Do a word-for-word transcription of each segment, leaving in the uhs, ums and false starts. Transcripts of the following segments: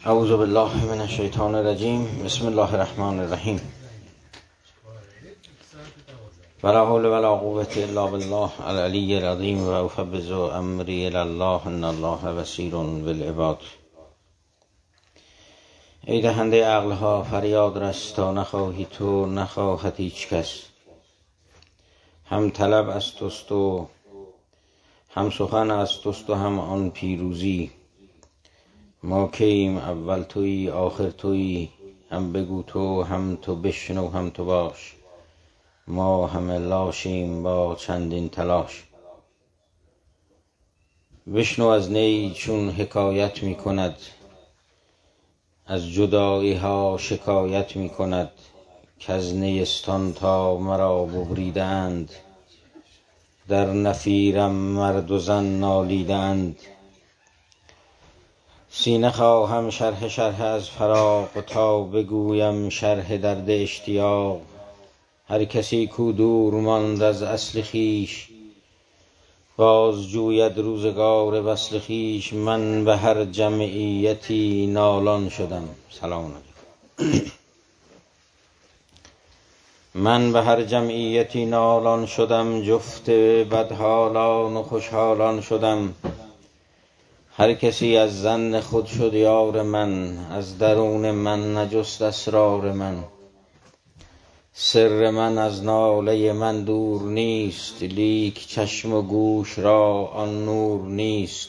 اعوذ بالله من الشیطان الرجیم. بسم الله الرحمن الرحیم. ولا حول ولا قوة الا بالله العلی العظیم. و افوض امری الی الله ان الله بصیر بالعباد. ای دهنده عقلها فریاد رس تا نخواهی تو نخواهد هیچ کس. هم طلب از توست و هم سخن از توست و هم آن پیروزی. ما کیم اول تویی آخر تویی، هم بگو تو هم تو بشنو هم تو باش. ما همه لاشیم با چندین تلاش. بشنو از نی چون حکایت می کند، از جدایی ها شکایت می کند. کز نیستان تا مرا ببریدند، در نفیرم مرد و زن نالیدند. سینه خواهم شرح شرح از فراق، تا بگویم شرح درد اشتیاق. هر کسی کو دور ماند از اصل خویش، باز جوید روزگار وصل خویش. من به هر جمعیتی نالان شدم. سلام علیکم. من به هر جمعیتی نالان شدم، جفت بدحالان و خوشحالان شدم. هر کسی از ظن خود شد یار من، از درون من نجست اسرار من. سر من از ناله من دور نیست، لیک چشم و گوش را آن نور نیست.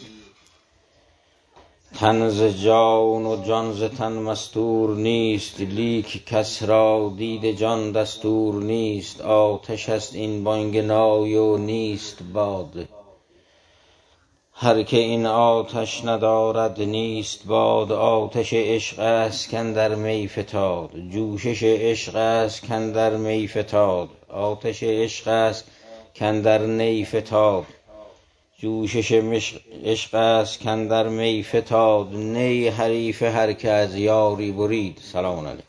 تن ز جان و جان ز تن مستور نیست، لیک کس را دید جان دستور نیست. آتش است این بانگ نای و نیست باد، هر که این آتش ندارد نیست باد. آتش عشق است کاندر می فتاد، جوشش عشق است کاندر می فتاد. آتش عشق است کاندر نی فتاد، جوشش عشق است کاندر می فتاد. نی حریف هر که از یاری برید. سلام علیکم.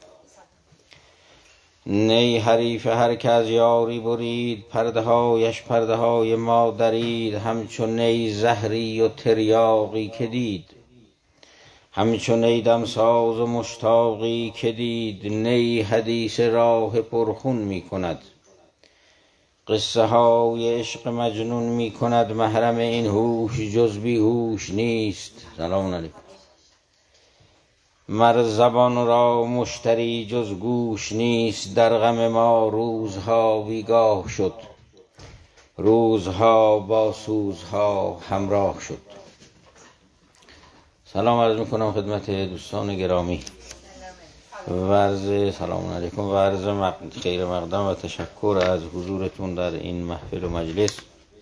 نی حریف هر که از یاری برید، پرده هایش پرده های ما درید. همچون نی زهری و تریاقی که دید، همچون نی دمساز و مشتاقی که دید. نی حدیث راه پرخون می کند، قصه های عشق مجنون می کند. محرم این هوش جز بی هوش نیست. سلام علیکم. مر زبان را مشتری جز گوش نیست، در غم ما روزها بیگاه شد. روزها با سوزها همراه شد. سلام عرض میکنم خدمت دوستان گرامی. ورز سلام علیکم. ورز خیر مقدم و تشکر از حضورتون در این محفل و مجلس.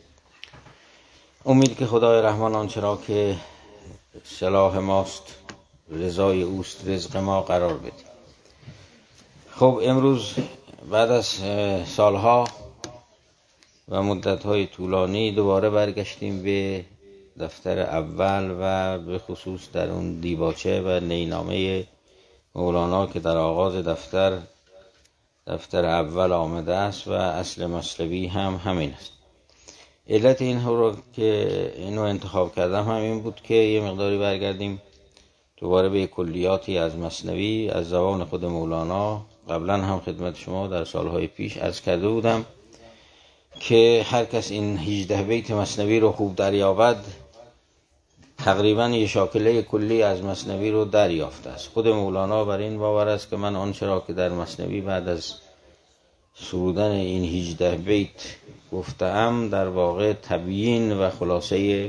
امید که خدای رحمان آنچه را که صلاح ماست رضای اوست رزق ما قرار بده. خب امروز بعد از سالها و مدتهای طولانی دوباره برگشتیم به دفتر اول و به خصوص در اون دیباچه و نینامه مولانا که در آغاز دفتر دفتر اول آمده است و اصل مثنوی هم همین است. علت این رو که اینو انتخاب کردم هم این بود که یه مقداری برگردیم دوباره به کلیاتی از مثنوی از زبان خود مولانا. قبلا هم خدمت شما در سالهای پیش عرض کرده بودم که هر کس این هجده بیت مثنوی رو خوب دریابد تقریبا یه شاکله کلی از مثنوی رو دریافته است. خود مولانا بر این باور است که من آنچه را که در مثنوی بعد از سرودن این هجده بیت گفتم در واقع تبیین و خلاصه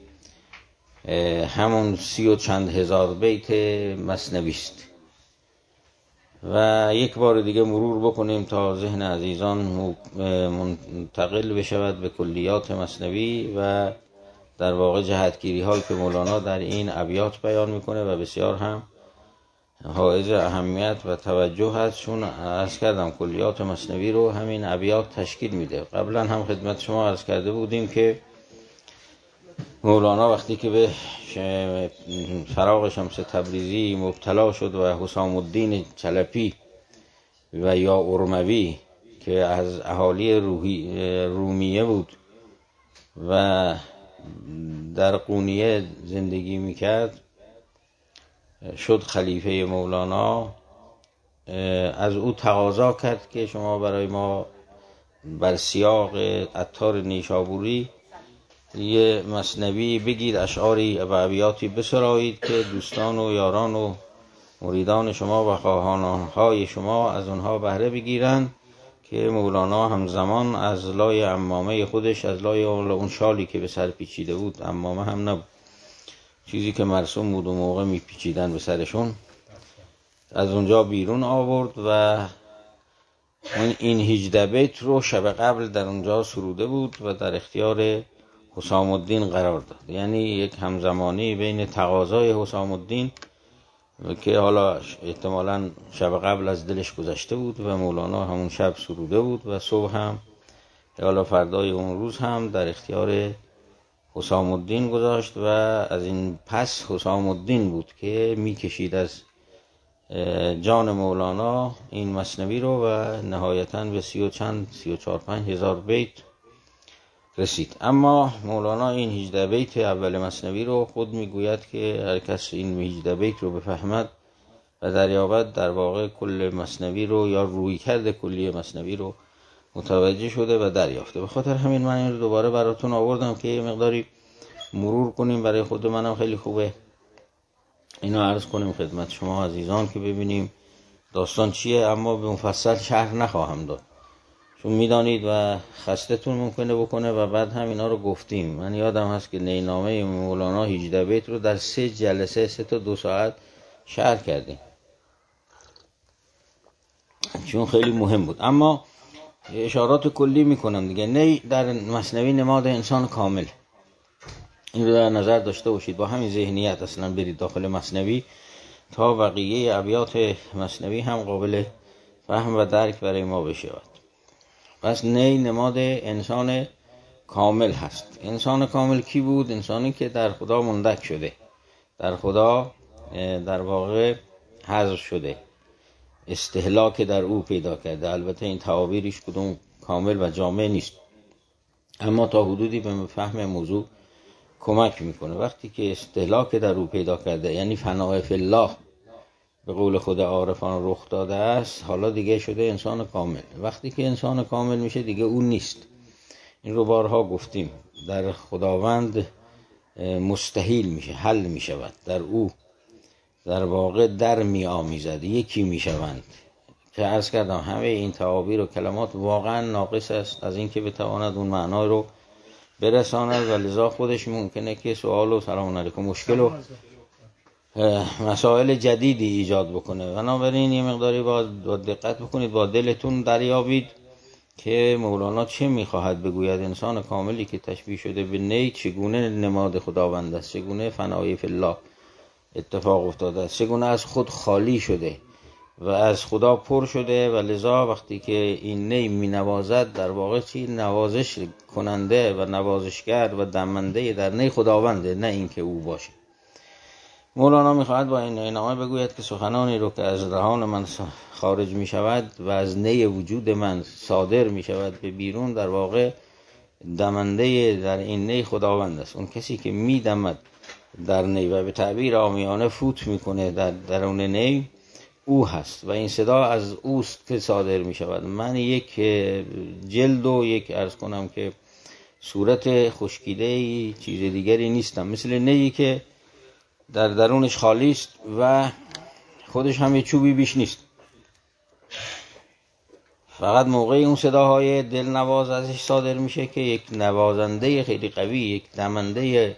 همون سی و چند هزار بیت مثنوی است. و یک بار دیگه مرور بکنیم تا ذهن عزیزان منتقل بشود به کلیات مثنوی و در واقع جهتگیری هایی که مولانا در این ابیات بیان میکنه و بسیار هم حائز اهمیت و توجه هست، چون عرض کردم کلیات مثنوی رو همین ابیات تشکیل میده. قبلا هم خدمت شما عرض کرده بودیم که مولانا وقتی که به فراغ شمس تبریزی مبتلا شد و حسام الدین چلپی و یا ارموی که از اهالی رومیه بود و در قونیه زندگی میکرد شد خلیفه مولانا، از او تقاضا کرد که شما برای ما بر سیاق عطار نیشابوری یه مثنوی بگید، اشعاری و ابیاتی بسرایید که دوستان و یاران و مریدان شما و خواهانهای شما از اونها بهره بگیرند، که مولانا همزمان از لای عمامه خودش، از لای اون شالی که به سر پیچیده بود، عمامه هم نبود، چیزی که مرسوم بود و موقع میپیچیدن به سرشون، از اونجا بیرون آورد و این هجده بیت رو شب قبل در اونجا سروده بود و در اختیار حسام الدین قرار داد. یعنی یک همزمانی بین تقاضای حسام الدین که حالا احتمالاً شب قبل از دلش گذشته بود و مولانا همون شب سروده بود و صبح هم حالا فردای اون روز هم در اختیار حسام الدین گذاشت و از این پس حسام الدین بود که میکشید از جان مولانا این مثنوی رو و نهایتاً به سی و چند سی و چار پنج هزار بیت رسید. اما مولانا این هجده بیت اول مثنوی رو خود میگوید که هر کس این هجده بیت رو بفهمد و دریابد، در واقع کل مثنوی رو یا روی کرده کلی مثنوی رو متوجه شده و دریافته. به خاطر همین من این رو دوباره براتون آوردم که یه مقداری مرور کنیم، برای خود منم خیلی خوبه اینا عرض کنیم خدمت شما عزیزان که ببینیم داستان چیه. اما به مفصل شرح نخواهم داد چون میدانید و خستتون ممکنه بکنه و بعد هم اینا رو گفتیم. من یادم هست که نینامه مولانا هجده بیت رو در سه جلسه سه تا دو ساعت شرح کردیم چون خیلی مهم بود. اما اشارات کلی میکنم دیگه. نی در مثنوی نماد انسان کامل، این رو در نظر داشته باشید. با همین ذهنیت اصلا برید داخل مثنوی تا بقیه ابیات مثنوی هم قابل فهم و درک برای ما بشود. پس نی نماد انسان کامل هست. انسان کامل کی بود؟ انسانی که در خدا مندک شده، در خدا در واقع حذف شده، استهلاک در او پیدا کرده. البته این تعابیرش کدوم کامل و جامع نیست، اما تا حدودی به فهم موضوع کمک میکنه. وقتی که استهلاک در او پیدا کرده، یعنی فناء فی الله به قول خود عارفان رخ داده است، حالا دیگه شده انسان کامل. وقتی که انسان کامل میشه دیگه اون نیست. این رو بارها گفتیم، در خداوند مستحیل میشه، حل میشود، در او در واقع در می آمیزد، یکی میشوند. که عرض کردم همه این تعابیر و کلمات واقعا ناقص است از این که بتواند اون معنا رو برساند و لذا خودش ممکنه که سوال و سلام علیکم مشکل و مسائل جدیدی ایجاد بکنه. بنابراین یه مقداری با دقت بکنید، با دلتون دریابید که مولانا چه میخواهد بگوید. انسان کاملی که تشبیه شده به نی چگونه نماد خداوند است، چگونه فنای فی الله اتفاق افتاده است، چگونه از خود خالی شده و از خدا پر شده و لذا وقتی که این نی می نوازد در واقع چی نوازش کننده و نوازشگر و دمنده در نی خداونده، نه اینکه او باشه. مولانا میخواهد با این نینامه بگوید که سخنانی رو که از دهان من خارج می شود و از نی وجود من صادر می شود به بیرون، در واقع دمنده در این نی خداوند است. اون کسی که می دمد در نی و به تعبیر عامیانه فوت میکنه در درون نی، او هست و این صدا از اوست که صادر می شود. من یک جلد و یک عرض کنم که صورت خشکیده چیز دیگری نیستم، مثل نی که در درونش خالی است و خودش هم یه چوبی بیش نیست. فقط موقعی اون صداهای دلنواز ازش صادر میشه که یک نوازنده خیلی قوی، یک دمنده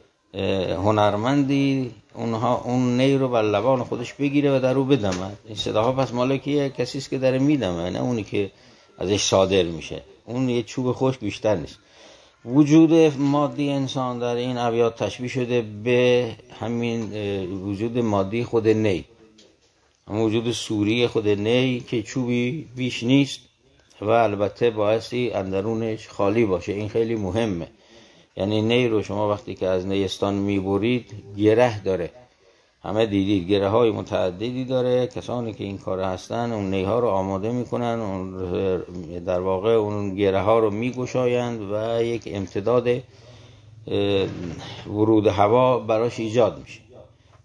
هنرمندی اونها اون نی رو بر لبان خودش بگیره و در رو بدمد. این صداها پس مال کیه؟ کسی است که داره میدمه، نه اونی که ازش صادر میشه. اون یه چوب خشک بیشتر نیست. وجود مادی انسان در این ابیات تشبیه شده به همین وجود مادی خود نی، همون وجود سوری خود نی که چوبی بیش نیست و البته بایستی اندرونش خالی باشه. این خیلی مهمه. یعنی نی رو شما وقتی که از نیستان میبرید گره داره، همه دیدید گره های متعددی داره. کسانی که این کار هستن اون نی ها رو آماده میکنن، اون در واقع اون گره ها رو میگشایند و یک امتداد ورود هوا براش ایجاد میشه.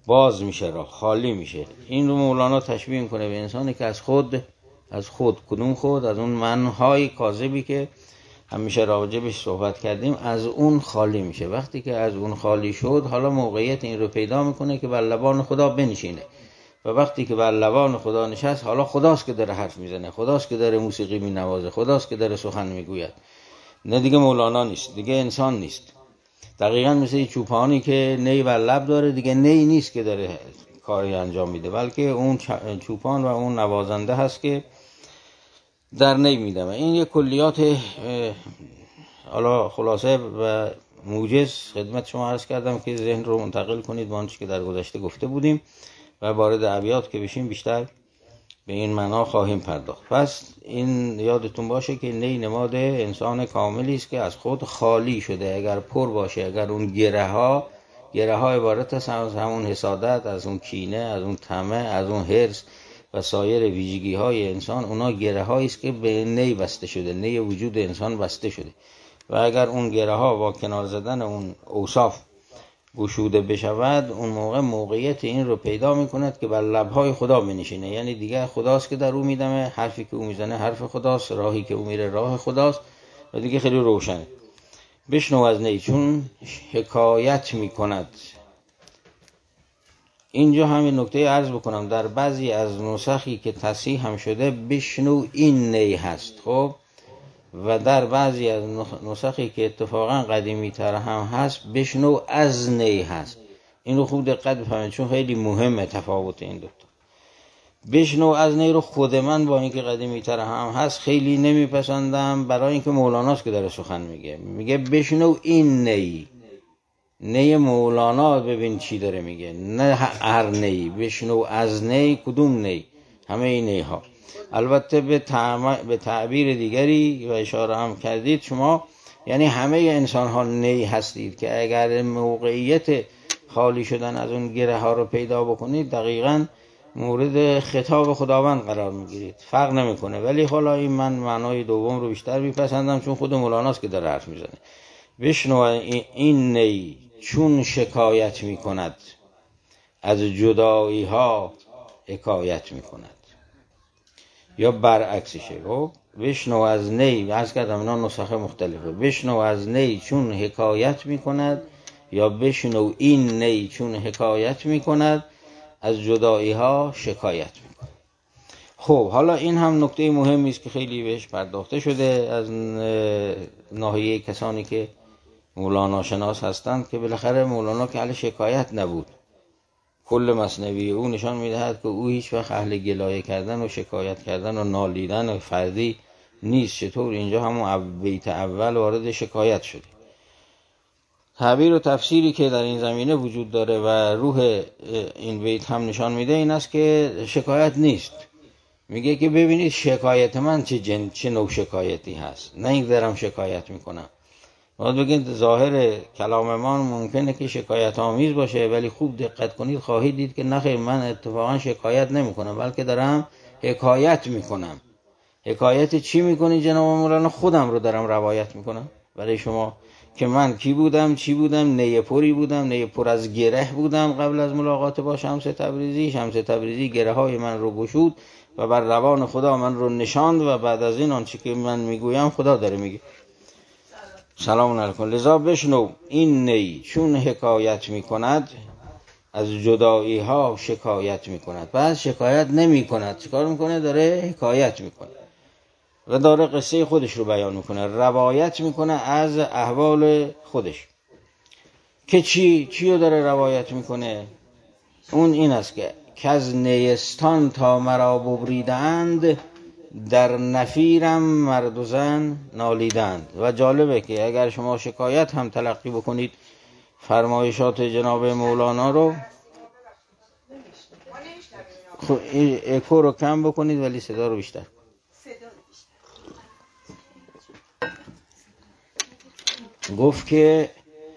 باز میشه، راه خالی میشه. این رو مولانا تشبیه میکنه به انسانی که از خود از خود کدوم خود؟ از اون منهای کاذبی که همیشه راجبش صحبت کردیم، از اون خالی میشه. وقتی که از اون خالی شد، حالا موقعیت این رو پیدا میکنه که بر لبان خدا بنشینه. و وقتی که بر لبان خدا نشست، حالا خداست که داره حرف میزنه، خداست که داره موسیقی مینوازه، خداست که داره سخن میگوید. نه دیگه مولانا نیست، دیگه انسان نیست. دقیقاً مثل چوپانی که نی بر لب داره، دیگه نی نیست که داره کاری انجام میده، بلکه اون چوپان و اون نوازنده هست که در نی میدمه. این یک کلیات حالا خلاصه و موجز خدمت شما عرض کردم که ذهن رو منتقل کنید به آنچه که در گذشته گفته بودیم و وارد ابیات که بشیم بیشتر به این معنا خواهیم پرداخت. پس این یادتون باشه که نی نماد انسان کاملی است که از خود خالی شده. اگر پر باشه، اگر اون گره ها گره ها عبارت است از همون حسادت، از اون کینه، از اون طمع، از اون حرص و سایر ویژگی های انسان، اونا گره هایی است که به نی بسته شده، نی وجود انسان بسته شده. و اگر اون گره ها با کنار زدن اون اوصاف گشوده بشود، اون موقع موقعیت این رو پیدا میکند که بر لبهای خدا بنشینه. یعنی دیگه خداست که در او میدمه، حرفی که او میزنه حرف خداست، راهی که او میره راه خداست و دیگه خیلی روشنه. بشنو از نی چون حکایت میکند. اینجا همین نکته عرض بکنم، در بعضی از نسخی که تصحیح هم شده بشنو این نی هست، خب، و در بعضی از نسخی که اتفاقا قدیمی تر هم هست بشنو از نی هست. این رو خوب دقت بفهمید چون خیلی مهمه تفاوت این دوتا. بشنو از نی رو خود من با اینکه قدیمی تر هم هست خیلی نمیپسندم، برای اینکه مولاناست که داره سخن میگه. میگه بشنو این نی، نی مولانا ببین چی داره میگه، نه هر نی. بشنو از نی، کدوم نی؟ همه این نی ها. البته به, به تعبیر دیگری و اشاره هم کردید شما، یعنی همه انسان ها نی هستید که اگر موقعیت خالی شدن از اون گره ها رو پیدا بکنید دقیقاً مورد خطاب خداوند قرار میگیرید، فرق نمیکنه. ولی حالا این من معنای دوم رو بیشتر میپسندم چون خود مولاناست که داره حرف میزنه. بشنو این نی چون شکایت میکند، از جدایی ها حکایت میکند، یا برعکسشه. خب بشنو از نی، عرض کردم اینا نسخه مختلفه، بشنو از نی چون حکایت میکند یا بشنو این نی چون حکایت میکند، از جدایی ها شکایت میکند. خب حالا این هم نکته مهمی است که خیلی بهش پرداخته شده از ناحیه کسانی که مولانا شناس هستند که بالاخره مولانا که اهل شکایت نبود. کل مثنوی او نشان میدهد که او هیچ وقت اهل گلایه کردن و شکایت کردن و نالیدن و فردی نیست. چطور اینجا همون بیت اول وارد شکایت شده. تعبیر و تفسیری که در این زمینه وجود داره و روح این بیت هم نشان میده این است که شکایت نیست. میگه که ببینید شکایت من چه جن چه نوع شکایتی هست، نه این دارم شکایت میکنم. باید بگید ظاهر کلام ما ممکنه که شکایت آمیز باشه، ولی خوب دقت کنید خواهید دید که نخیر، من اتفاقا شکایت نمی کنم بلکه دارم حکایت میکنم. حکایت چی میکنی جناب مولانا؟ خودم رو دارم روایت میکنم برای شما که من کی بودم، چی بودم، نی پری بودم، نی پر از گره بودم قبل از ملاقات با شمس تبریزی. شمس تبریزی گره های من رو گشود و بر روان خدا من رو نشاند و بعد از این آنچه که من میگویم خدا داره میگه. سلام علیکم. لذا بشنو این نی چون حکایت میکند، از جدایی ها شکایت میکند. پس شکایت نمی کند، چیکار میکنه؟ داره حکایت میکنه و داره قصه خودش رو بیان میکنه، روایت میکنه از احوال خودش. که چی؟ چی رو داره روایت میکنه؟ اون این است که کز نیستان تا مرا ببریدند، در نفیرم مرد و زن نالیدند. و جالبه که اگر شما شکایت هم تلقی بکنید فرمایشات جناب مولانا رو، خب اکو رو کم بکنید ولی صدا رو بیشتر. گفت که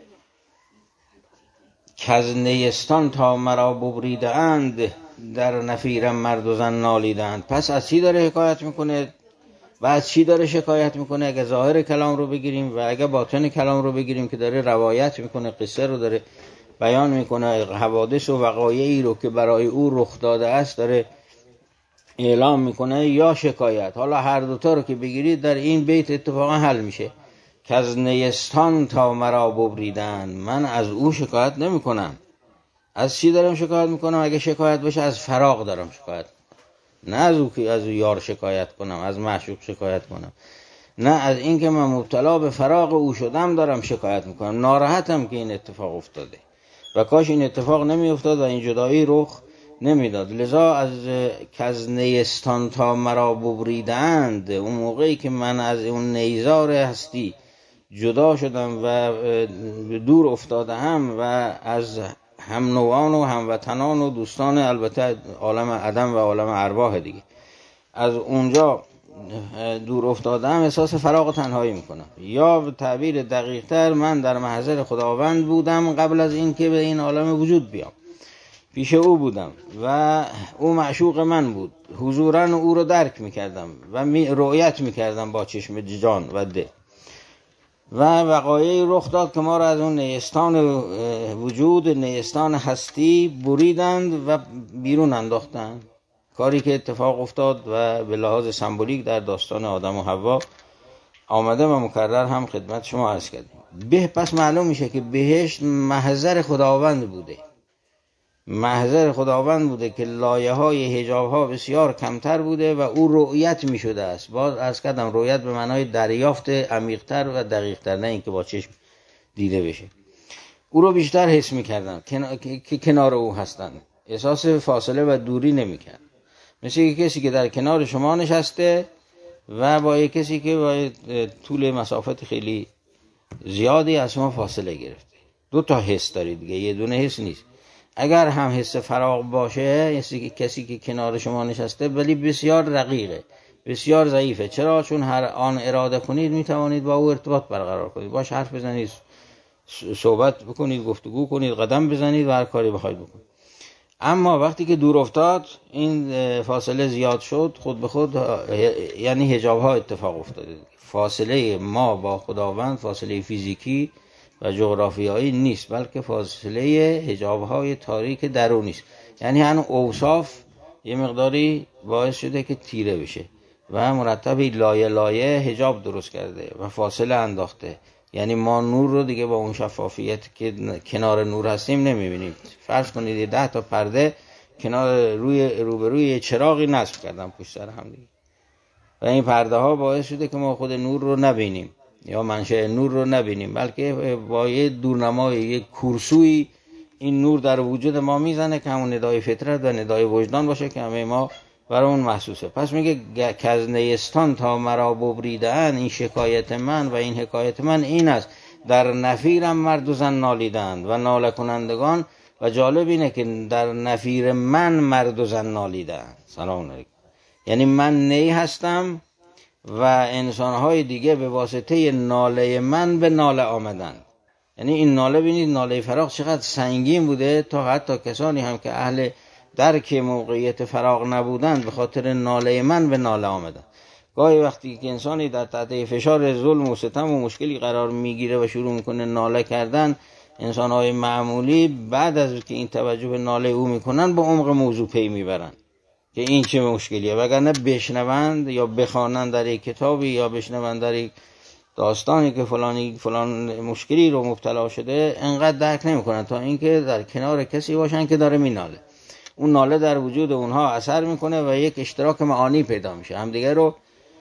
کز نیستان تا مرا ببریده اند، در نفیرم مرد و زن نالیدند. پس از چی داره حکایت میکنه و از چی داره شکایت میکنه؟ اگه ظاهر کلام رو بگیریم و اگه باطن کلام رو بگیریم که داره روایت میکنه، قصه رو داره بیان میکنه حوادث و وقایعی رو که برای او رخ داده است داره اعلام میکنه، یا شکایت. حالا هر دوتا رو که بگیرید در این بیت اتفاقا حل میشه. که از نیستان تا مرا ببریدن، من از او شکایت نمی کنم. از چی دارم شکایت میکنم؟ اگه شکایت بشه از فراق دارم شکایت میکنم، نه از او که از او یار شکایت کنم، از معشوق شکایت کنم، نه از این که من مبتلا به فراق او شدم دارم شکایت میکنم. ناراحتم که این اتفاق افتاده و کاش این اتفاق نمی افتاد و این جدایی رخ نمیداد. لذا از که از نیستان تا مرا ببریدند، اون موقعی که من از اون نیزار هستی جدا شدم و دور افتاده هم و از هم نوعان و هموطنان و دوستان، البته عالم عدم و عالم ارواح دیگه، از اونجا دور افتادم، احساس فراغ و تنهایی میکنم. یا به تعبیر دقیق تر، من در محضر خداوند بودم قبل از این که به این عالم وجود بیام، پیش او بودم و او معشوق من بود، حضوراً او رو درک میکردم و می رؤیت میکردم با چشم جان و دل. و وقایعی رخ داد که ما را از اون نیستان وجود، نیستان هستی بریدند و بیرون انداختند. کاری که اتفاق افتاد و به لحاظ سمبولیک در داستان آدم و حوا آمده و مکرر هم خدمت شما عرض کردیم. به پس معلوم میشه که بهشت محضر خداوند بوده، محضر خداوند بوده که لایه های حجاب ها بسیار کمتر بوده و او رؤیت می شده است. باز از کردم رؤیت به معنای دریافت عمیق‌تر و دقیق‌تر، نه اینکه با چشم دیده بشه. او رو بیشتر حس می کردن که کنار او هستند، احساس فاصله و دوری نمی کرد. مثل یک کسی که در کنار شما نشسته و با یک کسی که با طول مسافت خیلی زیادی از شما فاصله گرفته. دو تا حس دارید دیگه، یه دونه حس نیست. اگر هم حس فراغ باشه، کسی که کنار شما نشسته ولی بسیار رقیقه، بسیار ضعیفه. چرا؟ چون هر آن اراده کنید میتوانید با او ارتباط برقرار کنید، باش حرف بزنید، صحبت بکنید، گفتگو کنید، قدم بزنید و هر کاری بخواید بکنید. اما وقتی که دور افتاد، این فاصله زیاد شد، خود به خود یعنی حجاب ها اتفاق افتاده. فاصله ما با خداوند فاصله فیزیکی و جغرافیایی نیست، بلکه فاصله حجاب‌های تاریک درونی است. یعنی همون اوصاف یه مقداری باعث شده که تیره بشه و مرتبی لایه لایه حجاب درست کرده و فاصله انداخته. یعنی ما نور رو دیگه با اون شفافیت که کنار نور هستیم نمیبینیم. فرض کنید یه ده تا پرده کنار روی روبروی چراغی نصب کردن پشت سر هم دیگه و این پرده ها باعث شده که ما خود نور رو نبینیم یا منشأ نور رو نبینیم، بلکه با یه دورنمای، یه کورسوی این نور در وجود ما میزنه که همون ندای فطرت و ندای وجدان باشه که همه ما برای اون محسوسه. پس میگه که از نیستان تا مرا ببریدن، این شکایت من و این حکایت من این است، در نفیرم مرد و زن نالیدند و ناله کنندگان. و جالب اینه که در نفیر من مرد و زن نالیدند. سلام علیکم. یعنی من نی هستم و انسانهای دیگه به واسطه ناله من به ناله آمدن. یعنی این ناله، بینید ناله فراق چقدر سنگین بوده، تا حتی کسانی هم که اهل درک موقعیت فراق نبودند به خاطر ناله من به ناله آمدن. گاهی وقتی که انسانی در تحت فشار ظلم و ستم و مشکلی قرار میگیره و شروع میکنه ناله کردن، انسانهای معمولی بعد از که این توجه به ناله او میکنن با عمق موضوع پی میبرن که این چه مشکلیه، وگرنه بشنوند یا بخوانند در یک کتابی یا بشنوند در یک داستانی که فلانی فلان مشکلی رو مبتلا شده، انقدر درک نمیکنن تا اینکه در کنار کسی باشن که داره میناله. اون ناله در وجود اونها اثر میکنه و یک اشتراک معانی پیدا میشه، همدیگه رو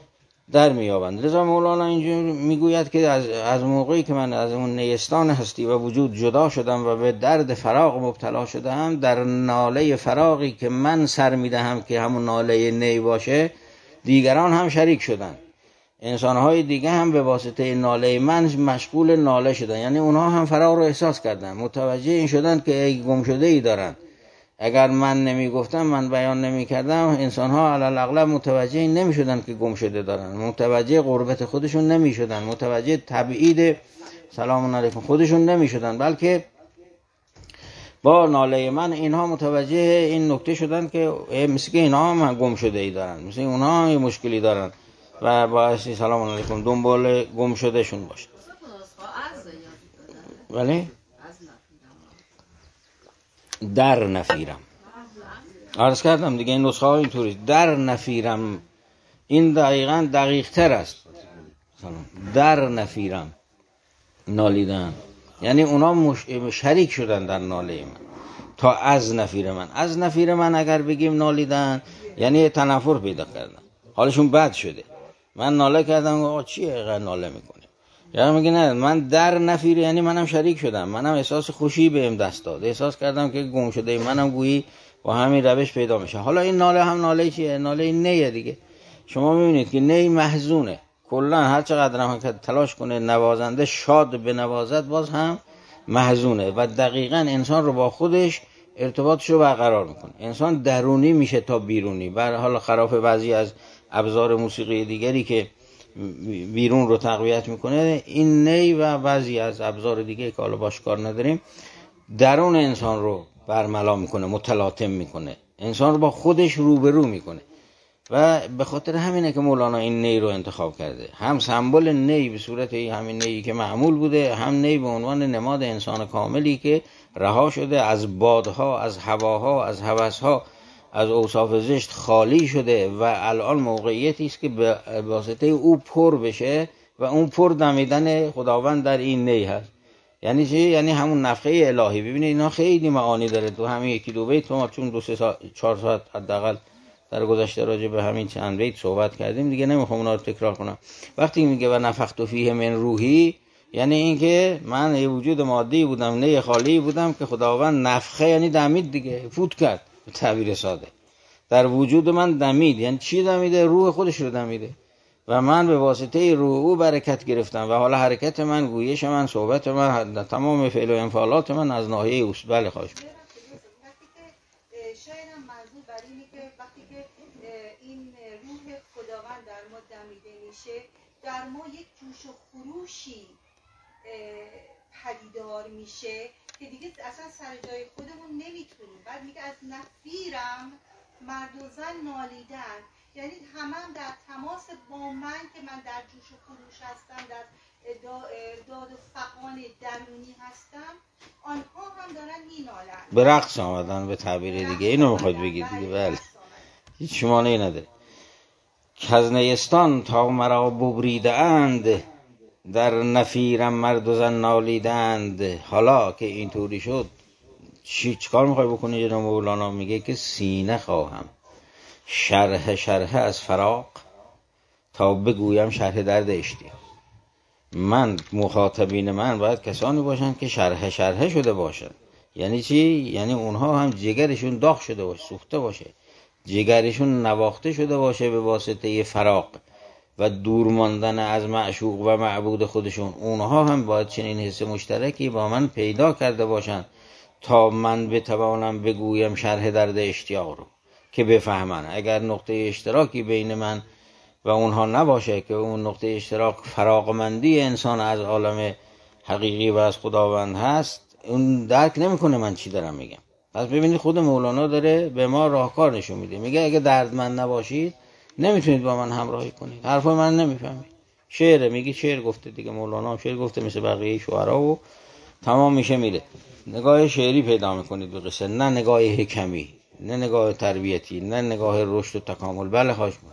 در میابند. لذا مولانا اینجور میگوید که از از موقعی که من از اون نیستان هستی و وجود جدا شدم و به درد فراق مبتلا شدم، در ناله فراقی که من سر میدهم که همون ناله نی باشه، دیگران هم شریک شدن. انسانهای دیگه هم به واسطه ناله من مشغول ناله شدن، یعنی اونها هم فراق رو احساس کردن، متوجه این شدن که ای گمشده ای دارن. اگر من نمی گفتم، من بیان نمی کردم، انسانها علی الاغلب متوجه نمی شدن که گمشده دارن، متوجه غربت خودشون نمی شدن، متوجه تبعید سلام علیکم خودشون نمی شدن، بلکه با ناله من اینها متوجه این نکته شدن که مثل که اینها هم گم شده ای دارن، مثل اونها هم مشکلی دارن و باعث سلام علیکم دنبال گم شده شون باشه. ولی در نفیرم. عرض کردم دیگه این نسخه ها اینطوری، در نفیرم. این دقیقاً دقیق تر است. در نفیرم نالیدن، یعنی اونا مش... شریک شدن در ناله من تا از نفیر من. از نفیر من اگر بگیم نالیدن یعنی تنفر پیدا کردن، حالشون بد شده. من ناله کردم آقا چیه اینقدر ناله میکنه، یا میگه نه من در نفیر یعنی منم شریک شدم، منم احساس خوشی بهم دست داد، احساس کردم که گم شده منم گویی با همین روش پیدا میشه. حالا این ناله هم ناله چیه؟ ناله نیه دیگه. شما میبینید که نی محزونه، کلا هر چقدر هم تلاش کنه نوازنده شاد بنوازد باز هم محزونه و دقیقاً انسان رو با خودش ارتباطش رو برقرار میکنه. انسان درونی میشه تا بیرونی، بر حال خلاف بعضی از ابزار موسیقی دیگری که بیرون رو تقویت میکنه، این نی و بعضی از ابزار دیگه که حالا باش کار نداریم درون انسان رو برملا میکنه، متلاطم میکنه، انسان رو با خودش روبرو میکنه. و به خاطر همینه که مولانا این نی رو انتخاب کرده، هم سمبل نی به صورت همین نی که معمول بوده، هم نی به عنوان نماد انسان کاملی که رها شده از بادها، از هواها، از هوسها، از اوصاف زشت خالی شده و الان موقعیتی است که به واسطه او پر بشه و اون پر دمیدن خداوند در این نی هست. یعنی چی؟ یعنی همون نفخه الهی. ببینید اینا خیلی معانی داره تو همین یکی دو بیت، ما چون دو سه ساعت چهار ساعت حداقل در گذشته راجع به همین چند بیت صحبت کردیم دیگه، نمیخوام اونا رو تکرار کنم. وقتی میگه و نفخت فیه من روحی، یعنی اینکه من یه وجود مادی بودم، نه خالی بودم که خداوند نفخه یعنی دمید دیگه، فوت کرد به تعبیر ساده. در وجود من دمید، یعنی چی دمیده؟ روح خودش رو دمیده و من به واسطه روح او برکت گرفتم و حالا حرکت من، گویش من، صحبت من، تمام فعل و انفعالات من از ناحیه اوست. بله خواهش می‌کنم. شاید هم منظور بر اینه که وقتی که این روح خداوند در ما دمیده میشه، در ما یک جوش و خروشی پدیدار میشه که دیگه اصلا سر جای خودمون نمیتونیم. بعد میگه از نفیرم مرد و زن نالیدن، یعنی همه هم در تماس با من که من در جوش و خروش هستم، در داد و فغان درونی هستم، آنها هم دارن مینالن، به رقص آمدن به تعبیر دیگه. اینو میخواید بگید دیگه؟ بله، هیچ مانعی نداره. کز نیستان تا مرا ببریده اند، در نفیرم مرد و زن نالیدند. حالا که اینطوری شد چی چیکار میخوای بکنی جناب مولانا؟ میگه که سینه خواهم شرح شرح از فراق، تا بگویم شرح درد اشتیاق. من مخاطبین من باید کسانی باشن که شرح شرح شده باشن. یعنی چی؟ یعنی اونها هم جگرشون داغ شده باشه، سوخته باشه، جگرشون نواخته شده باشه به واسطه فراق و دور ماندن از معشوق و معبود خودشون. اونها هم باید چنین حس مشترکی با من پیدا کرده باشن تا من بتوانم بگویم شرح درد اشتیاق رو، که بفهمن. اگر نقطه اشتراکی بین من و اونها نباشه که اون نقطه اشتراک فراقمندی انسان از عالم حقیقی و از خداوند هست، اون درک نمیکنه من چی دارم میگم. پس ببینید خود مولانا داره به ما راهکار نشون میده. میگه اگه دردمند نباشید نمیتونید با من همراهی کنید، حرفای من نمیفهمید. شعره، میگه شعر گفته دیگه، مولانا شعر گفته مثل بقیه شعرا و تمام میشه میره. نگاه شعری پیدا میکنید به قصه، نه نگاه حکمی، نه نگاه تربیتی، نه نگاه رشد و تکامل. بله خواهش می‌کنم.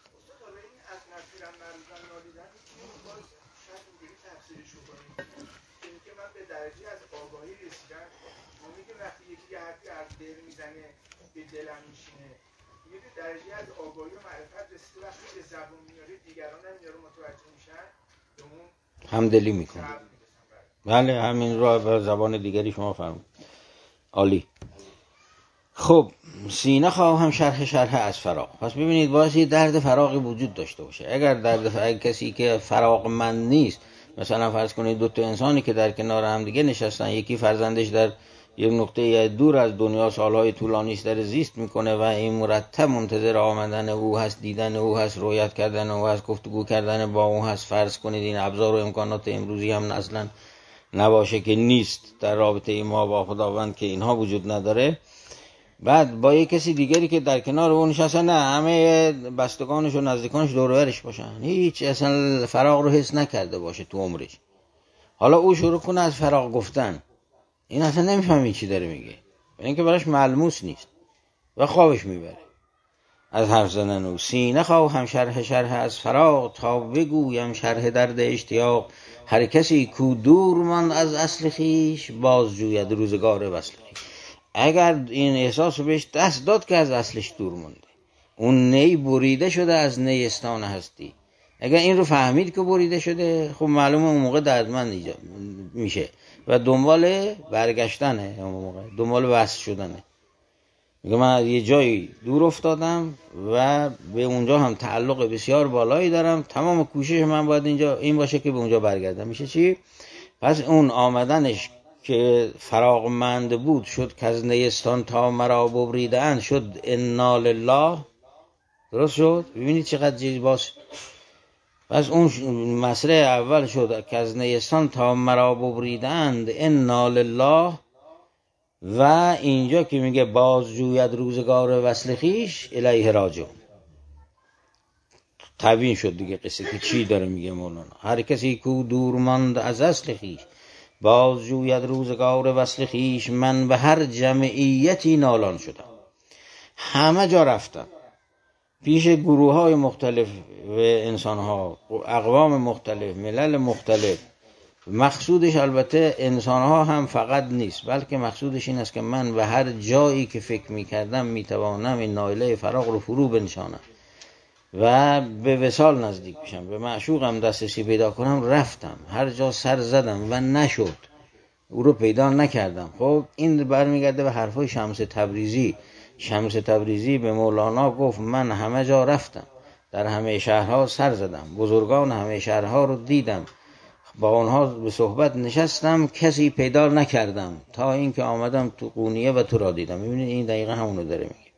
درجه از آگاهی و معرفت رسیده، وقتی به زبون میاره دیگران هم میاره متوجه میشن، به اون همدلی میکنه. بله همین رو به زبان دیگری شما فرمود. عالی. خب سینه خواهم شرح شرح از فراق. پس ببینید باید یه درد فراقی وجود داشته باشه. اگر درد فراق کسی که فراقمند نیست، مثلا فرض کنید دو تا انسانی که در کنار هم دیگه نشستن، یکی فرزندش در یک نقطه دور از دنیا سالهای طولانی است در زیست میکنه و این مرتب منتظر آمدن او هست، دیدن او هست، رویت کردن او هست، گفتگو کردن با او هست. فرض کنید این ابزار و امکانات امروزی هم اصلا نباشه که نیست در رابطه ما با خداوند، که اینها وجود نداره. بعد با یک کسی دیگری که در کنار اون نشسته، نه همه بستگانش و نزدیکانش دور و برش باشن، هیچ اصلا فراق رو حس نکرده باشه تو عمرش. حالا او شروع کنه از فراق گفتن، این اصلا نمیفهمی چی داره میگه. اینکه براش ملموس نیست و خوابش میبره از حرف زدن او. سینه خواهم شرح شرح از فراق، تا بگویم شرح درد اشتیاق. هر کسی کو دور ماند از اصل خیش، باز جوید روزگار وصل خویش. اگر این احساس بهش دست داد که از اصلش دور مونده، اون نی بریده شده از نیستان هستی، اگر این رو فهمید که بریده شده، خب معلومه اون موقع دردمند ایجاد میشه و دنبال برگشتنه، اون موقع دنبال وصل شدنه. میگه من از یه جایی دور افتادم و به اونجا هم تعلق بسیار بالایی دارم، تمام کوشش من باید اینجا این باشه که به اونجا برگردم. میشه چی؟ پس اون آمدنش که فراغمند بود شد که از نیستان تا مرا ببریدند، شد انا لله. درست شد؟ ببینید چقدر زیباست. پس اون مسئله اول شد که از نیستان تا مرا ببریدند، انا لله. و اینجا که میگه باز جوید روزگار وصل خویش، الیه راجعون. تبیین شد دیگه قصه که چی داره میگه مولانا. هر کسی کو دور ماند از اصل خویش، باز جوید روزگار وصل خویش. من به هر جمعیتی نالان شدم، همه جا رفتم، پیش گروه های مختلف و انسان ها، اقوام مختلف، ملل مختلف. مقصودش البته انسان ها هم فقط نیست، بلکه مقصودش این است که من به هر جایی که فکر می کردم می توانم این نایله فراغ رو فرو بنشانم و به وصال نزدیک بشم، به معشوقم دسترسی پیدا کنم. رفتم هر جا سر زدم و نشد، او رو پیدا نکردم. خب این برمیگرده به حرفای شمس تبریزی. شمس تبریزی به مولانا گفت من همه جا رفتم، در همه شهرها سر زدم، بزرگان همه شهرها رو دیدم، با اونها به صحبت نشستم، کسی پیدا نکردم تا اینکه آمدم تو قونیه و تو را دیدم. میبینید این دقیقه همونو داره میگه.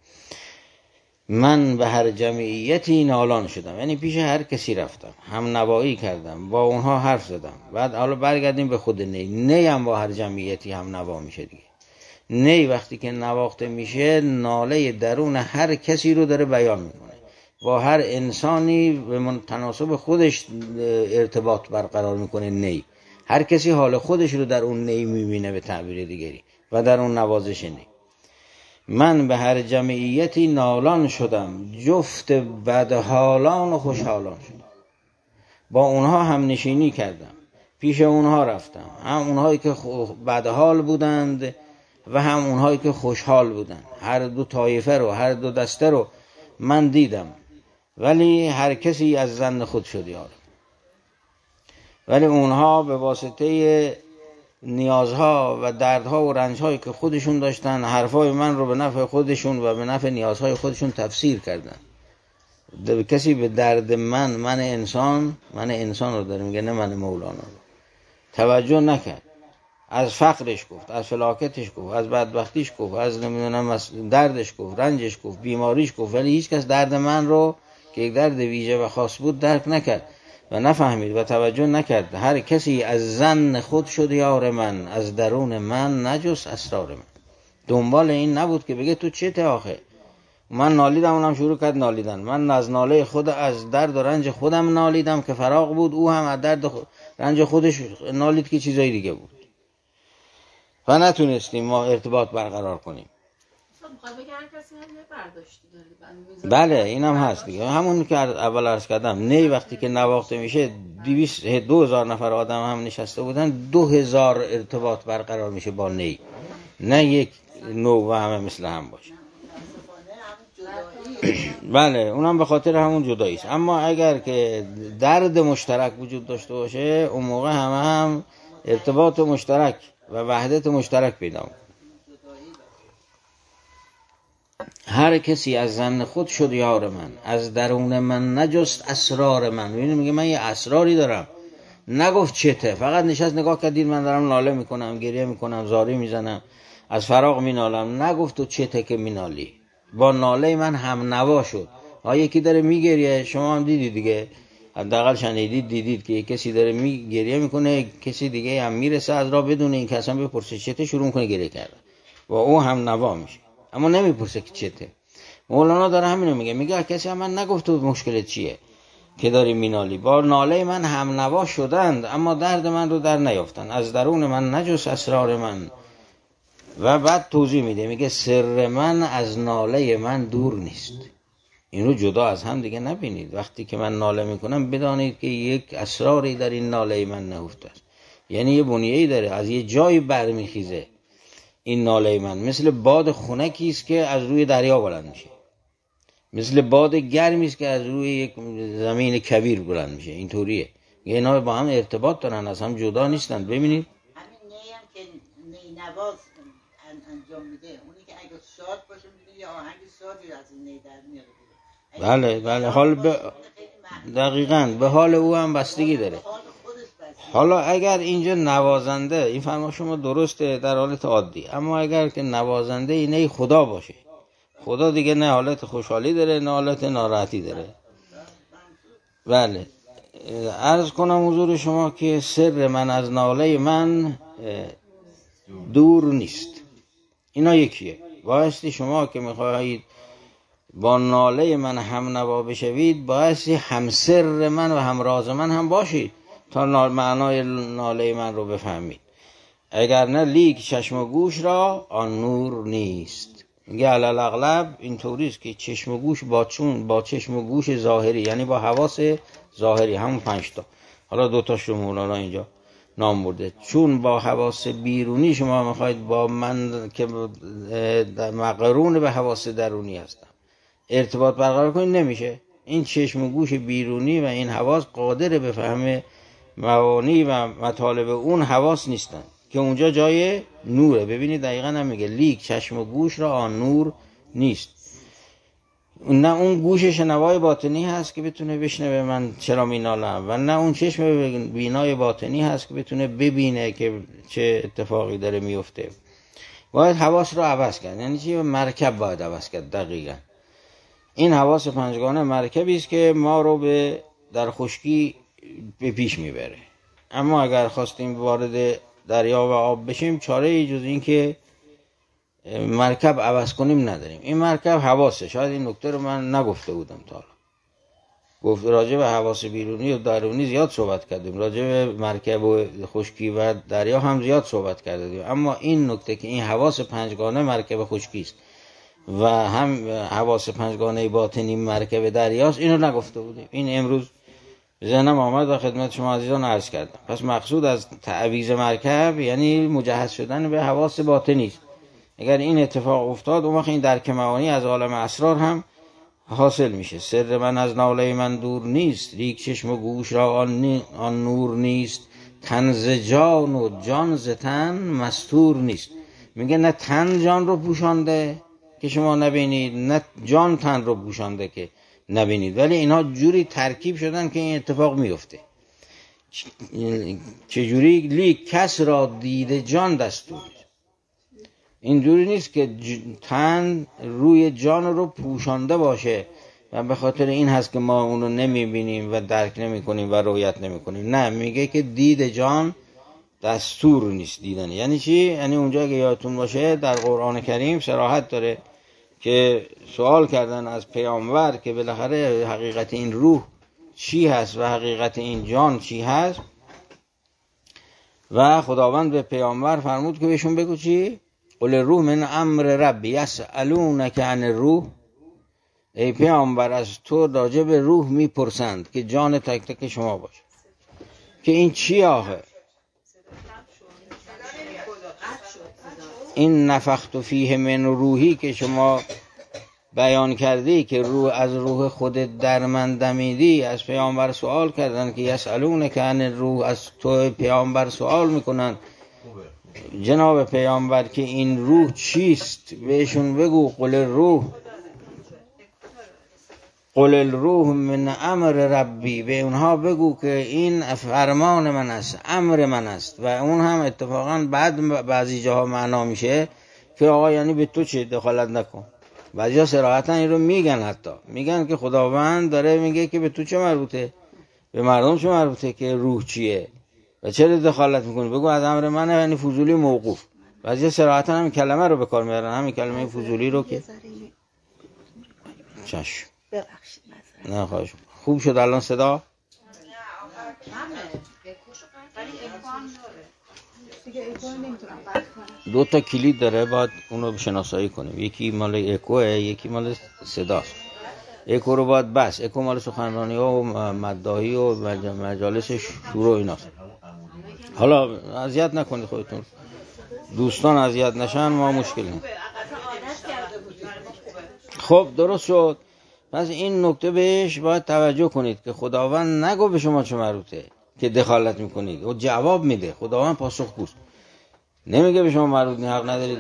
من به هر جمعیتی نالان شدم، یعنی پیش هر کسی رفتم، هم نوایی کردم، با اونها حرف زدم. بعد حالا برگردیم به خود نی. نی هم با هر جمعیتی هم نوا میشه دیگه. نی وقتی که نواخته میشه، ناله درون هر کسی رو داره بیان میکنه، با هر انسانی به تناسب خودش ارتباط برقرار میکنه. نی هر کسی حال خودش رو در اون نی میبینه به تعبیر دیگری و در اون نوازش نی. من به هر جمعیتی نالان شدم، جفت بدحالان و خوشحالان شدم. با اونها هم نشینی کردم، پیش اونها رفتم، هم اونهایی که بدحال بودند و هم اونهایی که خوشحال بودند. هر دو طایفه رو، هر دو دسته رو من دیدم، ولی هر کسی از ظن خود شد یار. ولی اونها به واسطه نیازها و دردها و رنجهایی که خودشون داشتن، حرفای من رو به نفع خودشون و به نفع نیازهای خودشون تفسیر کردن. کسی به درد من، من انسان، من انسان رو داره میگه، نه من مولانا رو، توجه نکرد. از فقرش گفت، از فلاکتش گفت، از بدبختیش گفت، از نمیدونم از دردش گفت، رنجش گفت، بیماریش گفت، ولی هیچ کس درد من رو که یک درد ویژه و خاص بود درک نکرد و نفهمید و توجه نکرد. هر کسی از ظن خود شد یار من، از درون من نجست اسرار من. دنبال این نبود که بگه تو چته آخه، من نالیدم، اونم شروع کرد نالیدن. من از ناله خود، از درد و رنج خودم نالیدم که فراغ بود، او هم از درد خود، رنج خودش نالید که چیزای دیگه بود و نتونستیم ما ارتباط برقرار کنیم. بله اینم هست دیگه، همون که اول عرض کردم. نی وقتی که نواخته میشه، دویست دو هزار نفر آدم هم نشسته بودن، دو هزار ارتباط برقرار میشه با نی، نه یک نوع و همه مثل هم باشه. بله اونم به خاطر همون جدایی است. اما اگر که درد مشترک وجود داشته باشه، اون موقع همه هم ارتباط مشترک و وحدت مشترک پیدا می‌کنه. هر کسی از ظن خود شد یار من، از درون من نجست اسرار من. ببینید میگه من یه اسراری دارم، نگفت چته، فقط نشست نگاه کردید من دارم ناله میکنم، گریه میکنم، زاری میزنم، از فراغ مینالم. نگفت تو چته که مینالی، با ناله من هم نوا شد. ها یکی داره میگریه، شما هم دیدید دیگه، حداقل شنیدید دیدید که کسی داره میگریه میکنه، کسی دیگه هم میرسه از راه بدون این که اصلا بپرسه چته شروع میکنه گریه کردن، و او هم نوا میشه، اما نمیپرسه که چته. مولانا داره همینو میگه، میگه کسی هم من نگفت تو مشکلت چیه که داری مینالی، با ناله من هم نوا شدند اما درد من رو در نیافتن، از درون من نجست اسرار من. و بعد توضیح میده، میگه سر من از ناله من دور نیست. این رو جدا از هم دیگه نبینید. وقتی که من ناله میکنم بدانید که یک اسراری در این ناله من نهفته است، یعنی یه بنیه‌ای داره، از یه جایی برمیخیزه این ناله من. مثل باد خنکی است که از روی دریا بلند میشه، مثل باد گرمی است که از روی یک زمین کویر بلند میشه. اینطوریه، اینا با هم ارتباط دارن، از هم جدا نیستن. ببینید همین نی هم که نی نواز انجام میده، اونی که اگه شاد باشه میبینی یه آهنگ شادی از این نی در میاره. بله بله، حال به دقیقاً به حال او هم بستگی داره. حالا اگر اینجا نوازنده، این فرما شما درسته در حالت عادی، اما اگر که نوازنده اینه خدا باشه، خدا دیگه نه حالت خوشحالی داره نه حالت ناراحتی داره. بله، عرض کنم حضور شما که سر من از ناله من دور نیست. اینا یکیه. بایستی شما که میخواهید با ناله من هم نوا بشوید، بایستی هم سر من و هم راز من هم باشید تا معنای ناله من رو بفهمید. اگر نه لیک چشم و گوش را آن نور نیست. میگه علل اغلب این طوریست که چشم و گوش با چون با چشم و گوش ظاهری، یعنی با حواس ظاهری، همون پنج تا، حالا دوتاش رو مولانا اینجا نام برده، چون با حواس بیرونی شما میخواید با من که مقرون به حواس درونی هستم ارتباط برقرار کنید، نمیشه. این چشم و گوش بیرونی و این حواس قادر به فهم معانی و مطالب اون حواس نیستن که اونجا جای نوره. ببینید دقیقا هم میگه لیک چشم و گوش را آن نور نیست. نه اون گوش شنوای باطنی هست که بتونه بشنوه من چرا مینالم، و نه اون چشم بینای باطنی هست که بتونه ببینه که چه اتفاقی داره میفته. باید حواس رو عوض کرد. یعنی چی؟ مرکب باید عوض کرد. دقیقا این حواس پنجگانه مرکبی است که ما رو به در خشکی به پیش میبره. اما اگر خواستیم وارد دریا و آب بشیم، چاره ای جز این که مرکب عوض کنیم نداریم. این مرکب حواسه. شاید این نکته رو من نگفته بودم تا حالا. گفت راجع به حواس بیرونی و درونی زیاد صحبت کردیم، راجع به مرکب و خشکی و دریا هم زیاد صحبت کردیم، اما این نکته که این حواس پنجگانه مرکب خشکی است و هم حواس پنجگانه باطنی مرکب دریاست، اینو نگفته بودیم. این امروز ذهنم آمد و خدمت شما عزیزان عرض کردم. پس مقصود از تعویض مرکب یعنی مجهز شدن به حواس باطنی است. اگر این اتفاق افتاد، اون وقت این درک معانی از عالم اسرار هم حاصل میشه. سر من از ناله من دور نیست، لیک چشم و گوش را آن, آن نور نیست. تن ز جان و جان ز تن مستور نیست. میگه نه تن جان رو پوشانده که شما نبینید، نه جان تن رو پوشانده که نبینید، ولی اینها جوری ترکیب شدن که این اتفاق میفته. چجوری؟ لیک کس را دید جان دستور. اینجوری نیست که تن روی جان رو پوشانده باشه و به خاطر این هست که ما اونو نمیبینیم و درک نمی کنیم و رؤیت نمی کنیم. نه، میگه که دید جان دستور نیست دیدن. یعنی چی؟ یعنی اونجا که یادتون باشه در قرآن کریم صراحت داره که سوال کردن از پیامبر که بالاخره حقیقت این روح چی هست و حقیقت این جان چی هست، و خداوند به پیامبر فرمود که بهشون بگو چی؟ قل روح من امر ربی یسألونک عن الروح. ای پیامبر از تو راجع به روح میپرسند که جان تک تک شما باشه، که این چی آخه؟ این نفخت فیه من روحی که شما بیان کردی که روح از روح خودت در من دمیدی. از پیامبر سوال کردن که یسألونک عن الروح، از تو پیامبر سوال میکنن جناب پیامبر که این روح چیست. بهشون بگو قل الروح قل الروح من امر ربی. به اونها بگو که این فرمان من است، امر من است. و اون هم اتفاقا بعد بعضی جاها معنا میشه که آقا یعنی به تو چه دخالت نکن. بعضی ها صراحتا این رو میگن، حتی میگن که خداوند داره میگه که به تو چه مربوطه، به مردم چه مربوطه که روح چیه و چرا دخالت میکنی؟ بگو از امر منه، یعنی فضولی موقوف. بعضی صراحتا همین کلمه رو به کار میارن، همین کلمه فضولی رو که چشم ببخشید. نه خواهش. خوب شد الان صدا؟ دیگه اکو نمیتونم قطع کنم. دو تا کلید داره، باید اونو شناسایی کنیم. یکی مال اکوه، یکی مال صداست. اکو رو باید بس. اکو مال سخنرانی ها و مداحی و مجالس شور و ایناست. حالا اذیت نکنید خودتون، دوستان اذیت نشن، ما مشکل نیست. خب درست شد. پس این نکته بهش باید توجه کنید که خداوند نگو به شما چه مربوطه که دخالت میکنید، و جواب میده. خداوند پاسخگوست، نمیگه به شما مربوط نیست، حق ندارید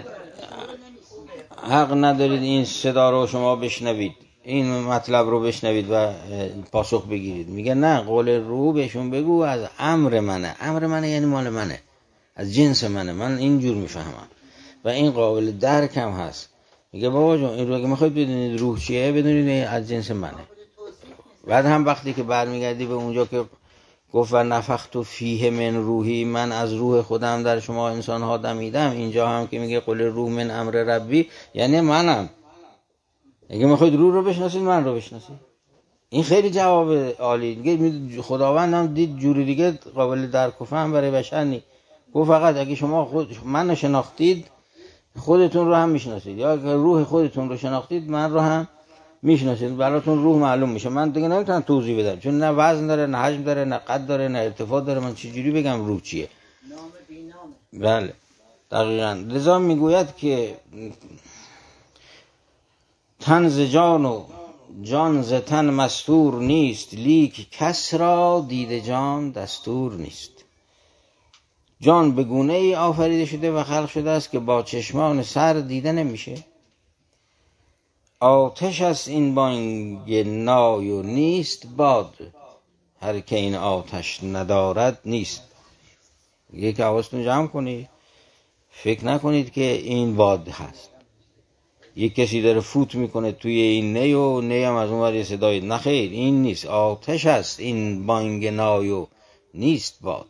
حق ندارید این صدا رو شما بشنوید، این مطلب رو بشنوید و پاسخ بگیرید. میگه نه، قول رو بهشون بگو از امر منه. امر منه یعنی مال منه، از جنس منه، من اینجور میفهمم و این قابل درکم هست. میگه بابا جون این رو اگه میخواید بدونید روح چیه، بدونید از جنس منه. بعد هم وقتی که برمیگردی به اونجا که گفت و نفخت فیه من روحی، من از روح خودم در شما انسان ها دمیدم، اینجا هم که میگه قل روح من امر ربی، یعنی منم. اگه میخواید روح رو بشناسید، من رو بشناسید. این خیلی جواب عالی. دیگه خداوند هم دید جوری دیگه قابل درک و فهم برای بشر نی. گفت فقط اگه شما خود من شناختید، خودتون رو هم میشناسید، یا اگه روح خودتون رو شناختید، من رو هم میشناسید. براتون روح معلوم میشه. من دیگه نمیتونم توضیح بدم، چون نه وزن داره، نه حجم داره، نه قد داره، نه ارتفاع داره. من چجوری بگم روح چیه؟ نام بی نامه. بله دقیقاً. لذا میگوید که تن ز جان و جان ز تن مستور نیست، لیک کس را دید جان دستور نیست. جان به گونه ای آفریده شده و خلق شده است که با چشمان سر دیده نمیشه. آتش است این بانگ نای و نیست باد، هر که این آتش ندارد نیست. یک حواستون جمع کنید، فکر نکنید که این باد هست. یک کسی داره فوت میکنه توی این نی و نی هم از اون ور یه صدای، نخیر این نیست. آتش است این بانگ نای و نیست باد.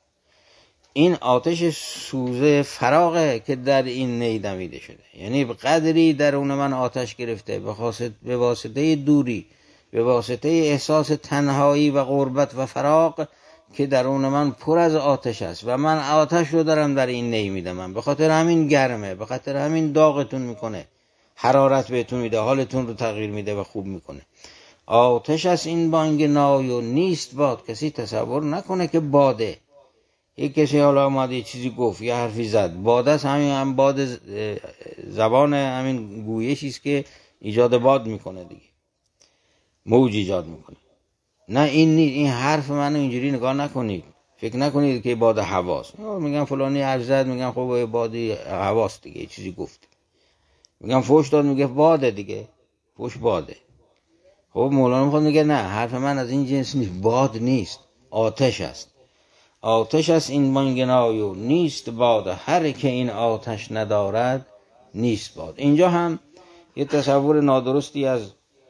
این آتش سوزه فراغه که در این نی دمیده شده، یعنی به قدری درون من آتش گرفته به واسطه دوری، به واسطه احساس تنهایی و غربت و فراغ، که درون من پر از آتش است و من آتش رو دارم در این نی میدم. به خاطر همین گرمه، به خاطر همین داغتون میکنه، حرارت بهتون میده، حالتون رو تغییر میده و خوب میکنه. آتش است این بانگ نای و نیست باد. کسی تصور نکنه که باده. یک کسی حالا اومد یه چیزی گفت، یه حرفی زد، باد است، همین هم باد زبان همین گویشی است که ایجاد باد میکنه دیگه، موج ایجاد میکنه. نه این نیست. این حرف منو اینجوری نگاه نکنید، فکر نکنید که باد هواست. میگم فلانی حرف زد، میگم خب بادی هواست دیگه، یه چیزی گفت. میگم فوش داد، میگه باده دیگه، فوش باده. خب مولانا میخواد میگه نه، حرف من از این جنس نیست، باد نیست، آتش است. آتش است این بانگ نای و نیست باد، هر که این آتش ندارد نیست باد. اینجا هم یه تصور نادرستی از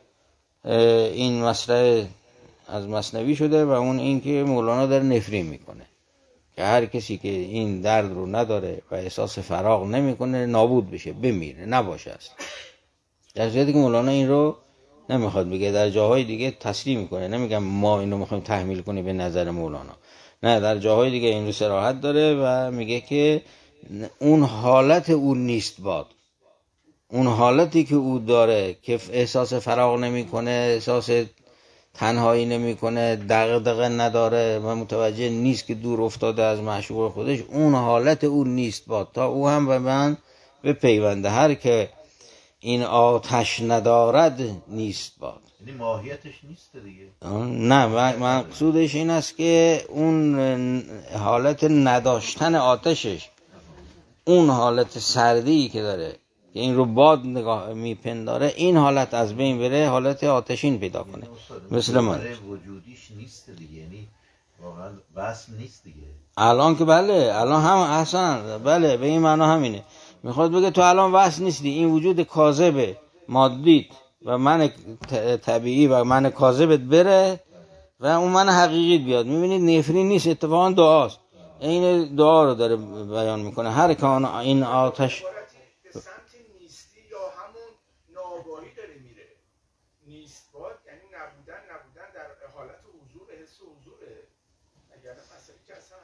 این مسئله از مثنوی شده و اون این که مولانا داره نفرین میکنه که هر کسی که این درد رو نداره و احساس فراغ نمیکنه نابود بشه، بمیره، نباشه است. در صورتی که مولانا این رو نمیخواد بگه، در جاهای دیگه تسلیم میکنه. نمیگم ما این رو میخوایم تحمیل کنیم به نظر مولانا، نه، در جاهای دیگه این رو صراحت داره و میگه که اون حالت اون نیست باد. اون حالتی که او داره که احساس فراغ نمیکنه، احساس تنهایی نمیکنه، دغدغه نداره و متوجه نیست که دور افتاده از معشوق خودش، اون حالت اون نیست باد. تا او هم به من به پیونده، هر که این آتش ندارد نیست باد. یعنی ماهیتش نیست دیگه. نه، مقصودش این است که اون حالت نداشتن آتشش، اون حالت سردی که داره که این رو باد نگاه میپنداره، این حالت از بین بره، حالت آتشین پیدا کنه. مثل من وجودیش نیست دیگه، یعنی واقعا وصل نیست دیگه. الان که بله، الان هم احسن، بله به این معنا همینه. میخواد بگه تو الان وصل نیستی، این وجود کاذب مادیت و من طبیعی و من کاذبت بره و اون من حقیقیت بیاد. میبینید نفرین نیست، اتفاقا دعاست. این دعا رو داره بیان میکنه. هر کان این آتش به سمت نیستی یا همون نابایی داره میره. نیست باد یعنی نبودن، نبودن در حالت حضور، حس حضوره. اگر مسئله که اصلا همون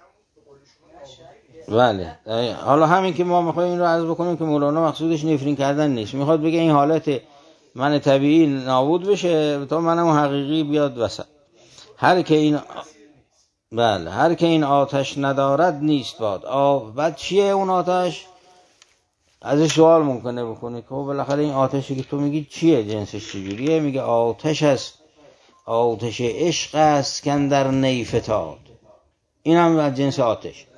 بله. حالا همین که ما میخوایم این رو عرض بکنیم که مولانا مقصودش نفرین کردن نیست، میخواد بگه این حالت من طبیعی نابود بشه تا منم حقیقی بیاد وسط. هر که این بله هر که این آتش ندارد نیست باد. آه بعد چیه اون آتش؟ ازش سوال ممکنه بکنه که بالاخره این آتشی که تو میگی چیه، جنسش چجوریه؟ میگه آتش است، آتش عشق است که اندر نی فتاد. این هم از جنس آتش،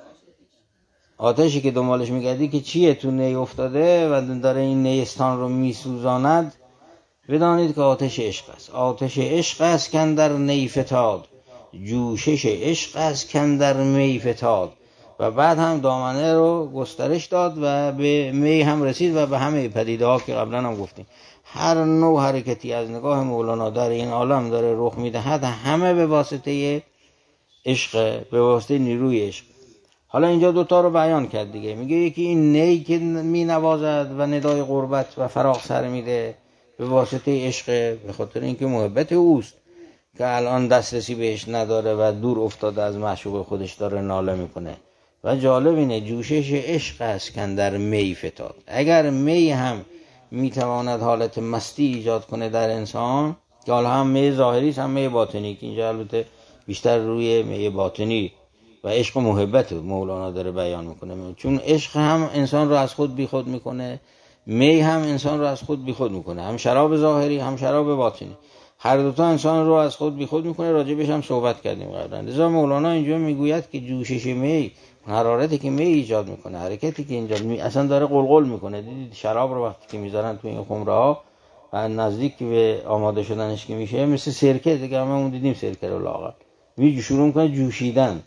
آتشی که دنبالش میگردی که چیه تو نی افتاده و داره این نیستان رو میسوزاند، بدانید که آتش عشق است. آتش عشق است که اندر نی فتاد، جوشش عشق است که اندر می فتاد. و بعد هم دامنه رو گسترش داد و به می هم رسید و به همه پدیده ها که قبلا هم گفتیم. هر نوع حرکتی از نگاه مولانا در این عالم داره رخ میدهد، همه به واسطه عشق، به واسطه نیروی عشق. حالا اینجا دوتا رو بیان کرد دیگه. میگه یکی این نی که می نوازد و ندای قربت و فراغ سر میده به واسطه عشق، به خاطر اینکه محبت اوست که الان دسترسی بهش نداره و دور افتاده از معشوق خودش، داره ناله میکنه. و جالب اینه جوشش عشق است که در می فتاد. اگر می هم میتواند حالت مستی ایجاد کنه در انسان، که حالا هم می ظاهری هم می باطنی، که اینجا البته بیشتر روی می باطنی و عشق و محبت مولانا داره بیان میکنه، چون عشق هم انسان رو از خود بی خود میکنه، می هم انسان رو از خود بی خود میکنه، هم شراب ظاهری هم شراب باطنی، هر دوتا انسان رو از خود بی خود میکنه. راجبش هم صحبت کردیم قبلا. لذا مولانا اینجا میگوید که جوشش می، حرارتی که می ایجاد میکنه، حرکتی که اینجا می اصلا داره قلقل میکنه. دیدید شراب رو وقتی که میذارن تو این خمره ها و نزدیک به آماده شدنش که میشه، مثل سرکه دیگه، همون دیدیم سرکه رو لاغر می شروع میکنه جوشیدن.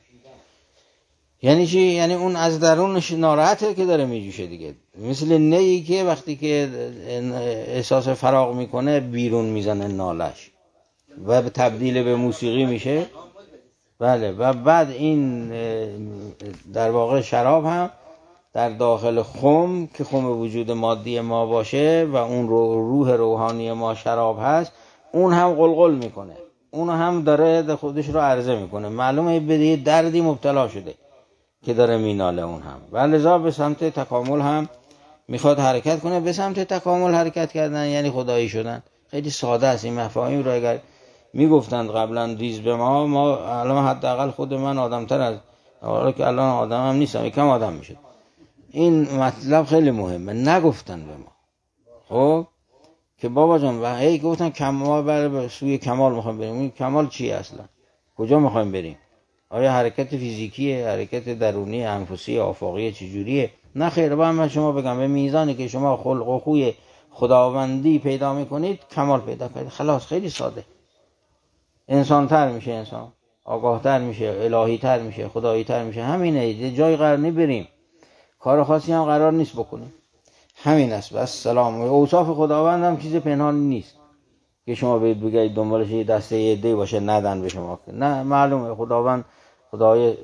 یعنی چی؟ یعنی اون از درونش ناراحته که داره میجوشه دیگه. مثل نی که وقتی که احساس فراغ میکنه بیرون میزنه نالش و به تبدیل به موسیقی میشه. بله. و بعد این در واقع شراب هم در داخل خم که خم وجود مادی ما باشه و اون رو روح روحانی ما شراب هست، اون هم قلقل میکنه، اون هم داره خودش رو عرضه میکنه. معلومه به دردی مبتلا شده که داره میناله اون هم. و لذا به سمت تکامل هم میخواد حرکت کنه. به سمت تکامل حرکت کردن یعنی خدایی شدن. خیلی ساده است این مفاهیم رو اگر میگفتند قبلا ریز به ما، ما الان حداقل خود من آدمتر از حالا که الان آدم هم نیستم، یکم آدم میشد، این مطلب خیلی مهمه. نگفتن به ما خب که بابا جان و هی گفتن کمال بر سوی کمال میخوایم بریم. این کمال چیه اصلا؟ کجا میخوایم بریم؟ آیا حرکت فیزیکیه، حرکت درونی، انفسی، آفاقی، چجوریه؟ نه خیر. با من شما بگم به میزانی که شما خلق و خوی خداوندی پیدا میکنید کمال پیدا کنید. خلاص، خیلی ساده. انسان تر میشه، انسان آگاه تر میشه، الهی تر میشه، خدایی تر میشه. همینه، جای قرار نبریم، کار خاصی هم قرار نیست بکنیم. همین است بس. سلام. اوصاف خداوند هم چیز پنهانی نیست که شما بگید بگید دنبالش یه دسته یه دی باشه ندن به شما. نه، معلومه خداوند خدای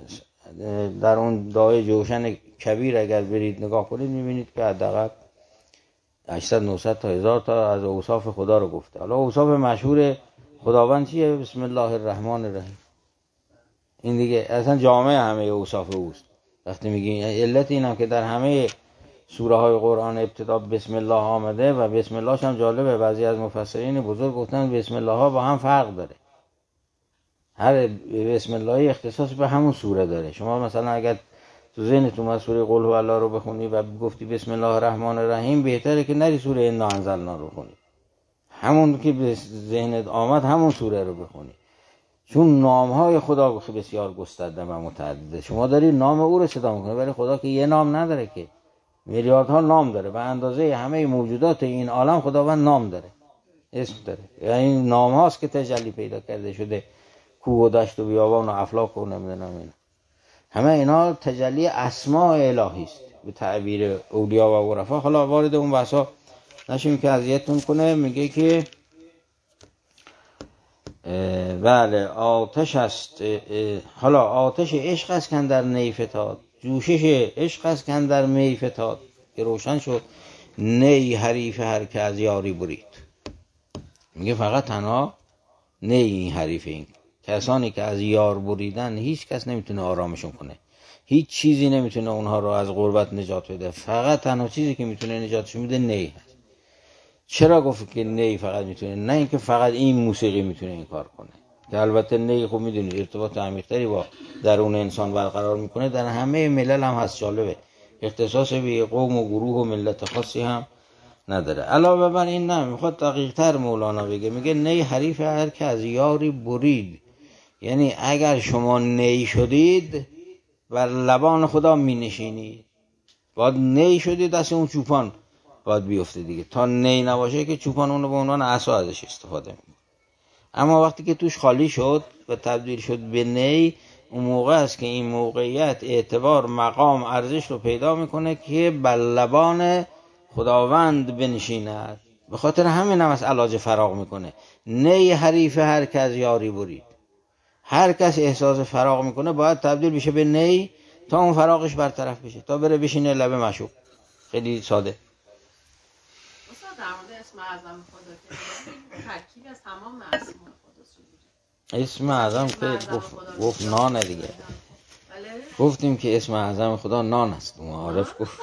در اون دعای جوشن کبیر اگر برید نگاه کنید میبینید که حداقل هشتصد نهصد تا هزار تا از اوصاف خدا رو گفته. حالا اوصاف مشهور خداوند چیه؟ بسم الله الرحمن الرحیم. این دیگه اصلا جامعه همه اوصاف اوست. وقتی میگین علت اینم که در همه سوره های قرآن ابتدا بسم الله آمده و بسم اللهش هم جالبه، بعضی از مفسرین بزرگ گفتن بسم الله ها با هم فرق داره. هر بسم الله اختصاص به همون سوره داره. شما مثلا اگر تو ذهنتون از سوره قل هو الله رو بخونی و گفتی بسم الله الرحمن الرحیم، بهتره که نری سوره انا انزلنا رو بخونی، همون که به ذهنت آمد همون سوره رو بخونی، چون نامهای خدا بسیار گسترده و متعدده. شما داری نام او رو صدا میکنی، ولی خدا که یه نام نداره، که میلیاردها نام داره. به اندازه همه موجودات این عالم خداوند نام داره، اسم داره. یعنی نام هاست که تجلی پیدا کرده شده، کوه و دشت و بیابان و افلاک و نمیدونم اینا، همه اینا تجلی اسماء الهی است به تعبیر اولیا و عرفا. حالا وارد اون بحثا نشیم که اذیتتون کنه. میگه که بله آتش است، حالا آتش عشق است که در نی فتاد، جوشش عشق است که در می فتاد، که روشن شد نی حریف هر که از یاری برید. میگه فقط تنها نی این حریف، این کسانی که از یار بریدن هیچ کس نمیتونه آرامشون کنه. هیچ چیزی نمیتونه اونها رو از غربت نجات بده. فقط تنها چیزی که میتونه نجاتشون بده نی هست. چرا گفت که نی فقط میتونه؟ نه اینکه فقط این موسیقی میتونه این کار کنه، که البته نی خب میدونید ارتباط عمیق‌تری با درون انسان برقرار میکنه. در همه ملل هم هست، جالبه، اختصاص به قوم و گروه و ملت خاصی هم نداره. علاوه بر این نه، میخواد دقیق تر مولانا بگه، میگه نی حریف هر که از یاری برید. یعنی اگر شما نی شدید بر لبان خدا می نشینید، باید نی شدید دست اون چوپان باید بیفته دیگه. تا نی نباشه که چوپان اونو به عنوان عصا ازش استفاده میکنه. اما وقتی که توش خالی شد و تبدیل شد به نی، اون موقع است که این موقعیت اعتبار، مقام، ارزش رو پیدا میکنه که بر لبان خداوند بنشیند. به خاطر همین هم از علاج فراغ میکنه. نی حریف هر که از یاری برید. هر کس احساس فراغ میکنه باید تبدیل بشه به نی تا اون فراغش برطرف بشه، تا بره بشینه لب معشوق. خیلی ساده. استاد در مورد اسم اعظم خدا که ترکیب از تمام اسماء خدا اسم اعظم که گفت گفت نانه دیگه. گفتیم که اسم اعظم خدا نان است. اون عارف گفت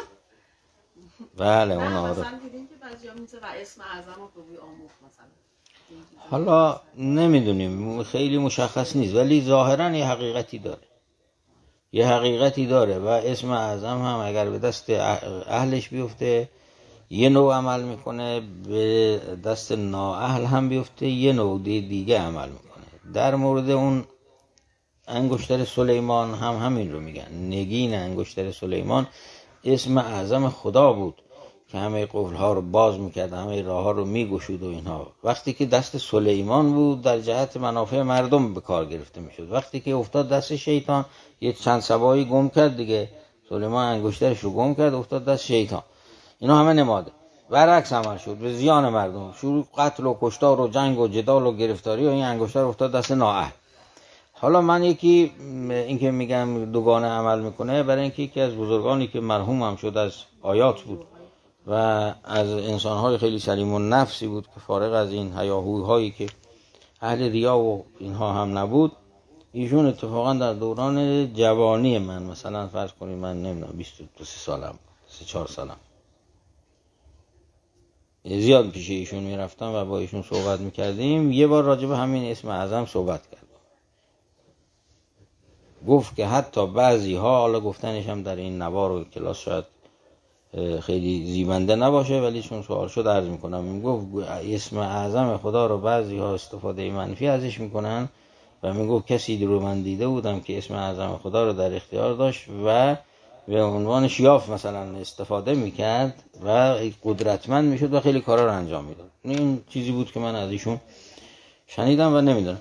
بله اون عارف. مثلا دیدیم که بعضیا میگه و اسم اعظم رو خوبی آموخت مثلا. حالا نمیدونیم، خیلی مشخص نیست، ولی ظاهرا یه حقیقتی داره. یه حقیقتی داره و اسم اعظم هم اگر به دست اهلش بیفته یه نوع عمل میکنه، به دست نااهل هم بیفته یه نوع دیگه عمل میکنه. در مورد اون انگشتر سلیمان هم همین رو میگن. نگین انگشتر سلیمان اسم اعظم خدا بود که همه قفل‌ها رو باز میکرد، همه راه‌ها رو میگشود و اینها. وقتی که دست سلیمان بود در جهت منافع مردم به کار گرفته میشد. وقتی که افتاد دست شیطان یه چند سبایی گم کرد دیگه. سلیمان انگشترش رو گم کرد افتاد دست شیطان. اینا همه نماده. برعکس عمل شد، به زیان مردم. شروع قتل و کشتار و جنگ و جدال و گرفتاری و این انگشتر افتاد دست نااهل. حالا من یکی این که میگم دوگانه عمل میکنه، برای اینکه یکی از بزرگانی که مرحوم هم شد از آیات بود و از انسان‌های خیلی سلیم النفسی بود که فارغ از این هیاهوی‌هایی که اهل ریا و اینها هم نبود، ایشون اتفاقا در دوران جوانی من، مثلا فرض کنید من نمیدونم بیست و دو سالم، سه چهار سالم، زیاد پیش ایشون میرفتم و با ایشون صحبت میکردیم. یه بار راجع به همین اسم اعظم صحبت کرد. گفت که حتی بعضی ها، حالا گفتنش هم در این نوار و کلاس شاید خیلی زیبنده نباشه ولی چون سوال شد عرض میکنم، میگفت اسم اعظم خدا رو بعضی ها استفاده منفی ازش میکنن و میگفت کسی رو من دیده بودم که اسم اعظم خدا رو در اختیار داشت و به عنوان شیاف مثلا استفاده میکرد و قدرتمند میشد و خیلی کارا رو انجام میداد. این چیزی بود که من از ایشون شنیدم و نمیدونم.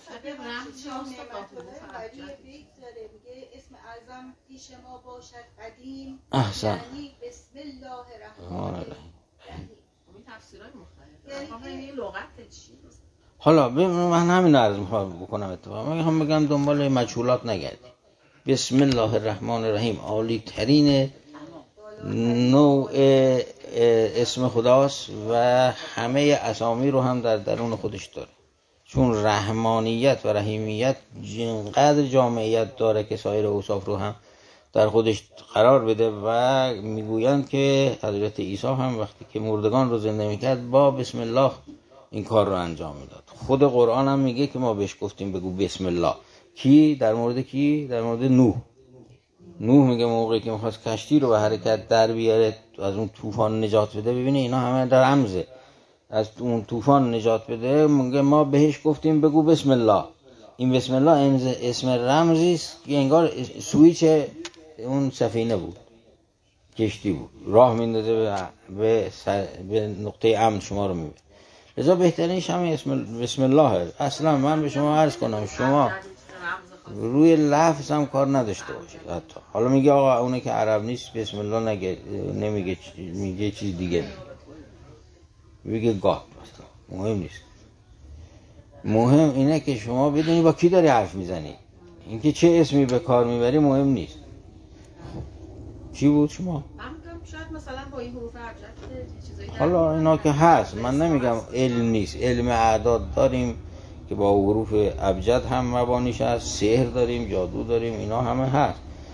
اسم اعظم پیش ما باشد قدیم، احسن. یعنی بسم الله الرحمن الرحیم. این تفسیرات مختلفه. یعنی لغت چیه؟ حالا من همین عرض میخوام بکنم. اتفاقا من هم بگم دنبال مجهولات نگردید. بسم الله الرحمن الرحیم عالی ترین نوع اسم خداست و همه اسامی رو هم در درون خودش داره، چون رحمانیت و رحیمیت اینقدر جامعیت داره که سایر اوصاف رو هم در خودش قرار بده. و میگویند که حضرت عیسی هم وقتی که مردگان رو زنده میکرد با بسم الله این کار رو انجام میداد. خود قرآن هم میگه که ما بهش گفتیم بگو بسم الله. کی؟ در مورد کی؟ در مورد نوح. نوح میگه موقعی که میخواست کشتی رو به حرکت در بیاره، از اون طوفان نجات بده، ببینه اینا همه در رمزه، از اون طوفان نجات بده، میگه ما بهش گفتیم بگو بسم الله. این بسم الله اسم رمزی است که انگار سویچ اون سفینه بود، کشتی بود، راه میندازه به به نقطه امن شما رو میبره. لذا بهترینش همین اسم بسم الله. اصلا من به شما عرض کنم شما روی لفظ هم کار نداشته باشید. حتی حالا میگه آقا اونه که عرب نیست بسم الله نگه، نمیگه، میگه چیز دیگه، میگه گاد، مهم نیست. مهم اینه که شما بدونی با کی داری حرف میزنی. اینکه چه اسمی به کار میبری مهم نیست. چی بود شما؟ من میگم شاید مثلا با این حروف ابجد چیزایی حالا اینا که هست، من نمیگم علم نیست. علم اعداد داریم که با حروف ابجد هم مبانیش هست، سحر داریم، جادو داریم، اینا همه هست.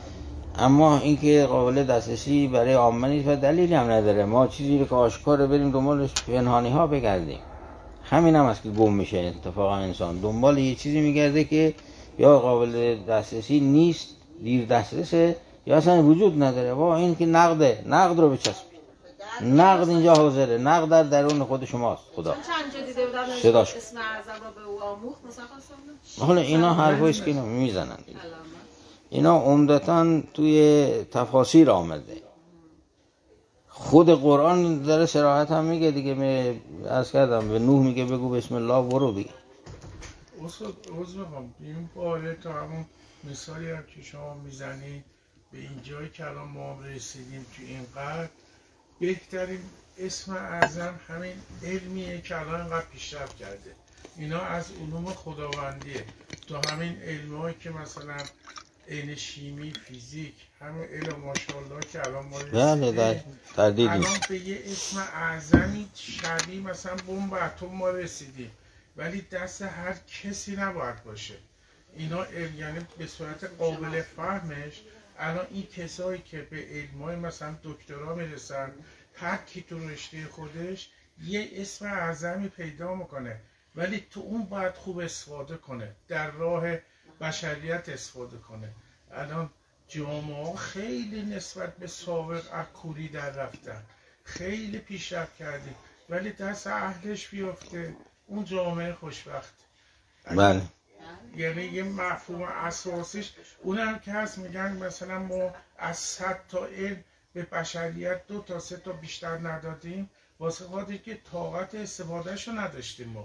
اما اینکه قابل دسترسی برای عامه نیست و دلیلی هم نداره ما چیزی رو که آشکاره بریم دنبالش پنهانی ها بگردیم. همین هم است که گم میشه اتفاقا انسان دنبال یه چیزی میگرده که یا قابل دسترسی نیست، دیر دسترسه، یا اصلا وجود نداره. با این که نقده، نقد رو بچسبید. نقد اینجا حاضره، نقد در درون خود شماست. خدا چون چند جا دیده بودم صداش اسم اعظم را به او آموخت مثلا خواستم حالا اینا حرفاییست که میزنن، اینا عمدتاً توی تفاسیر آمده. خود قرآن در صراحت هم میگه دیگه. می عرض کردم به نوح میگه بگو بسم الله برو دیگه. اصلا عوض میخوام این باره تا همون مثالی هم که شما میزنید به این جایی که الان ما هم رسیدیم تو این قرن، بهترین اسم اعظم همین علمیه که الان اینقدر پیشرفت کرده. اینا از علوم خداوندیه. تو همین علمهایی که مثلا علم شیمی، فیزیک، همین علم ماشاءالله که الان ما بله در رسیدیم، تردیدی الان به یه اسم اعظمی شبیه مثلا بمب اتم ما رسیدیم، ولی دست هر کسی نباید باشه. اینا علم، یعنی به صورت قابل فهمش الان این کسایی که به علمای مثلا دکترا میرسن، هر کی تو رشته خودش یه اسم اعظمی پیدا میکنه، ولی تو اون باید خوب استفاده کنه، در راه بشریت استفاده کنه. الان جامعه خیلی نسبت به سابق عکوری در رفتن، خیلی پیشرفت کردیم، ولی دست اهلش بیفته اون جامعه خوشبخت. بله یعنی یه مفهوم اساسیش اونم که هست، میگن مثلا ما از صد تا علم به بشریت دو تا سه تا بیشتر ندادیم واسه خاطر که طاقت استفادهشو نداشتیم ما.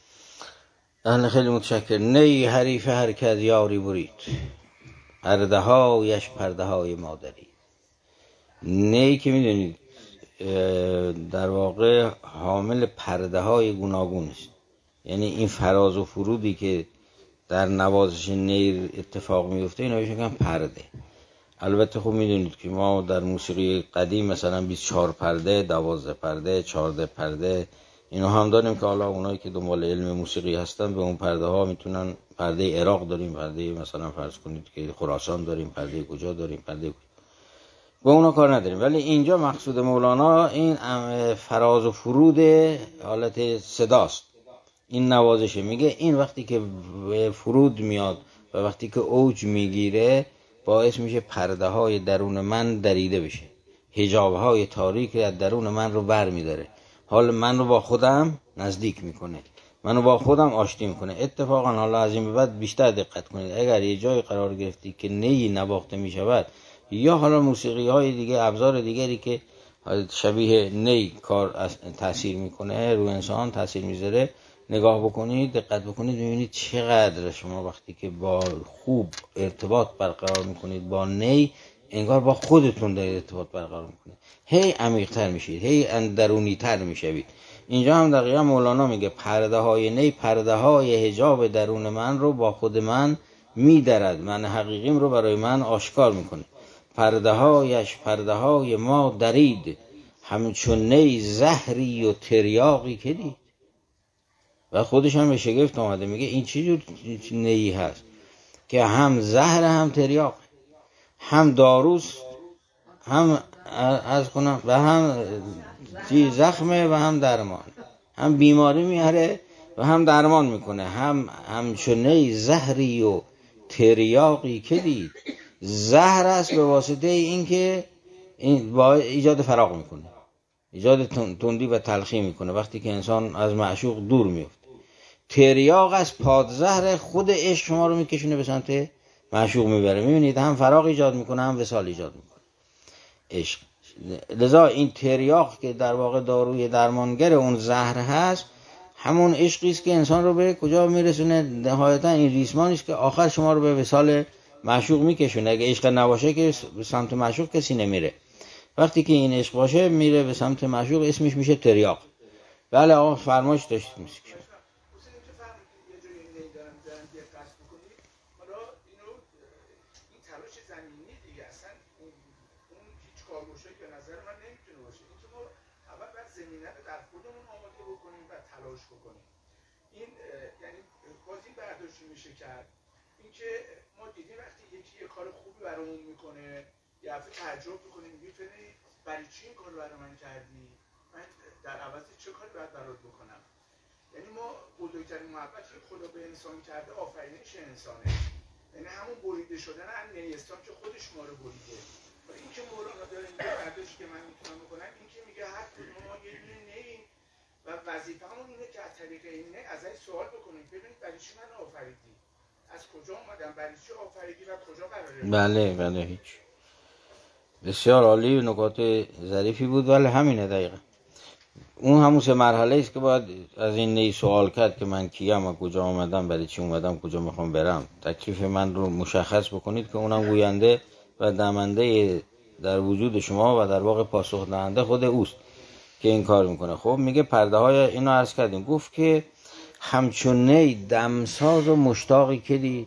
بله خیلی متشکر. نی حریف حرکت یاری برید، پرده هایش پرده های مادری. نی که میدونید در واقع حامل پرده های گوناگون است. یعنی این فراز و فرودی که در نوازش نی اتفاق میفته اینا بهش میگن پرده. البته خب میدونید که ما در موسیقی قدیم مثلا بیست و چهار پرده، دوازده پرده، چهارده پرده اینو هم داریم که حالا اونایی که دنبال علم موسیقی هستن به اون پرده ها میتونن، پرده عراق داریم، پرده مثلا فرض کنید که خراسان داریم، پرده کجا داریم، پرده کجا. با اونا کار نداریم. ولی اینجا مقصود مولانا این فراز و فرود حالت صداست. این نوازشه. میگه این وقتی که فرود میاد و وقتی که اوج میگیره باعث میشه پرده های درون من دریده بشه، حجاب های تاریک از درون من رو بر میداره، حال من رو با خودم نزدیک میکنه، منو با خودم آشتی میکنه. اتفاقا حالا از این به بعد بیشتر دقت کنید، اگر یه جای قرار گرفتی که نی نواخته میشود یا حالا موسیقی های دیگه، ابزار دیگری که شبیه نی کار تاثیر میکنه رو انسان تاثیر میذاره، نگاه بکنید، دقت بکنید، میبینید چقدر شما وقتی که با خوب ارتباط برقرار میکنید با نی، انگار با خودتون دارید ارتباط برقرار میکنید، هی عمیق‌تر میشید، هی اندرونی‌تر میشوید. اینجا هم دقیقا مولانا میگه پرده های نی پرده های حجاب درون من رو با خود من میدرد، من حقیقیم رو برای من آشکار میکنه. پرده هایش پرده های ما درید، همچون نی زهری و تریاقی که دید. و خودش هم به شگفت آمده، میگه این چی جور نی هست که هم زهر هم تریاق، هم داروست، هم از کنم و هم چی زخمه و هم درمان، هم بیماری میاره و هم درمان میکنه. هم همچون نی زهری و تریاقی که دید. زهر است به واسطه این که این با ایجاد فراق میکنه، ایجاد تندی و تلخی میکنه وقتی که انسان از معشوق دور میفته. تریاق است پادزهر، خود عشق شما رو میکشونه به سمت معشوق میبره. میبینید هم فراق ایجاد میکنه هم وصال ایجاد میکنه عشق. لذا این تریاق که در واقع داروی درمانگر اون زهر هست، همون عشقی است که انسان رو به کجا میرسونه؟ نهایتا این ریسمانی است که آخر شما رو به وصال معشوق میکشونه. اگه عشق نباشه که به سمت معشوق کسی نمیره. وقتی که این عشق باشه میره به سمت معشوق، اسمش میشه تریاق. بله آقا فرمایش داشتید. موسیقی این یعنی بازی برداشتی میشه کرد. اینکه ما دیدیم وقتی یکی یه کار خوبی برامون میکنه یه دفعه تعجب میکنه میگه فلانی برای چی این کار رو برای من کردی؟ من در عوض چه کاری باید برات بکنم؟ یعنی ما بزرگترین محبت که خدا به انسان کرده آفرینش انسانه، یعنی همون بریده شدن از نیستان که خودش ما رو بریده. ولی این که مولانا داره میگه برداشتی که من میتونم بکنم این که میگه هر کدوم ما یه دونه نیم و وظیفه‌مون اینه که از طریق این نه ازش سوال بکنیم ببینید برای چی من آفریدی؟ از کجا اومدم؟ برای چی آفریدی و کجا قراره؟ بله بله هیچ. بسیار عالی، نکات ظریفی بود. ولی همینه دقیقا اون همون سه مرحله است که باید از این نی سوال کرد که من کیم و کجا آمدم، برای چی اومدم، کجا میخوام برم. تکلیف من رو مشخص بکنید که اونم گوینده و دمنده در وجود شما و در واقع پاسخ دهنده خود اوست که این کار میکنه. خب میگه پرده های اینو عرض کردیم، گفت که همچون نی دمساز و مشتاقی که دید.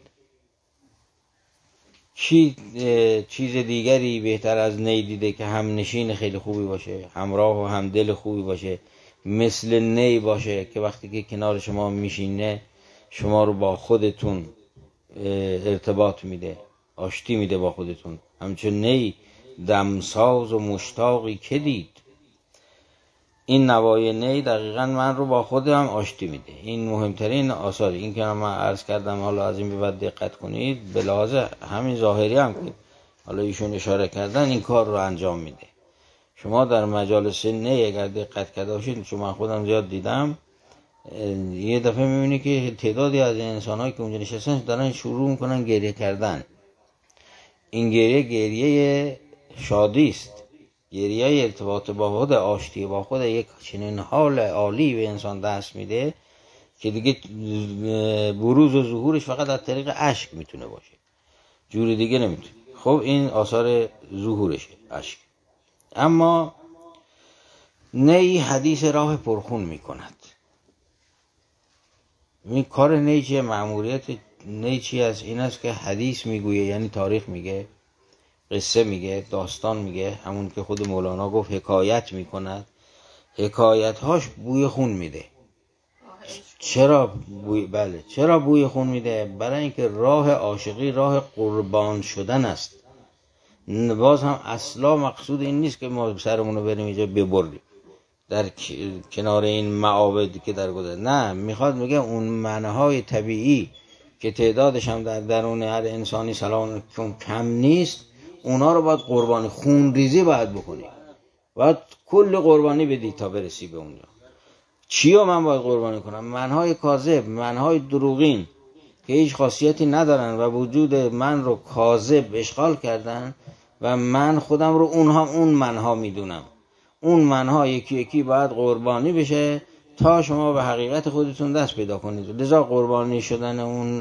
چی چیز دیگری بهتر از نی دیده که هم نشین خیلی خوبی باشه، همراه و هم دل خوبی باشه، مثل نی باشه که وقتی که کنار شما میشینه شما رو با خودتون ارتباط میده، آشتی میده با خودتون. همچون نی دمساز و مشتاقی که دید. این نوای نی دقیقا من رو با خودم آشتی میده. این مهمترین آثار. این که من عرض کردم حالا از این به بعد دقت کنید، به لحاظ همین ظاهری هم که حالا ایشون اشاره کردن این کار رو انجام میده. شما در مجالس نی اگر دقت کرده باشید، چون من خودم زیاد دیدم، یه دفعه میبینی که تعدادی از انسان‌هایی که اونجا نشستن دارن شروع میکنن گریه کردن. این گریه گریه شادی است، گریه ارتباط با خود، آشتی با خود. یک چنین حال عالی به انسان دست میده که دیگه بروز و ظهورش فقط از طریق اشک میتونه باشه، جوری دیگه نمیتونه. خب این آثار ظهورشه، اشک. اما نی حدیث راه پرخون میکند. این کار نی چیه؟ مأموریت نی چی است؟ این است که حدیث میگویه، یعنی تاریخ میگه، قصه میگه، داستان میگه، همون که خود مولانا گفت حکایت میکند. حکایت هاش بوی خون میده. چرا بوی؟ بله چرا بوی خون میده؟ برای اینکه راه عاشقی راه قربان شدن است. باز هم اصلا مقصود این نیست که ما سرمون رو بریم اینجا ببریم در کنار این معابدی که در گذشته. نه، میخواد میگه اون معناهای طبیعی که تعدادش هم در درون هر انسانی سلام کم نیست، اونا رو باید قربانی، خون ریزی باید بکنی، باید کل قربانی بدی تا برسی به اونجا. چی رو من باید قربانی کنم؟ منهای کاذب، منهای دروغین که هیچ خاصیتی ندارن و وجود من رو کاذب اشغال کردن و من خودم رو اونها اون منها میدونم. اون منها یکی یکی باید قربانی بشه تا شما به حقیقت خودتون دست پیدا کنید. لذا قربانی شدن اون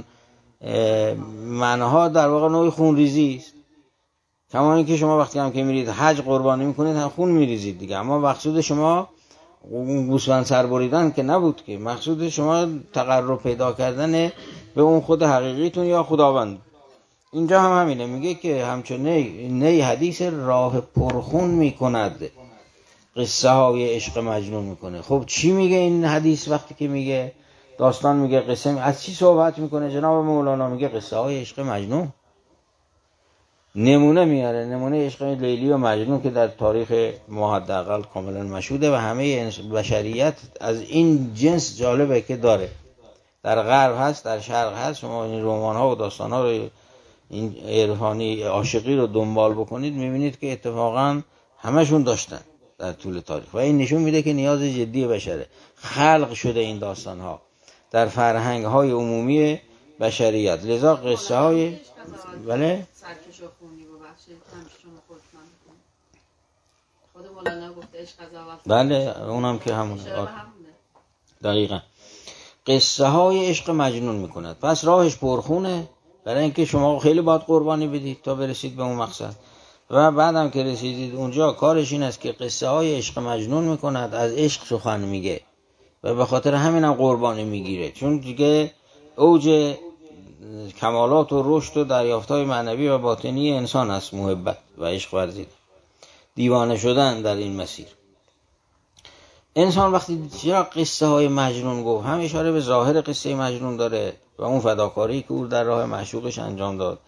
منها در واقع نوعی خون ریزی است. کما اینکه شما وقتی هم که میرید حج قربانی میکنید هم خون میریزید دیگه، اما مقصود شما گوسفند سر بریدن که نبود، که مقصود شما تقرب پیدا کردن به اون خود حقیقیتون یا خداوند. اینجا هم همینه، میگه که همچون نی, نی حدیث راه پرخون میکند، قصه های عشق مجنون میکنه. خب چی میگه این حدیث وقتی که میگه داستان میگه قصه میگه؟ از چی صحبت میکنه جناب مولانا؟ میگه قصه های عشق مجنون. نمونه میاره، نمونه عشق لیلی و مجنون که در تاریخ ما حداقل کاملا مشهوده و همه بشریت از این جنس جالبه که داره. در غرب هست، در شرق هست. شما این رمان ها و داستان ها رو، این عرفانی عاشقی رو دنبال بکنید میبینید که اتفاقا همشون داشتن در طول تاریخ و این نشون میده که نیاز جدی بشره. خلق شده این داستان ها در فرهنگ های عمومی بشریت. لذا قصه های بله سرکش و خونی و بخشید همشون خودتون خود مولانا گفته عشق قضاوت. بله اونم که همونه دقیقا. قصه های عشق مجنون میکند. پس راهش پرخونه، برای اینکه شما خیلی باید قربانی بدید تا برسید به اون مقصد. و بعدم که رسیدید اونجا کارش این است که قصه های عشق مجنون میکند، از عشق سخن میگه و به خاطر همینم قربانی میگیره، چون دیگه اوج کمالات و رشد و دریافت‌های معنوی و باطنی انسان است محبت و عشق ورزیدن، دیوانه شدن در این مسیر. انسان وقتی چرا قصه های مجنون گفت، هم اشاره به ظاهر قصه مجنون داره و اون فداکاری که او در راه معشوقش انجام داد،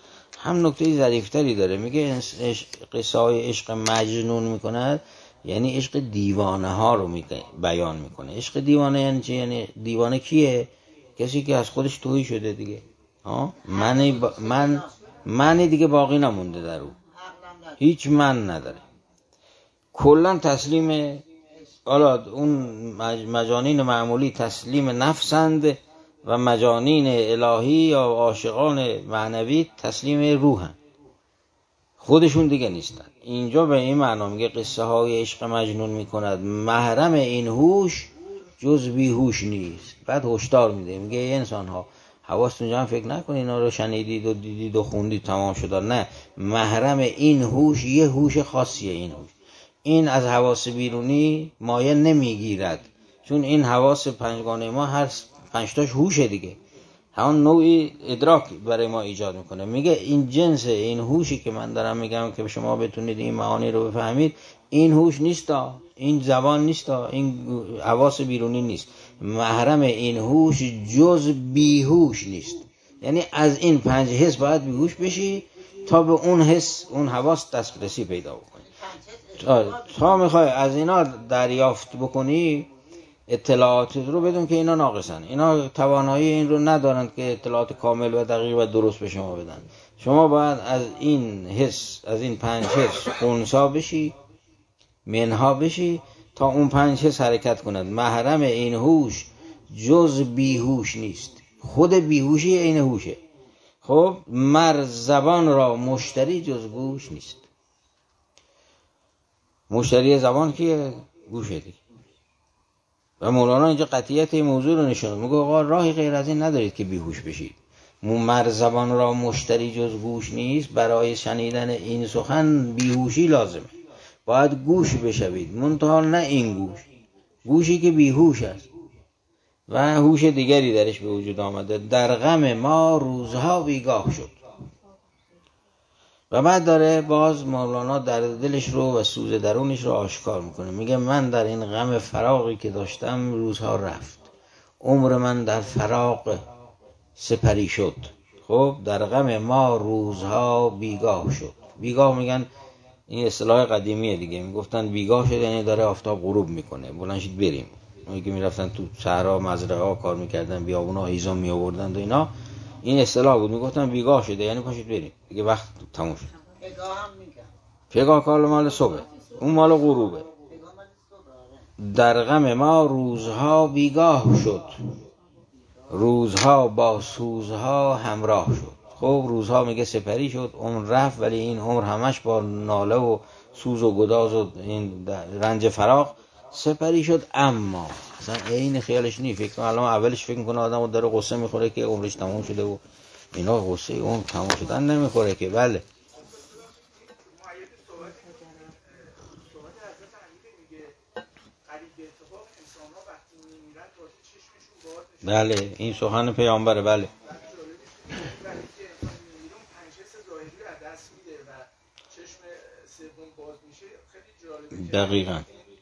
هم نکته ظریفتری داره. میگه قصه های عشق مجنون میکند، یعنی عشق دیوانه ها رو بیان میکنه. عشق دیوانه یعنی چی؟ یعنی دیوانه کیه؟ کسی که از خودش توهی شده دیگه. ها من با... من من دیگه باقی نمونده در او، هیچ من نداره، کلا تسلیم. حالا اون مجانین معمولی تسلیم نفسند و مجانین الهی یا عاشقان معنوی تسلیم روحن، خودشون دیگه نیستن. اینجا به این معنا میگه قصه های عشق مجنون میکند، محرم این هوش جز بیهوش نیست. بعد هشدار میده، میگه ای انسان ها حواستون جمع، فکر نکنید اینا رو شنیدید و دیدید و خوندید تمام شد. نه، محرم این هوش یه هوش خاصیه. این هوش این از حواس بیرونی مایه نمیگیرد، چون این حواس پنجگانه ما هر پنجتاش هوشه دیگه، همون نوعی ادراک برای ما ایجاد میکنه. میگه این جنس این هوشی که من دارم میگم که شما بتونید این معانی رو بفهمید، این هوش نیستا، این زبان نیستا، این حواس بیرونی نیست. محرم این هوش جز بیهوش نیست، یعنی از این پنج حس باید بیهوش بشی تا به اون حس، اون حواس دسترسی پیدا بکنی. تا, تا میخوای از اینا دریافت بکنی اطلاعات رو، بدون که اینا ناقصن، اینا توانایی این رو ندارند که اطلاعات کامل و دقیق و درست به شما بدن. شما باید از این حس، از این پنج حس خونسا بشی، منها بشی تا اون پنج حس حرکت کند. محرم این هوش جز بیهوش نیست، خود بیهوشی این هوشه. خب مر زبان را مشتری جز گوش نیست. مشتری زبان کیه؟ گوشه دیگه. و مولانا اینجا قطعیت این موضوع رو نشون میگه آقا راهی غیر از این ندارید که بیهوش بشید. مر زبان را مشتری جز گوش نیست. برای شنیدن این سخن بیهوشی لازمه، باید گوش بشوید، منتها نه این گوش، گوشی که بیهوش است و هوش دیگری درش به وجود آمده. در غم ما روزها بیگاه شد. و بعد داره باز مولانا در دلش رو و سوز درونش رو آشکار میکنه. میگه من در این غم فراقی که داشتم روزها رفت، عمر من در فراق سپری شد. خب در غم ما روزها بیگاه شد. بیگاه میگن این اصطلاح قدیمیه دیگه، میگفتن بیگاه شد یعنی داره آفتاب غروب میکنه، بلند شید بریم. اونی که میرفتن تو صحرا مزرعه ها کار میکردن، بیابونا هیزم میآوردن و اینا، این اصطلاح بود، میگفتن بیگاه شده یعنی پاشید بریم دیگه، وقت تموم شد. پگاه هم میگن، پگاه کار مال صبح، اون مال غروبه. در غم ما روزها بیگاه شد، روزها با سوزها همراه شد. خب روزها میگه سپری شد، عمر رفت، ولی این عمر همش با ناله و سوز و گداز و این رنج فراق سپری شد. اما اصلا این خیالش نی، فکر کنم الان اولش فکر کنه آدم داره قصه میخوره که عمرش تموم شده و اینا، قصه اون تموم شدن نمیخوره که. بله بله این سخن پیامبره. بله دقیقاً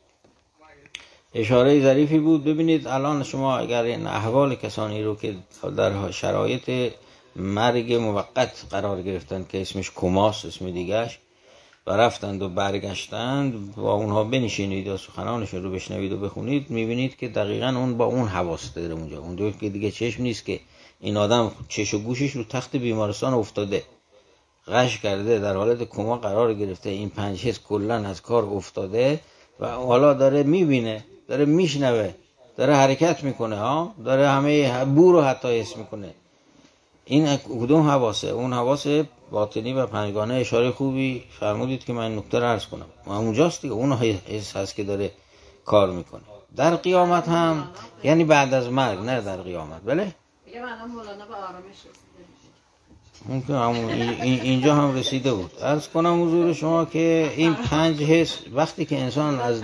اشاره ظریفی بود. ببینید الان شما اگر این احوال کسانی رو که در شرایط مرگ موقت قرار گرفتن که اسمش کماس، اسم دیگهش، و رفتند و برگشتند، با اونها بنشینید و سخنانشون رو بشنوید و بخونید، میبینید که دقیقاً اون با اون حواس داره اونجا. اونجا که دیگه چشم نیست، که این آدم چش و گوشش رو تخت بیمارستان افتاده، غش کرده، در حالت کما قرار گرفته، این پنج حس کلاً از کار افتاده و حالا داره میبینه، داره میشنوه، داره حرکت میکنه، ها داره همه بو رو حتی حس میکنه. این کدوم حواسه؟ اون حواس باطنی و پنجگانه. اشاره خوبی فرمودید که من نکته رو عرض کنم، اونجاست دیگه، اون حس هست که داره کار میکنه. در قیامت هم یعنی بعد از مرگ، نه در قیامت. بله میگه الان مولانا به آرامش رسیده، ممکن همون اینجا هم رسیده بود. عرض کنم حضور شما که این پنج حس وقتی که انسان از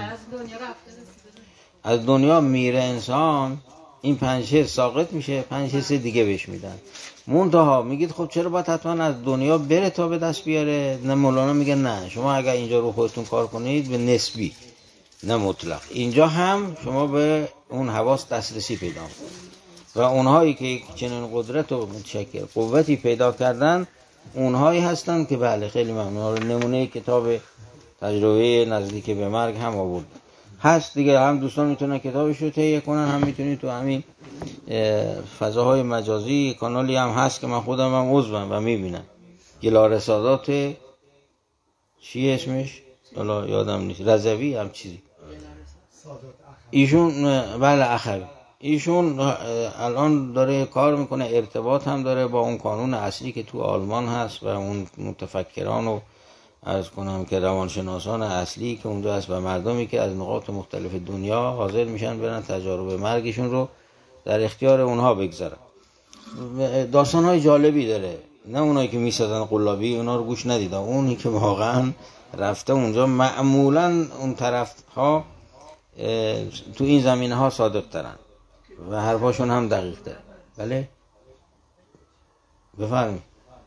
از دنیا میره، انسان این پنج حس ساقط میشه، پنج حس دیگه بهش میدن. منتها میگید خب چرا باید حتما از دنیا بره تا به دست بیاره؟ نه، مولانا میگه نه، شما اگر اینجا رو خودتون کار کنید به نسبی، نه مطلق، اینجا هم شما به اون حواس دسترسی پیدا کنید. و اونهایی که چنین قدرت و متشکر قوتی پیدا کردن اونهایی هستن که بله خیلی ممنون. نمونه کتاب تجربه نزدیک به مرگ هم آورد هست دیگه. هم دوستان میتونن کتابش رو تهیه کنن، هم میتونید تو همین فضاهای مجازی کانالی هم هست که من خودم هم عضوم و میبینم. گلارسادات چی اسمش؟ حالا یادم نیست، رضوی هم چیزی ایشون، بله اخوی، ایشون الان داره کار میکنه، ارتباط هم داره با اون کانون اصلی که تو آلمان هست و اون متفکران و عرض کنم که روانشناسان اصلی که اونجا هست و مردمی که از نقاط مختلف دنیا حاضر میشن برن تجارب مرگشون رو در اختیار اونها بگذارن. داستان‌های جالبی داره، نه اونایی که میسازن قلابی اونا رو گوش ندیدم، اونی که واقعا رفته اونجا معمولا اون طرف ها تو این زمینه ها صادق ترن و حرفاشون هم دقیق تره. بله بفرمایید.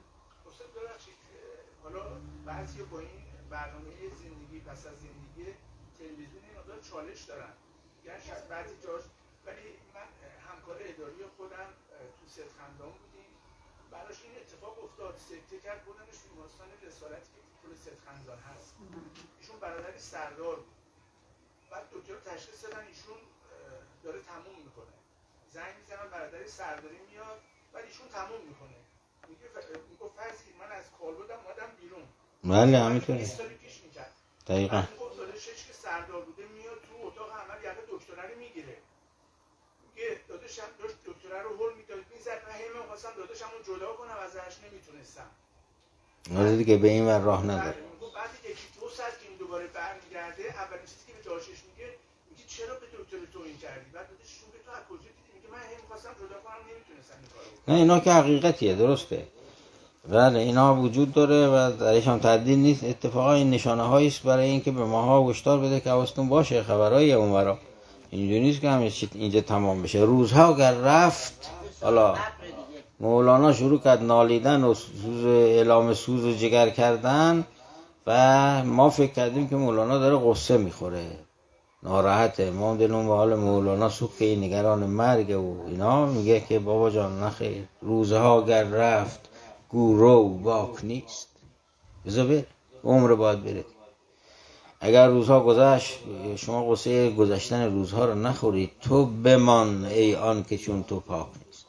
حالا بعضی با این برنامه زندگی پس از زندگی تلویزیون این مقدار چالش دارن، یعنی از بعضی جاش، ولی من همکار اداری خودم تو ستخندان بودیم، براش این اتفاق افتاد، سکته کرد بردنش بیمارستان رسالتی که تو ستخندان هست. ایشون برادری سردار بود، بعد دکتر تشخیص دادن ایشون داره تموم میکنه، زنگ میزنن برادری سرداری میاد، بعد ایشون تموم میکنه، میگه میگه فرضی من از کالبدم اومدم بیرون. بله همینطوره استوری پیش میکرد دقیقاً. خب داداشش که سردار بوده میاد تو اتاق عمل یقه دکتره رو میگیره، میگه داداشم داشت دکتره رو هول میداد میزد، من همه میخواستم داداشم رو جدا کنم ازش نمیتونستم. آره دیگه به این ور راه نداره. میگه بعد یکی دو ساعت که این دوباره برمیگرده اولین چیزی که به داداشش میگه میگه چرا به دکتر تو این کردی؟ بعد داداشش میگه تو از کجا دیدی؟ میگه من همه میخواستم جدا کنم نمیتونستم این کارو کنم. نه اینا که حقیقتیه، درسته، بله اینا وجود داره و درش هم تردید نیست. اتفاقا این نشانه هایی است برای اینکه به ماها هشدار بده که حواستون باشه، خبرای اونورا اینجوری نیست که همه چی اینجا تمام بشه. روزها اگر رفت، حالا مولانا شروع کرد نالیدن و سوز اعلام سوز و جگر کردن و ما فکر کردیم که مولانا داره قصه میخوره، ناراحته، ما دلون به حال مولانا سوخته، نگران مرگ و اینا. میگه که بابا جان نخیر، روزها اگر رفت گورو باک نیست، بذار بره، عمر باید بره. اگر روزها گذشت شما قصه گذشتن روزها رو نخورید، تو بمان ای آن که چون تو پاک نیست.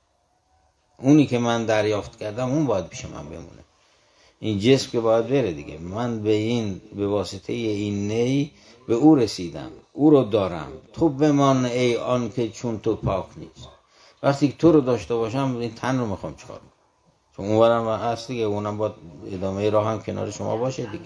اونی که من دریافت کردم اون باید پیش من بمونه، این جسم که باید بره دیگه. من به این به واسطه این نی به او رسیدم، او رو دارم، تو بمان ای آن که چون تو پاک نیست. وقتی که تو رو داشته باشم این تن رو میخوام چکار کنم، چون اونورم هست دیگه، اونم باید ادامه راه هم کنار شما باشه دیگه.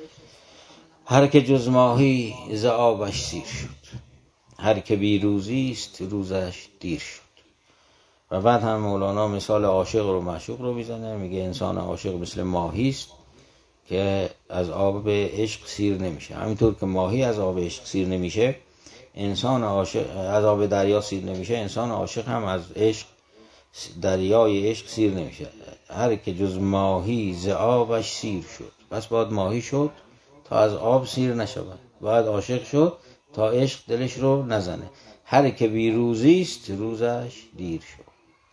هر که جز ماهی ز آبش سیر شد، هر که بی روزی است روزش دیر شد. و بعد هم مولانا مثال عاشق رو معشوق رو میزنه، میگه انسان عاشق مثل ماهی است که از آب عشق سیر نمیشه. همینطور که ماهی از آب عشق سیر نمیشه، انسان عاشق از آب دریا سیر نمیشه، انسان عاشق هم از عشق دریای عشق سیر نمیشه. هر که جز ماهی ز آبش سیر شد، پس باید ماهی شد تا از آب سیر نشود، باید عاشق شد تا عشق دلش رو نزنه. هر که بی روزی است روزش دیر شد.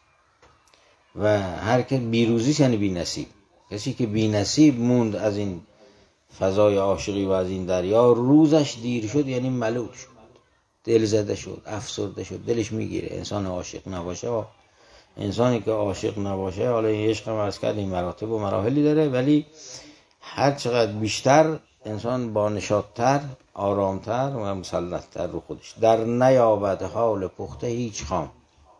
و هر که بی روزی است یعنی بی نصیب. کسی که بی نصیب موند از این فضای عاشقی و از این دریا، روزش دیر شد یعنی ملول شد، دل زده شد، افسرده شد، دلش میگیره. انسان عاشق نباشه، انسانی که عاشق نباشه، حالا این عشق هم عرض کرد این مراتب و مراحلی داره، ولی هر چقدر بیشتر انسان با نشاط‌تر، آرامتر و مسلط‌تر رو خودش در نیابد حال پخته هیچ خام.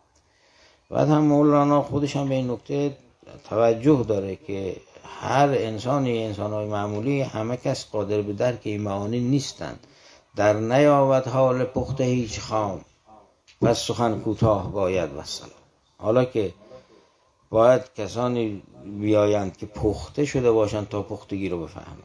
بعد هم مولانا خودش هم به این نکته توجه داره که هر انسانی، انسان‌های معمولی، همه کس قادر به درک این معانی نیستند. در نیابد حال پخته هیچ خام، پس سخن کوتاه باید و سلام. حالا که باید کسانی بیایند که پخته شده باشند تا پختگی رو بفهمند.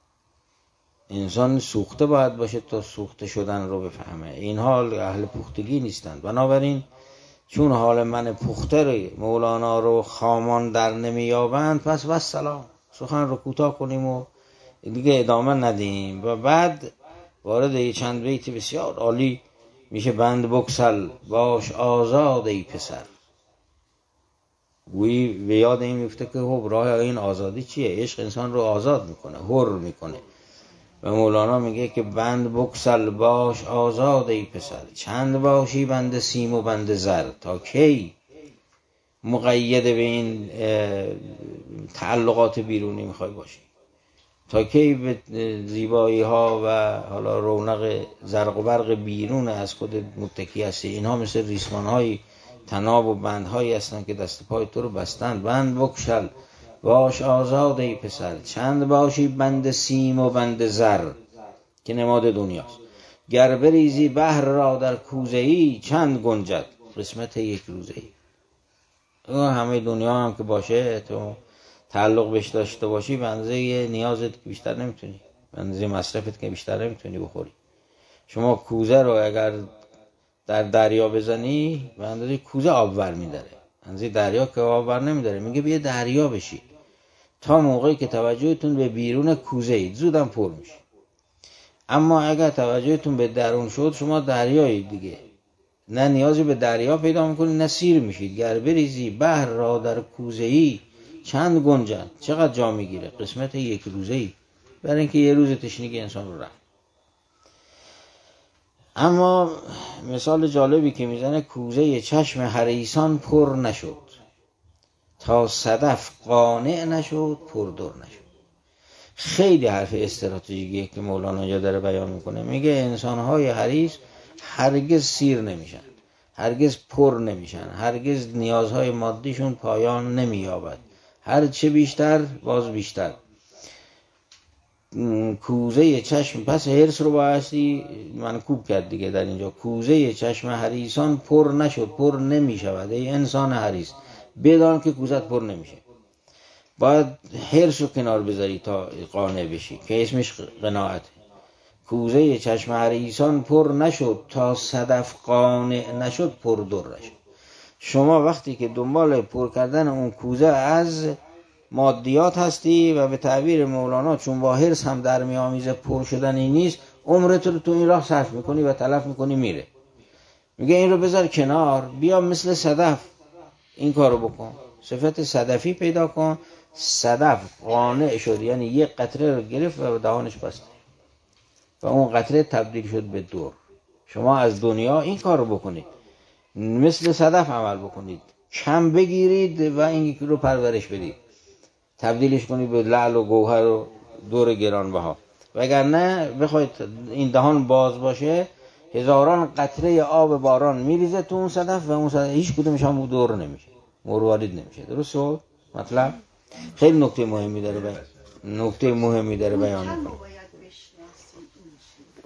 انسان سوخته باید باشه تا سوخته شدن رو بفهمه. این حال اهل پختگی نیستند. بنابراین چون حال من پخته رو مولانا رو خامان در نمیابند، پس و سلام، سخن رو کوتاه کنیم و دیگه ادامه ندیم. و بعد وارد یه چند بیت بسیار عالی میشه: بند بکسل باش آزاد ای پسر، گویی به یاد این میفته که خب راه این آزادی چیه؟ عشق انسان رو آزاد میکنه، حر میکنه. و مولانا میگه که بند بکسل باش آزاد ای پسر، چند باشی بند سیم و بند زر. تا کی مقید به این تعلقات بیرونی میخوای باشی؟ تا کی به زیبایی ها و حالا رونق زرق و برق بیرون از خود متکی هستی؟ اینها مثل ریسمان های تناب و بند هایی هستن که دست پای تو رو بستن. بند بکشل باش آزاد ای پسر، چند باشی بند سیم و بند زر که نماد دنیاست. گر بریزی بحر را در کوزه ای، چند گنجد قسمت یک روزه ای. همه دنیا هم که باشه تو تعلق بهش داشته باشی، به اندازه نیازت که بیشتر نمیتونی، به اندازه مصرفت که بیشتر نمیتونی بخوری. شما کوزه رو اگر در دریا بزنی، به اندازه کوزه آب ور میداره، اندازه دریا که آب ور نمیداره. میگه بیا دریا بشید تا موقعی که توجهتون به بیرون کوزه اید، زودم پر میشه. اما اگر توجهتون به درون شد، شما دریایید دیگه، نه نیازی به دریا پیدا میکنید نه سیر میشید. گر بریزی بحر را در کوزه ای، چند گنجد چقدر جا میگیره قسمت یک روزه ای، برای اینکه یه روز تشنگی انسان رو رفت. اما مثال جالبی که میزنه، کوزه چشم حریصان پر نشد، تا صدف قانع نشد پردر نشد. خیلی حرف استراتژیکیه که مولانا اینجا داره بیان میکنه. میگه انسانهای حریص هرگز سیر نمیشن، هرگز پر نمیشن، هرگز نیازهای مادیشون پایان نمییابد، هر چه بیشتر باز بیشتر. کوزه چشم، پس حرص رو بایستی منکوب کرد دیگه در اینجا. کوزه چشم حریصان پر نشد، پر نمیشود. ای انسان حریص بدان که کوزت پر نمیشه، باید حرص رو کنار بذاری تا قانع بشی که اسمش قناعت. کوزه چشم حریصان پر نشد، تا صدف قانع نشد پردر نشد. شما وقتی که دنبال پر کردن اون کوزه از مادیات هستی و به تعبیر مولانا چون با حرص هم در میامیزه پر شدنی نیست، عمرت رو تو این راه صرف میکنی و تلف میکنی میره. میگه این رو بذار کنار، بیا مثل صدف این کارو بکن، صفت صدفی پیدا کن. صدف قانع شد، یعنی یک قطره رو گرفت و دهانش بست و اون قطره تبدیل شد به در. شما از دنیا این کار رو بکنید، مثل صدف عمل بکنید، کم بگیرید و این رو پرورش بدید، تبدیلش کنید به لعل و گوهر و دور گرانبها. وگرنه بخواید این دهان باز باشه، هزاران قطره آب باران میریزه تو اون صدف و اون صدف هیچ کدومش هم دور نمیشه، مروارید نمیشه. درسته؟ مطلب خیلی نکته مهمی داره بیان نکته مهمی داره بیان میکنه. باید بشناسیم این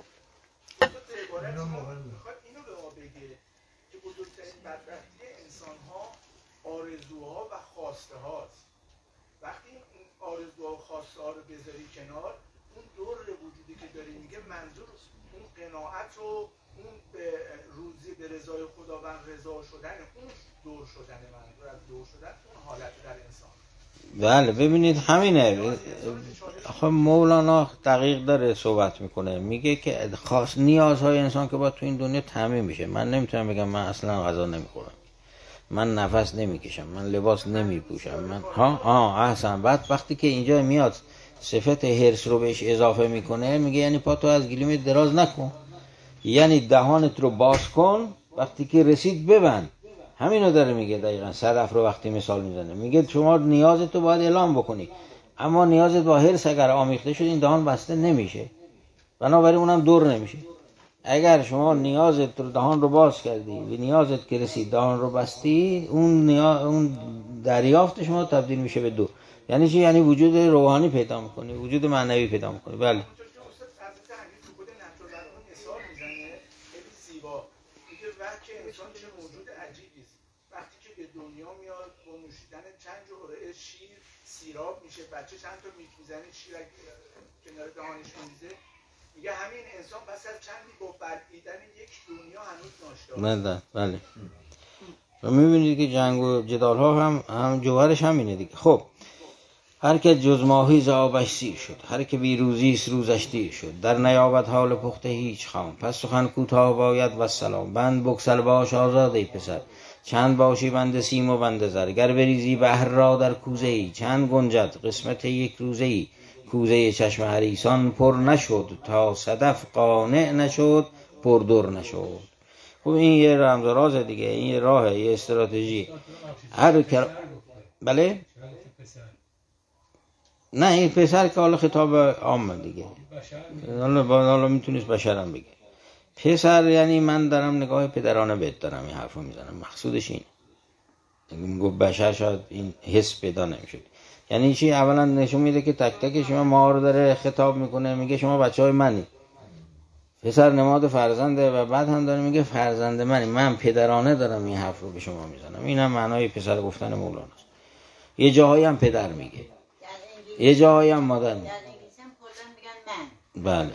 اینو به ما بگه که بزرگترین بدبختی انسان ها آرزوها و خواسته هاست. وقتی این آرزوها و خواسته ها رو بذاری کنار، اون دور وجودی که داری میگه منظور اون قناعت و اون به روزی به رضای خداوند رضا شدن، اون دور شدن، منظور از دور شدن اون حالت در انسان. بله ببینید همینه. خب مولانا دقیق داره صحبت میکنه، میگه که خاص نیازهای انسان که باید تو این دنیا تامین میشه. من نمیتونم بگم من اصلا غذا نمیخورم، من نفس نمیکشم، من لباس نمیپوشم، من ها ها احسن. بعد وقتی که اینجا میاد صفت حرص رو بهش اضافه میکنه، میگه یعنی پا تو از گلیم دراز نکن، یعنی دهانت رو باز کن، وقتی که رسید ببند. همینو داره میگه دقیقاً. صدف رو وقتی مثال میزنه، میگه شما نیازت رو باید اعلام بکنی، اما نیازت با حرص اگر آمیخته شد این دهان بسته نمیشه، بنابراین اونم دور نمیشه. اگر شما نیازت رو دهان رو باز کردی و نیازت که رسید دهان رو بستی، اون نیاز اون دریافت شما تبدیل میشه به دور. یعنی چی؟ یعنی وجود روحانی پیدا میکنی، وجود معنوی پیدا میکنی. بله سیراب میشه، بچه چند تا میک میزنه شیر کنار دهانش میریزه، میگه همین انسان پس از چندی با بلعیدن یک دنیا هنوز ناشتا. بله بله. و میبینید که جنگ و جدال ها هم هم جوهرش همینه دیگه. خب هر که جز ماهی ز آبش سیر شد، هر که بی روزی است روزش دیر شد. در نیابد حال پخته هیچ خام، پس سخن کوتاه باید و سلام. بند بگسل باش آزاد ای پسر، چند باشی بند سیم و بند زر. گر بریزی بحر را در کوزه ای، چند گنجد قسمت یک روزه ای. کوزه چشم حریصان پر نشد، تا صدف قانع نشد پر در نشد. خب این یه رمز و راز دیگه، این یه راهه، یه استراتژی. هر کر... بله؟ نه این پسر که حالا خطاب عامه دیگه، حالا حالا میتونیست بشرم بگه. پسر یعنی من دارم نگاه پدرانه بهت دارم این حرفو میزنم، مقصودش اینه. اگه گفت بشر شاید این حس پیدا نمیشد. یعنی چی؟ اولا نشون میده که تک تک شما ما رو داره خطاب میکنه، میگه شما بچه های منی. پسر نماد فرزنده و بعد هم داره میگه فرزند منی، من پدرانه دارم این حرف رو به شما میزنم. این هم معنای پسر گفتن مولاناست. یه جاهایی هم پدر میگه، یه جاهایی هم مادر میگه. بله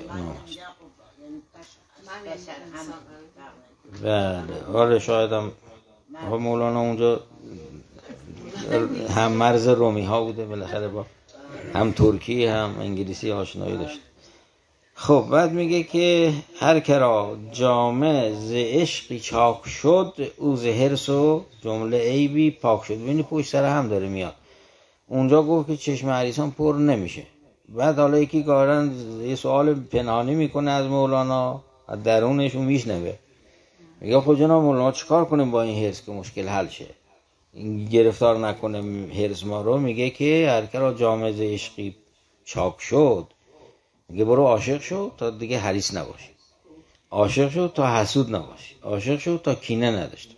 بله آره شاید هم مولانا اونجا هم مرز رومی ها بوده بالاخره، با هم ترکی هم انگلیسی آشنایی داشت. خب بعد میگه که هر کرا جامه ز عشقی چاک شد، او ز حرص و جمله عیبی پاک شد. ببینید پشت سر هم داره میاد. اونجا گفت که چشم حریصان پر نمیشه، بعد حالا یکی گارن یه سوال پنهانی میکنه از مولانا، از درونش اون میشنوه، میگه خب جناب مولانا چیکار کنیم با این حرص که مشکل حل شه، این گرفتار نکنه حرص ما رو. میگه که هر کرا جامه ز عشقی چاک شد، میگه برو عاشق شو تا دیگه حریص نباشی، عاشق شو تا حسود نباشی، عاشق شو تا کینه نداشتی.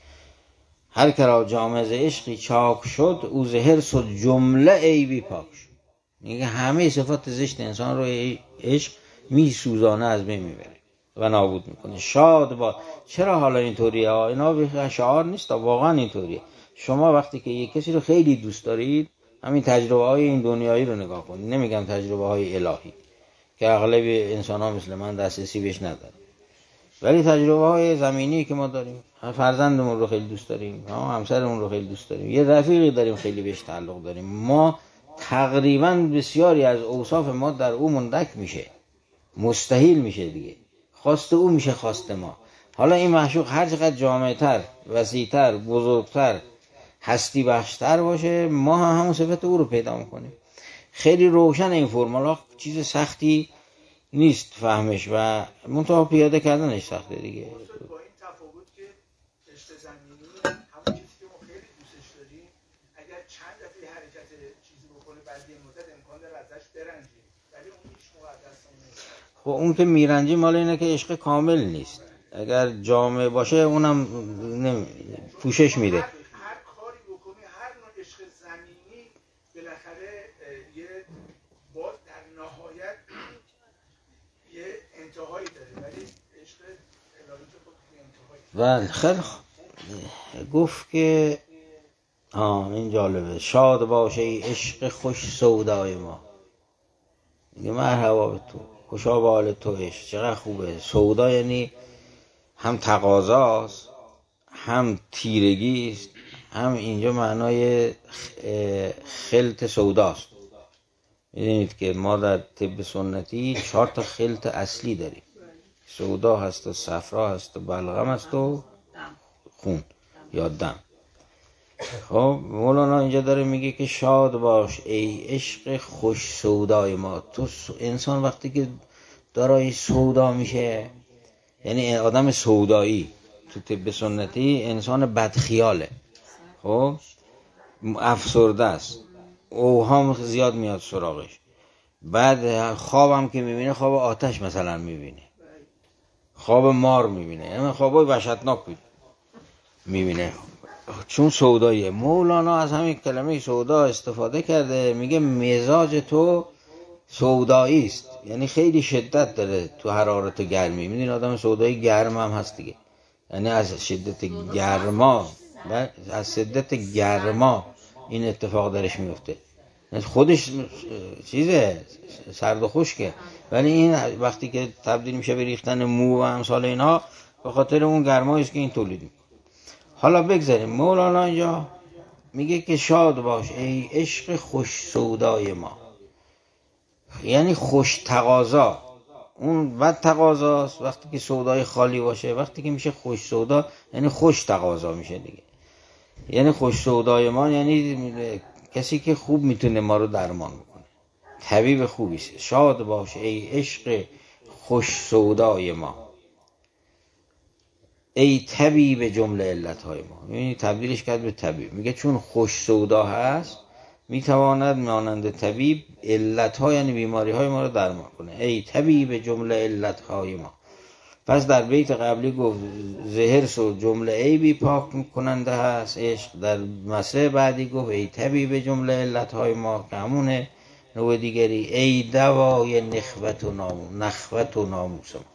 هر کرا جامه ز عشقی چاک شد، او ز حرص و جمله عیبی پاک شد. میگه همه صفات زشت انسان رو عشق میسوزانه، از بین میبره و نابود میکنه. شاد با چرا حالا اینطوریه ها؟ اینا شعار نیست، واقعا اینطوریه. شما وقتی که یک کسی رو خیلی دوست دارید، همین تجربه های این دنیایی رو نگاه کنید، نمیگم تجربه های الهی که اغلب انسان ها مثل من دسترسی بهش ندارن، ولی تجربه های زمینی که ما داریم، فرزندمون رو خیلی دوست داریم، همسرمون رو خیلی دوست داریم، یه رفیقی داریم خیلی بهش تعلق داریم، ما تقریبا بسیاری از اوصاف ما در او مندک میشه، مستحیل میشه دیگه، خواست او میشه خواست ما. حالا این معشوق هر چقدر جامع‌تر، وسیع‌تر، بزرگتر، هستی بخشتر باشه، ما هم همون صفت او رو پیدا میکنیم. خیلی روشن این فرمولا، چیز سختی نیست فهمش و منتها پیاده کردنش سخته دیگه. با این تفاوت که عشق زمینی همون چیزی که ما خیلی دوستش داریم، اگر چند دفعه حرکت چیزی بکنه بعد یه مدت امکان داره ازش برنجیم، ولی اون هیچ موقع دست نیست. خب اون که میرنجی مال اینه که عشق کامل نیست. اگر جامع باشه اونم نمی... پوشش میده. هر, هر کاری بکنی، هر نوع عشق زمینی بالاخره یه باز در نهایت یه انتهایی داره، ولی عشق الهی که خود انتهایی. بله خیلی گفت که آه این جالبه، شاد باشه ای عشق خوش سودای ما. میگه مرحبا به تو، خوشا به حال تو عشق، چقدر خوبه. سودا یعنی هم تقاضاست، هم تیرگیست، هم اینجا معنای خلط سوداست. میدونید که ما در طب سنتی چهار تا خلط اصلی داریم، سودا هست و صفرا هست و بلغم هست و خون یا دم. خب مولانا اینجا داره میگه که شاد باش ای عشق خوش سودای ما. تو انسان وقتی که دارای سودا میشه، یعنی آدم سودایی، تو طب سنتی انسان بدخیاله، خب افسرده است، اوهام زیاد میاد سراغش، بعد خوابم که میبینه خواب آتش مثلا میبینه، خواب مار میبینه، یعنی خوابای وحشتناک میبینه چون سوداییه. مولانا از همین کلمه سودا استفاده کرده، میگه مزاج تو سودایی است، یعنی خیلی شدت داره تو حرارت و گرمی. میدونی آدم سودایی گرم هم هست دیگه، یعنی از شدت گرما، از شدت گرما این اتفاق درش میفته. خودش چیزه سرد و خشکه، ولی این وقتی که تبدیل میشه به ریختن مو و امثال اینا، به خاطر اون گرمایی است که این تولید میکنه. حالا بگذاریم مولانا اینجا میگه که شاد باش ای عشق خوش سودای ما، یعنی خوش تقاضا. اون بد تقاضاست وقتی که سودای خالی باشه، وقتی که میشه خوش سودا یعنی خوش تقاضا میشه دیگه. یعنی خوش سودای ما یعنی کسی که خوب میتونه ما رو درمان بکنه، طبیب خوبیست. شاد باش ای عشق خوش سودای ما، ای طبیب جمله علتهای ما. یعنی تبدیلش کرد به طبیب، میگه چون خوش سودا هست میتواند مانند طبیب علتها یعنی بیماری های ما رو درمان کنه. ای طبیب جمله علتهای ما. پس در بیت قبلی گفت زهر و جمله عیبی پاک کننده هست عشق، در مصرع بعدی گفت ای طبیب جمله علتهای ما که همونه نوع دیگری، ای دوای نخوت و ناموس، نخوت و ناموس ما.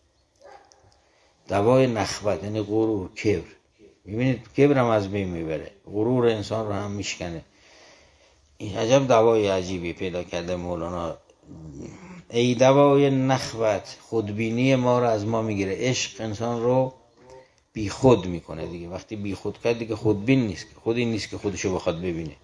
دوای نخوت یعنی غرور، کبر. میبینید کبر هم از بین میبره، غرور انسان رو هم میشکنه. این عجب دوای عجیبی پیدا کرده مولانا. ای دوای نخوت، خودبینی ما رو از ما میگیره. عشق انسان رو بی خود میکنه دیگه. وقتی بی خود کرد دیگه خودبین نیست، خودی نیست که خودشو بخواد ببینه.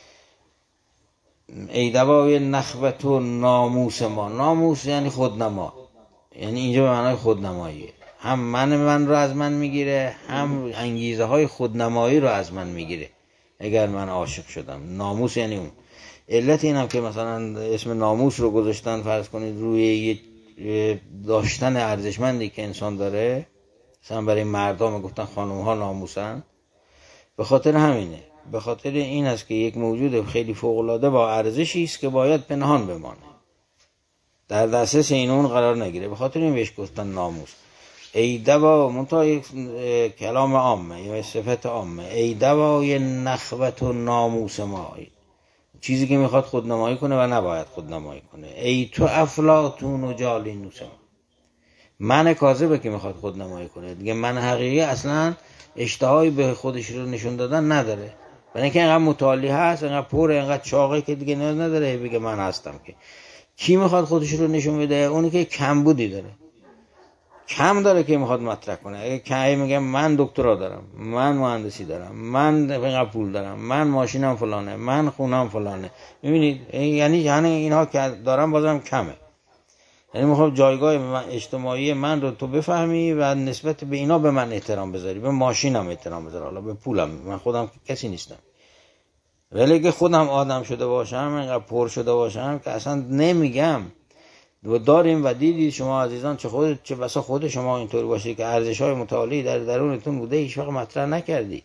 ای دوای نخوت و ناموس ما. ناموس یعنی خودنما، یعنی اینجا به معنای خودنماییه. هم من من رو از من میگیره، هم انگیزه های خودنمایی رو از من میگیره اگر من عاشق شدم. ناموس یعنی اون. علت این هم که مثلا اسم ناموس رو گذاشتن فرض کنید روی یه داشتن ارزشمندی که انسان داره، مثلا برای مردم گفتن خانم ها ناموسن، به خاطر همینه. به خاطر این است که یک موجود خیلی فوق‌العاده با ارزشی است که باید پنهان بمانه، در دسترس این اون قرار نگیره، به خاطر این بهش گفتن ناموس. ای دوا منتها یک کلام عامه یا صفت عامه. ای دوای نخوت و ناموس ما، چیزی که میخواد خودنمایی کنه و نباید خودنمایی کنه. ای تو افلاطون و جالینوس ما. من کاذبه که میخواد خودنمایی کنه دیگه. من حقیقی اصلا اشتهایی به خودش رو نشون دادن نداره، برای اینکه اینقدر متعالی هست، اینقدر پره، اینقدر چاقه که دیگه نداره بگه من هستم. که کی میخواد خودش رو نشون بده؟ اونی که کمبودی داره، کم داره که میخواد مطرح کنه. اگه کی میگه من دکترا دارم، من مهندسی دارم، من اینقدر پول دارم، من ماشینم فلانه، من خونم فلانه، میبینید یعنی یعنی اینها که دارم بازم کمه. یعنی میخوام جایگاه من اجتماعی من رو تو بفهمی و نسبت به اینا به من احترام بذاری، به ماشینم احترام بذاری، حالا به پولم. من خودم کسی نیستم، ولی که خودم آدم شده باشم، اینقدر پر شده باشم که اصلا نمیگم. و داریم و دیدید شما عزیزان چه خود چه بسا خود شما اینطور باشه که ارزش‌های متعالی در درونتون بوده هیچ وقت مطرح نکردید.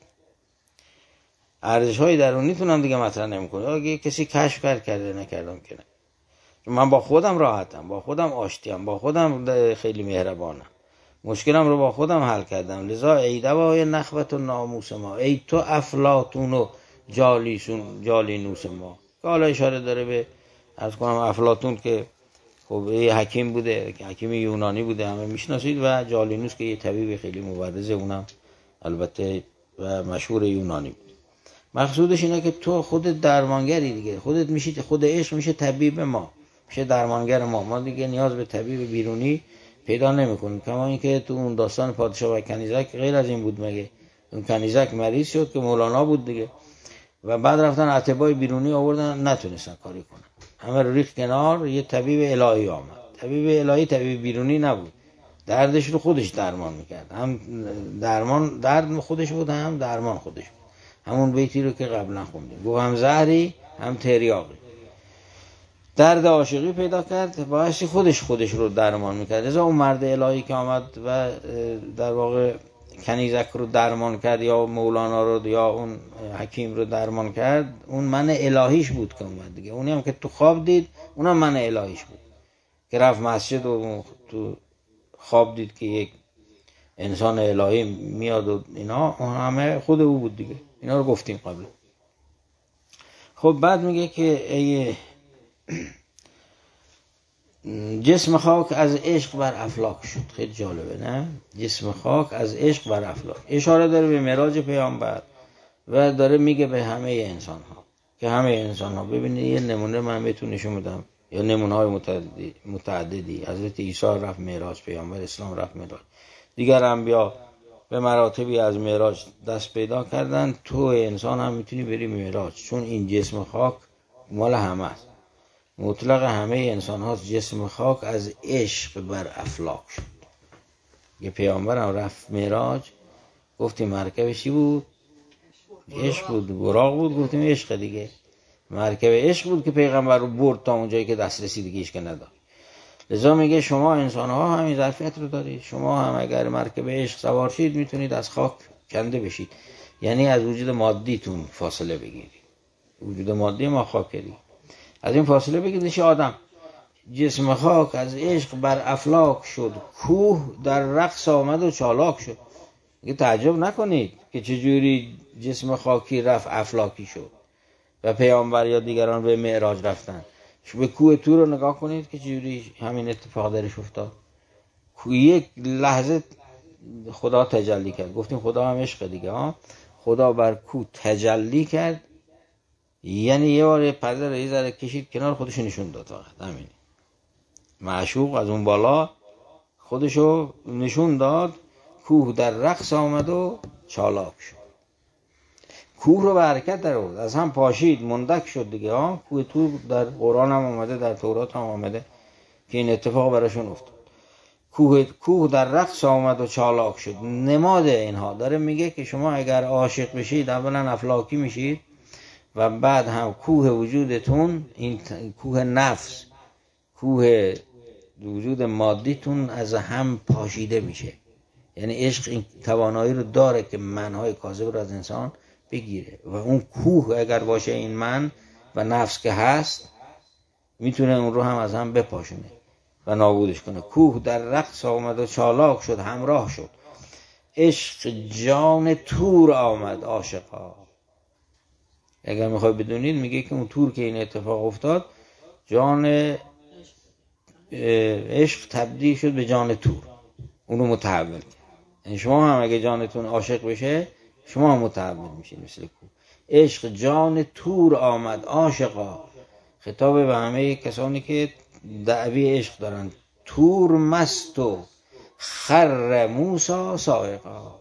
ارزش‌های درونیتون هم دیگه مطرح نمی‌کنه. اگه کسی کشف کرد کرده نکردم که نه. من با خودم راحتم، با خودم آشتیم، با خودم خیلی مهربانم، مشکلم رو با خودم حل کردم. لذا ای دوای نخوت و ناموس ما، ای تو افلاطون و جالیسون جالینوس ما. که حالا اشاره داره به عرض کنم افلاطون که خب یه حکیم بوده، حکیم یونانی بوده، همه میشناسید، و جالینوس که یه طبیب خیلی مبرزه، اونم البته و مشهور یونانی بود. مقصودش اینه که تو خودت درمانگری دیگه، خودت میشی، خود عشق میشه طبیب ما، میشه درمانگر ما. ما دیگه نیاز به طبیب بیرونی پیدا نمیکنیم. کما اینکه تو اون داستان پادشاه و کنیزک غیر از این بود مگه؟ اون کنیزک مریض شد که مولانا بود دیگه، و بعد رفتن اطبای بیرونی آوردن، نتونستن کاری کنن، همه رو ریخت کنار. یه طبیب الهی آمد. طبیب الهی طبیب بیرونی نبود، دردش رو خودش درمان میکرد. هم درمان درد خودش بود، هم درمان خودش بود. همون بیتی رو که قبلا خوندیم، گفت هم زهری هم تریاقی. درد عاشقی پیدا کرد، باعث خودش خودش رو درمان میکرد. لذا اون مرد الهی که آمد و در واقع کنیزک رو درمان کرد، یا مولانا رو یا اون حکیم رو درمان کرد، اون من الهیش بود که اومد دیگه. اونی هم که تو خواب دید، اونم من الهیش بود که رفت مسجد و تو خواب دید که یک انسان الهی میاد و اینا، اون همه خود او بود دیگه. اینا رو گفتیم قبل. خب بعد میگه که ای جسم خاک از عشق بر افلاک شد. خیلی جالبه نه؟ جسم خاک از عشق بر افلاک. اشاره داره به معراج پیامبر و داره میگه به همه انسان ها که همه انسان ها. ببینید یه نمونه من بهتون نشون میدم، یا نمونه های متعددی, متعددی. حضرت عیسی رفت معراج، پیامبر اسلام رفت معراج، دیگر انبیا به مراتبی از معراج دست پیدا کردن، تو انسان هم میتونی بری معراج، چون این جسم خاک مال همه است، مطلق همه انسان هاست. جسم خاک از عشق بر افلاک شد. یه پیامبر هم رفت معراج، گفتیم مرکبشی بود؟ عشق بود. براق بود؟ گفتیم عشق دیگه. مرکب عشق بود که پیغمبر رو برد تا اونجایی که دسترسی دیگه ایش که نداشت. لذا میگه شما انسان ها همین ظرفیت رو دارید، شما هم اگر مرکب عشق سوار شید میتونید از خاک کنده بشید، یعنی از وجود مادیتون فاصله بگیرید. وجود مادی ما خاکری، از این فاصله بگیردش آدم. جسم خاک از عشق بر افلاک شد، کوه در رقص آمد و چالاک شد. میگه تعجب نکنید که چجوری جسم خاکی رفت افلاکی شد و پیامبر یا دیگران به معراج رفتن. به کوه طور رو نگاه کنید که چجوری همین اتفاق درش افتاد. یک لحظه خدا تجلی کرد. گفتیم خدا هم عشق دیگه ها. خدا بر کوه تجلی کرد، یعنی یه بار پرده رو یه ذره کشید کنار، خودشو نشون داد. فقط همین معشوق از اون بالا خودشو نشون داد. کوه در رقص آمد و چالاک شد. کوه رو به حرکت در آورد، از هم پاشید، مندک شد دیگه ها. کوه طور در قرآن هم آمده، در تورات هم آمده که این اتفاق براشون افتاد. کوه کوه در رقص آمد و چالاک شد. نماد اینها داره میگه که شما اگر عاشق بشید اولا افلاکی میشید و بعد هم کوه وجودتون، این کوه نفس، کوه وجود مادیتون از هم پاشیده میشه. یعنی عشق این توانایی رو داره که منهای کاذب رو از انسان بگیره و اون کوه اگر باشه این من و نفس که هست، میتونه اون رو هم از هم بپاشونه و نابودش کنه. کوه در رقص آمد و چالاک شد، همراه شد. عشق جان تور آمد عاشقا. اگر میخوای بدونید میگه که اون تور که این اتفاق افتاد، جان عشق تبدیل شد به جان تور، اونو متحول کرد. یعنی شما هم اگه جانتون عاشق بشه، شما هم متحول میشید مثل کوه. عشق جان تور آمد عاشقا. خطاب به همه کسانی که دعوی عشق دارن. تور مست و خر موسی صاعقا.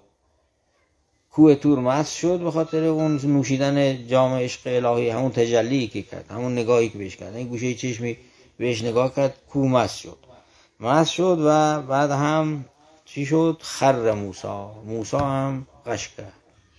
کوه تور مست شد به خاطر اون نوشیدن جام عشق الهی، همون تجلی که کرد، همون نگاهی که بهش کرد، این گوشه چشمی بهش نگاه کرد، کوه مست شد. مست شد و بعد هم چی شد؟ خر موسی. موسی هم غش کرد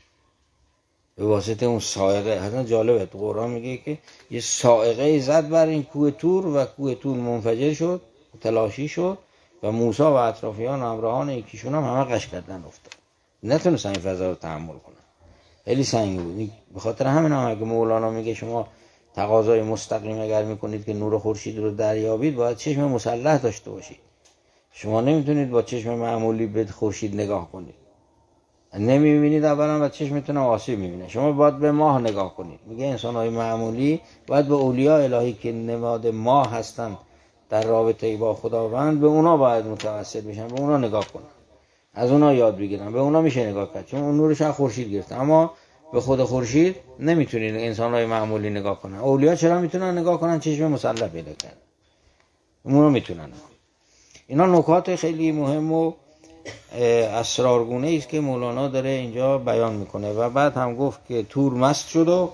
به واسطه اون صاعقه. حتما جالبه، تو قرآن میگه که یه صاعقه زد بر این کوه تور و کوه تور منفجر شد، تلاشی شد و موسی و اطرافیان و همراهان یکیشون هم همه غش کردن افتاد. نتونستن این فضا رو تحمل کنن، خیلی سنگین بود. به خاطر همین هم اگه مولانا میگه شما تقاضای مستقیم اگر میکنید که نور خورشید رو دریابید، باید چشم مسلح داشته باشید. شما نمیتونید با چشم معمولی به خورشید نگاه کنید، نمیبینید اولا و چشمتون آسیب میبینه. شما باید به ماه نگاه کنید. میگه انسان‌های معمولی باید به اولیاء الهی که نماد ماه هستن در رابطه با خداوند، به اونا باید متوسل بشن، به اونا نگاه کنن، از اونا یاد بگیرن. به اونا میشه نگاه کرد چون اون نورش از خورشید گرفته، اما به خود خورشید نمیتونید انسان‌های معمولی نگاه کنن. اولیاء چرا میتونن نگاه کنن؟ چشم مسلح پیدا کردن، اونا میتونن. اینا نکات خیلی مهم و اسرارگونه است که مولانا داره اینجا بیان میکنه. و بعد هم گفت که تور مست شد و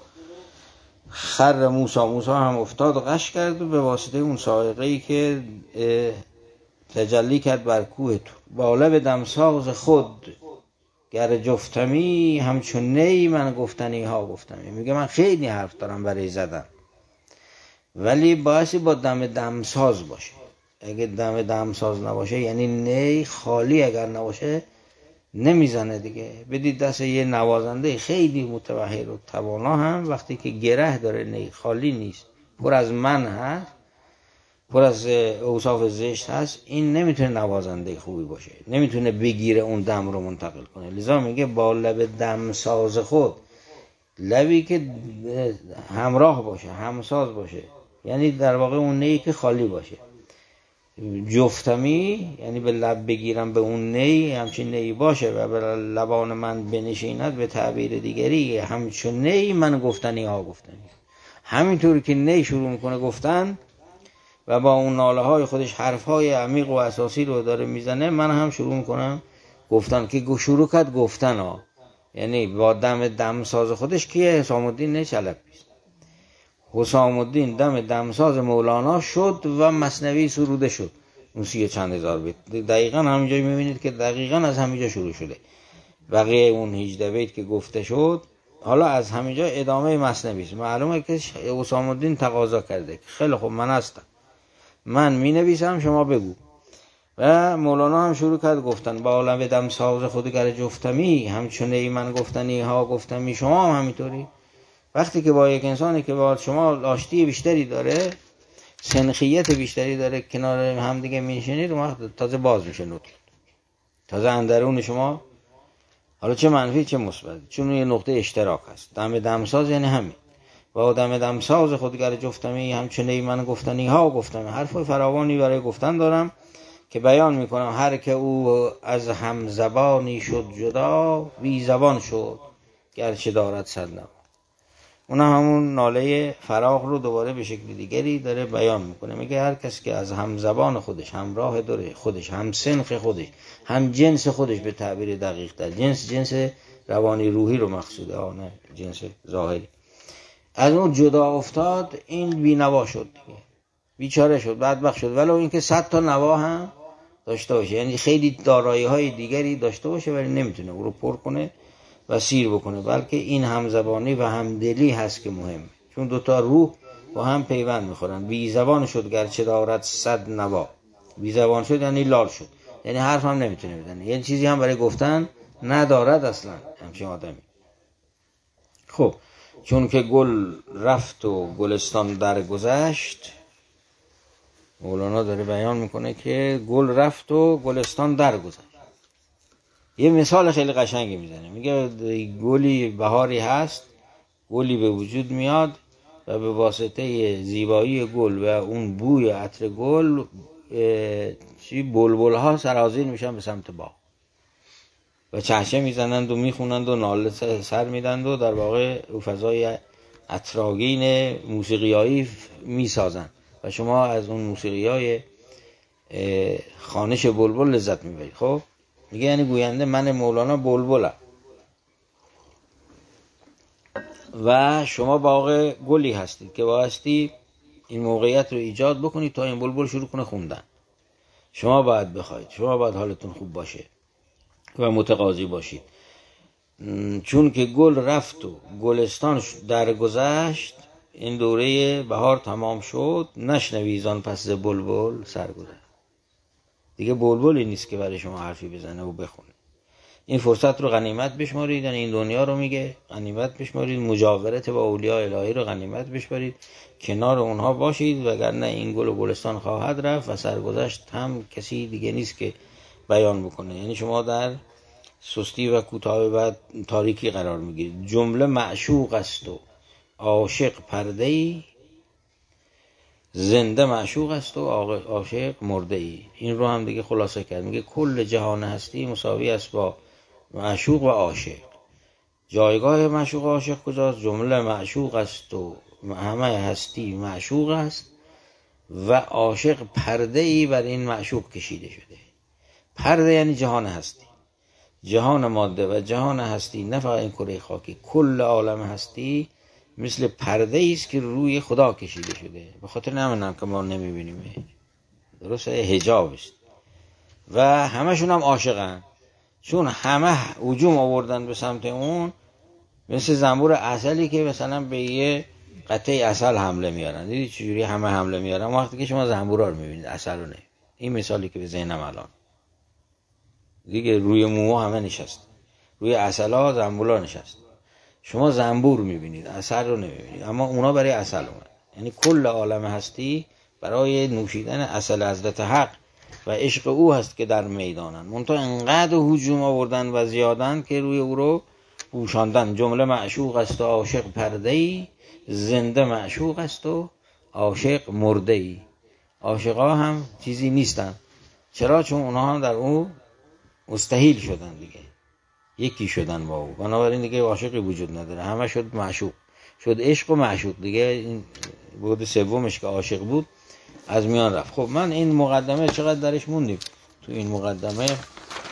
خر موسی. موسی هم افتاد و غش کرد و به واسطه اون صاعقه‌ای که تجلی کرد بر کوه تور. باله به دمساز خود گر جفتمی، همچون نی من گفتنی ها گفتمی. میگه من خیلی حرف دارم برای زدن، ولی بایستی با دم دمساز باشه. اگه دم دمساز نباشه، یعنی نی خالی اگر نباشه، نمیزنه دیگه. بدید دست یه نوازنده خیلی متوحد و توانا هم وقتی که گره داره، نی خالی نیست، پر از من هست، پر از اوصاف زشت هست، این نمیتونه نوازنده خوبی باشه، نمیتونه بگیره اون دم رو منتقل کنه. لذا میگه با لب دمساز خود، لبی که همراه باشه، همساز باشه، یعنی در واقع اون نی که خالی باشه. جفتمی یعنی به لب بگیرم به اون نی، همچین نی باشه و به لبان من بنشیند، به تعبیر دیگری همچون نی من گفتنی ها گفتنی. همینطور که نی شروع میکنه گفتن و با اون ناله های خودش حرف های عمیق و اساسی رو داره میزنه، من هم شروع میکنم گفتن که شروع کرد گفتن ها، یعنی با دم دمساز خودش کیه؟ حسام الدین چلبی. حسام الدین دم دمساز مولانا شد و مثنوی سروده شد، موسیقی چند هزار بیت. دقیقا همینجا میبینید که دقیقا از همینجا شروع شده. بقیه اون هجده بیت که گفته شد حالا از همینجا ادامه مثنوی است. معلومه که حسام الدین تقاضا کرده خیلی خوب من هستم، من می نویسم شما بگو. و مولانا هم شروع کرد گفتن با عالم دمساز خودگر جفتمی، همچونه ای من گفتنی ها گفتمی شما هم همینطوری. وقتی که با یک انسانی که با شما آشتی بیشتری داره، سنخیت بیشتری داره، کنار هم دیگه میشینید، اون وقت تازه باز میشه نطق، تازه اندرون شما حالا چه منفی چه مثبت، چون یه نقطه اشتراک هست. دم دمساز یعنی همین، با دم دمساز خودگر جفتمی همچونه ای من گفتنی ها گفتم. حرف فراوانی برای گفتن دارم که بیان میکنم. هر که او از هم زبانی شد جدا، بی زبان شد گرچه دارد صد نوا. اون همون ناله فراق رو دوباره به شکل دیگری داره بیان میکنه. میگه هر کس که از هم زبان خودش، همراه داره خودش، هم سنخ خودش، هم جنس خودش، به تعبیر دقیق تر جنس جنس روانی روحی رو مقصوده ها، نه جنس ظاهری، از اون جدا افتاد، این بی‌نوا شد دیگه، بیچاره شد، بدبخت شد. ولو اینکه صد تا نوا هم داشته باشه، یعنی خیلی دارایی های دیگری داشته باشه، ولی نمیتونه او رو پر کنه و سیر بکنه. بلکه این همزبانی و همدلی هست که مهمه، چون دوتا روح با هم پیوند میخورن. بی زبان شد گرچه دارد صد نوا. بی زبان شد یعنی لال شد، یعنی حرف هم نمیتونه بزنه، یعنی چیزی هم برای گفتن ندارد اصلا همچین آدمی. خب چون که گل رفت و گلستان درگذشت، مولانا داره بیان میکنه که گل رفت و گلستان درگذشت. یه مثال خیلی قشنگی میزنه، میگه گلی بهاری هست، گلی به وجود میاد و به واسطه زیبایی گل و اون بوی عطر گل چی بلبل ها سرازیر میشن به سمت باغ و چهچه میزنند و میخونند و ناله سر میدند و در واقع فضای عطرآگین موسیقیایی میسازند و شما از اون موسیقیای خوانش بلبل لذت میبرید. خب میگه یعنی گوینده من مولانا بلبلم و شما باغ گلی هستید که بایستی این موقعیت رو ایجاد بکنید تا این بلبل شروع کنه خوندن. شما باید بخواید، شما باید حالتون خوب باشه و متقاضی باشید. چون که گل رفت و گلستان درگذشت، این دوره بهار تمام شد، نشنوی زان پس بلبل سرگذشت. دیگه بلبلی نیست که برای شما حرفی بزنه و بخونه. این فرصت رو غنیمت بشمارید، یعنی این دنیا رو میگه غنیمت بشمارید، مجاورت با اولیاء الهی رو غنیمت بشمارید، کنار اونها باشید، وگرنه این گل و گلستان خواهد رفت و سرگذشت هم کسی دیگه نیست که بیان بکنه. یعنی شما در سستی و کوتاه و تاریکی قرار میگیرید. جمله معشوق است و عاشق پرده‌ای، زنده معشوق است و عاشق مرده‌ای. این رو هم دیگه خلاصه کرد، میگه کل جهان هستی مساوی است با معشوق و عاشق. جایگاه معشوق و عاشق کجاست؟ جمله معشوق است و همه هستی معشوق است و عاشق پرده‌ای بر این معشوق کشیده شده. پرده یعنی جهان هستی، جهان ماده و جهان هستی، نه فقط این کره خاکی، کل عالم هستی مثل پرده است که روی خدا کشیده شده. به خاطر نمیدونم که ما نمیبینیم، درسته، حجاب است. و همشون هم عاشقن، چون همه هجوم آوردن به سمت اون، مثل زنبور عسلی که مثلا به یه قطعه عسل حمله میارن. دیدی چجوری همه حمله میارن؟ وقتی که شما زنبورا رو میبینید، عسل رو نه. این مثالی که به ذهنم الان دیگه، روی مومو همه نشست، روی عسلا زنبورا نشست. شما زنبور میبینید، عسل رو نمیبینید، اما اونا برای عسل اومد. یعنی کل عالم هستی برای نوشیدن عسل حضرت حق و عشق او هست که در میدانن. منتها انقدر هجوم آوردن و زیادن که روی او رو پوشاندن. جمله معشوق است و عاشق پرده‌ای، زنده معشوق است و عاشق مرده‌ای. عاشقا هم چیزی نیستن. چرا؟ چون اونها هم در او مستحیل شدن دیگه، یکی شدن با او، بنابراین دیگه عاشقی وجود نداره، همه شد معشوق، شد عشق و معشوق دیگه. این بود سومش که عاشق بود از میان رفت. خب من این مقدمه چقدر درش موندیم تو این مقدمه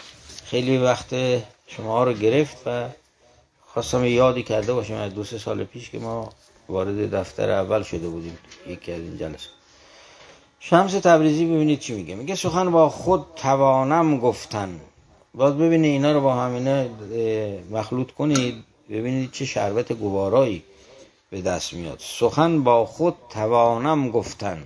خیلی وقت شما رو گرفت و خواستم یادی کرده باشیم از دو سه سال پیش که ما وارد دفتر اول شده بودیم یکی از این جلسه. شمس تبریزی ببینید چی میگه. میگه سخن با خود توانم گفتن. باید ببینید اینا رو با همینه مخلوط کنید ببینید چه شربت گوارایی به دست میاد. سخن با خود توانم گفتن،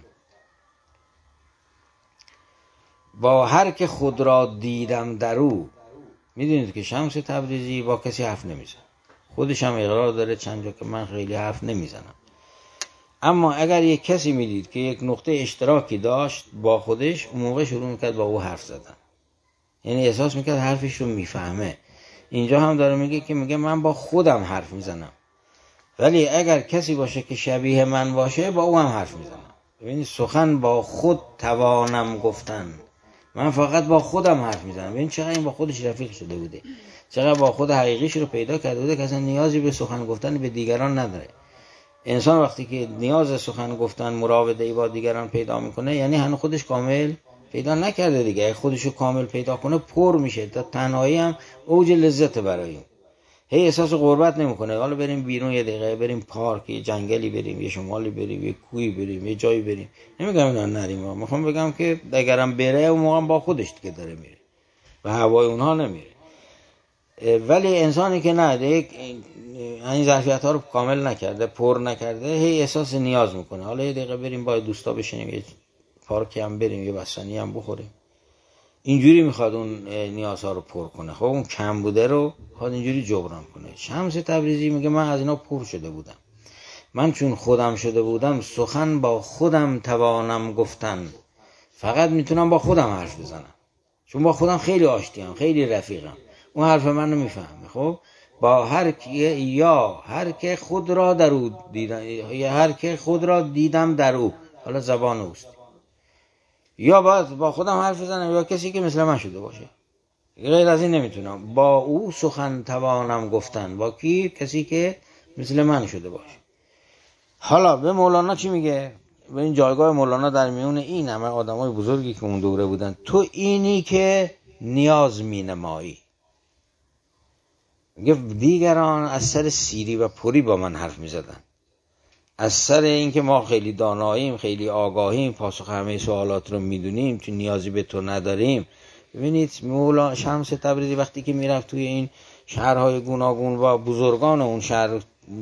با هر که خود را دیدم درو. میدونید که شمس تبریزی با کسی حرف نمیزنه، خودش هم اقرار داره چند جا که من خیلی حرف نمیزنم. اما اگر یک کسی میدید که یک نقطه اشتراکی داشت با خودش، اون موقع شروع میکرد با او حرف زدن، یعنی احساس میکرد حرفش رو میفهمه. اینجا هم داره میگه که میگه من با خودم حرف میزنم، ولی اگر کسی باشه که شبیه من باشه با او هم حرف میزنم. ببینید سخن با خود توانم گفتن، من فقط با خودم حرف میزنم. ببین چقدر این با خودش رفیق شده بوده، چقدر با خود حقیقیش رو پیدا کرده بوده که اصلا نیازی به سخن گفتن به دیگران نداره. انسان وقتی که نیاز سخن گفتن مراوده‌ای با دیگران پیدا میکنه یعنی هنوز خودش کامل پیدا نکرده دیگه. اگه خودشو کامل پیدا کنه پر میشه، تا تنهایی هم اوج لذت برای اون. هی احساس غربت نمیکنه. حالا بریم بیرون یه دقیقه، بریم پارک، یه جنگلی بریم، یه شمالی بریم، یه کوی بریم، یه جایی بریم. نمیگم اینا نریم، میخوام بگم که اگرم بره اون موقع با خودش که داره میره و هوای اونها نمیره. ولی انسانی که نه یک این ظرفیت ها رو کامل نکرده، پر نکرده، هی احساس نیاز میکنه. حالا یه دقیقه بریم با دوستا بشینیم، یه پارکی هم بریم، یه بستنی هم بخوریم. اینجوری میخواد اون نیازها رو پر کنه. خب اون کم بوده رو میخواد اینجوری جبران کنه. شمس تبریزی میگه من از اینا پر شده بودم، من چون خودم شده بودم سخن با خودم توانم گفتن. فقط میتونم با خودم حرف بزنم، چون با خودم خیلی آشتیم، خیلی رفیقم. اون حرف منو میفهمه. خب با هر کی یا هر که خود را در او دیدم، یا هر که خود را دیدم در او، حالا زبان اوست، یا باید با خودم حرف بزنم یا کسی که مثل من شده باشه. غیر از این نمیتونم. با او سخن توانم گفتن. با کی؟ کسی که مثل من شده باشه. حالا به مولانا چی میگه؟ به این جایگاه مولانا در میون این همه آدمای بزرگی که اون دوره بودن. تو اینی که نیاز مینمایی. میگه دیگران از سر سیری و پری با من حرف میزدن، از سر این که ما خیلی داناییم، خیلی آگاهیم، پاسخ همه سوالات رو میدونیم، تو نیازی به تو نداریم. ببینید مولانا شمس تبریزی وقتی که میرفت توی این شهرهای گوناگون و بزرگان اون شهر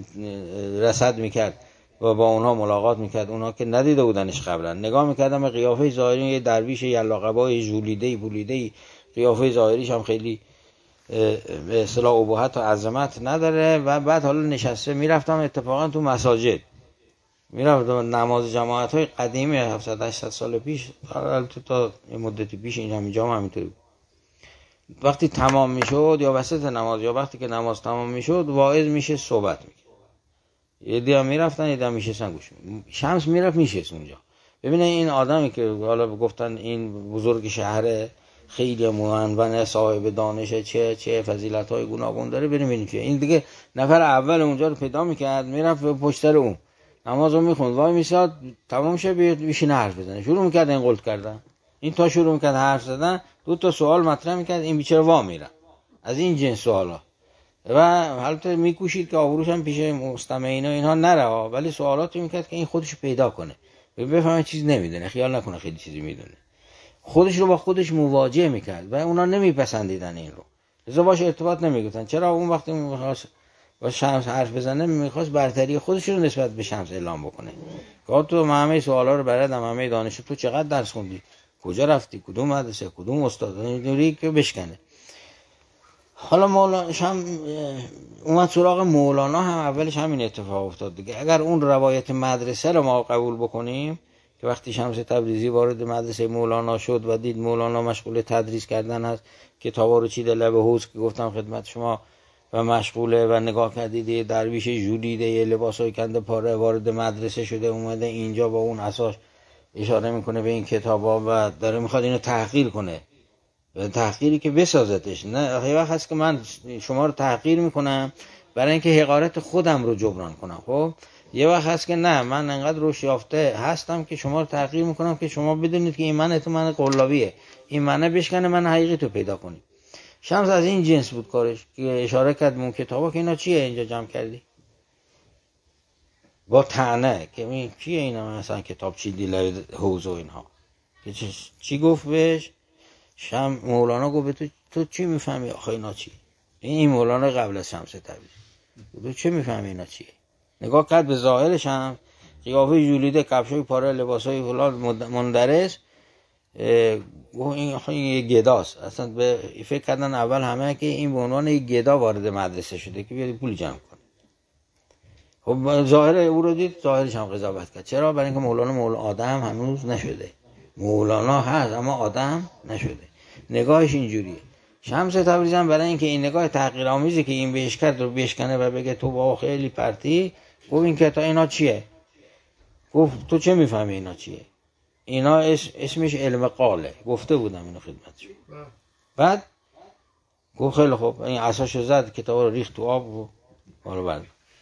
رصد میکرد و با اونها ملاقات میکرد، اونها که ندیده بودنش قبلا، نگاه میکردم به قیافه ظاهری یه درویش یلاقبای ژولیده‌ای بولیده‌ای، قیافه ظاهریش هم خیلی به اصطلاح ابهت و عظمت نداره. و بعد حالا نشسته میرفتم اتفاقا تو مساجد، میرفتم نماز جماعت های قدیمی هفتصد هشتصد سال پیش، البته تا مدتی پیش این همینجا هم همینطوری. وقتی تمام میشد یا وسط نماز یا وقتی که نماز تمام میشد واعظ میشه صحبت میکرد، یه دیا میرفتن یه دیا میشستن گوش میدادن. شمس میرفت میشست اونجا. ببینه این آدمی که حالا گفتن این بزرگ شهر خیلی معنون صاحب دانشه، چه چه فضیلت‌های گوناگون داره، بریم ببینیم چیه. این دیگه نفر اول اونجا رو پیدا میکرد، میرفت پشت سر اون نمازو میخوند، وای میساد تمام شه بیاد بشینه حرف بزنه. شروع میکرد این قلت کردن، این تا شروع میکرد حرف زدن، دو تا سوال مطرح میکرد، این بیچاره وا میره از این جنس سوالا و البته میکوشید که آبروش هم پیش مستمعین و اینها نره، ولی سوالاتی میکرد که این خودشو پیدا کنه، بفهمه چیز نمیدونه، خیال نکنه خیلی چیزی میدونه. خودش رو با خودش مواجه میکرد و اونا نمیپسندیدن این رو، لذا باش ارتباط نمیگفتن. چرا؟ اون وقتی میخواست با شمس حرف بزنه میخواست برتری خودش رو نسبت به شمس اعلام بکنه. گفت تو همه سوالا رو بلدم، همه دانش، تو چقدر درس خوندی، کجا رفتی، کدوم مدرسه، کدوم استاد، اینجوری که بشکنه. حالا مولانا هم اومد سراغ مولانا، هم اولش همین اتفاق افتاد دیگه. اگر اون روایت مدرسه رو ما قبول بکنیم که وقتی شمس تبریزی وارد مدرسه مولانا شد و دید مولانا مشغول تدریس کردن هست، کتابا رو چیده لب حوض که گفتم خدمت شما و مشغوله، و نگاه کردید درویش ژولیده یه لباسای کنده پاره وارد مدرسه شده، اومده اینجا با اون اساس اشاره میکنه به این کتابا و داره میخواد اینو تحقیر کنه، و تحقیری که بسازتش. نه یه وقت هست که من شما رو تحقیر میکنم برای اینکه حقارت خودم رو جبران کنم. خب یه وقت هست که نه، من انقدر روش یافته هستم که شما رو تحقیر میکنم که شما بدونید که این من تو من قلابیه، این منه بشکنه، من حقیقی تو پیدا کنید. شمس از این جنس بود کارش که اشاره کرد اون کتابا که اینا چیه اینجا جمع کردی با طعنه که این چیه اینا مثلا کتاب چی دیل حوض و اینها چی, چی گفت بهش شم مولانا گفت تو تو چی میفهمی آخه اینا چی این مولانا قبل از شمس تبریزی تو چی میفهمی اینا چیه نگاه کرد به ظاهرش هم قیافه جولیده کفشای پاره لباسای فلان مندرس گفت این آخه این یه گداست اصلا به فکر کردن اول همه که این به عنوان یک گدا وارد مدرسه شده که بیاد پول جمع کنه خب ظاهر او رو دید ظاهرش هم قضاوت کرد چرا برای اینکه مولانا مولانا آدم هنوز نشده مولانا هست اما آدم نشده نگاهش اینجوریه شمس تبریزی هم برای اینکه این نگاه تحقیرآمیزی که این بهش کرد رو بشکنه و بگه تو بابا خیلی پرتی گفت این کتاب اینا چیه گفت تو چه میفهمی اینا چیه اینا اسمش علم قاله گفته بودم اینو خدمتش بعد گفت خیلی خوب این عصاشو زد کتاب رو ریخت تو آب و حالا بعد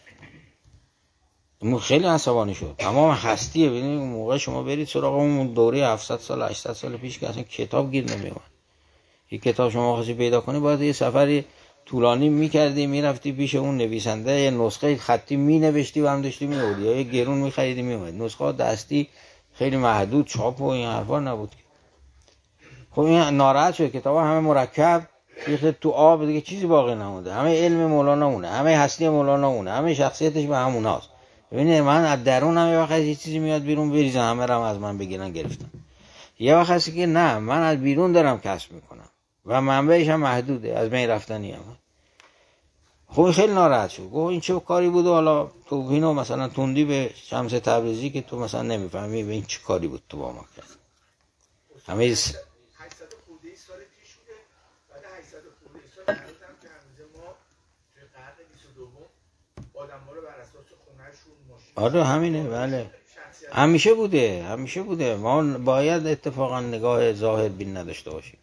خیلی عصبانی شد تمام هستیه. ببینید اون موقع شما برید سراغ اون دوره هفتصد سال هشتصد سال پیش که اصلا کتاب گیر نمیومد یک کتاب شما خواستی پیدا کنی باید یه سفری طولانی میکردی میرفتی پیش اون نویسنده یه نسخه خطی مینوشتی و هم داشتی میوردی یا یه گرون میخریدی میومد نسخه دستی خیلی محدود چاپ و این حرفا نبود. خب این ناراحت شد کتاب همه مرکب ریخت تو آب دیگه چیزی باقی نمونده همه علم مولانا مونه همه هستی مولانا مونه همه شخصیتش به هموناست. ببینید من از درونم یه وقت یه چیزی میاد بیرون بریزه همه رو از من بگیرن گرفتن یه وقت هستی که نه من از بیرون دارم کسب میکنم و منبعش هم محدوده از بین رفتنی هم. خب خیلی ناراحت شد گفت این چه کاری بود و حالا توهین مثلا تندی به شمس تبریزی که تو مثلا نمیفهمی به این چه کاری بود تو با ما کرد همه هشتصد خورده سال پیش بوده بعد هشتصد خورده سال هنوزم که هنوز ما توی قرن بیست و دوم آدم‌ها رو بر اساس خونه‌شون ماشین آره همینه بله همیشه بوده همیشه بوده ما باید اتفاقا نگاه ظاهر بین نداشته باشیم.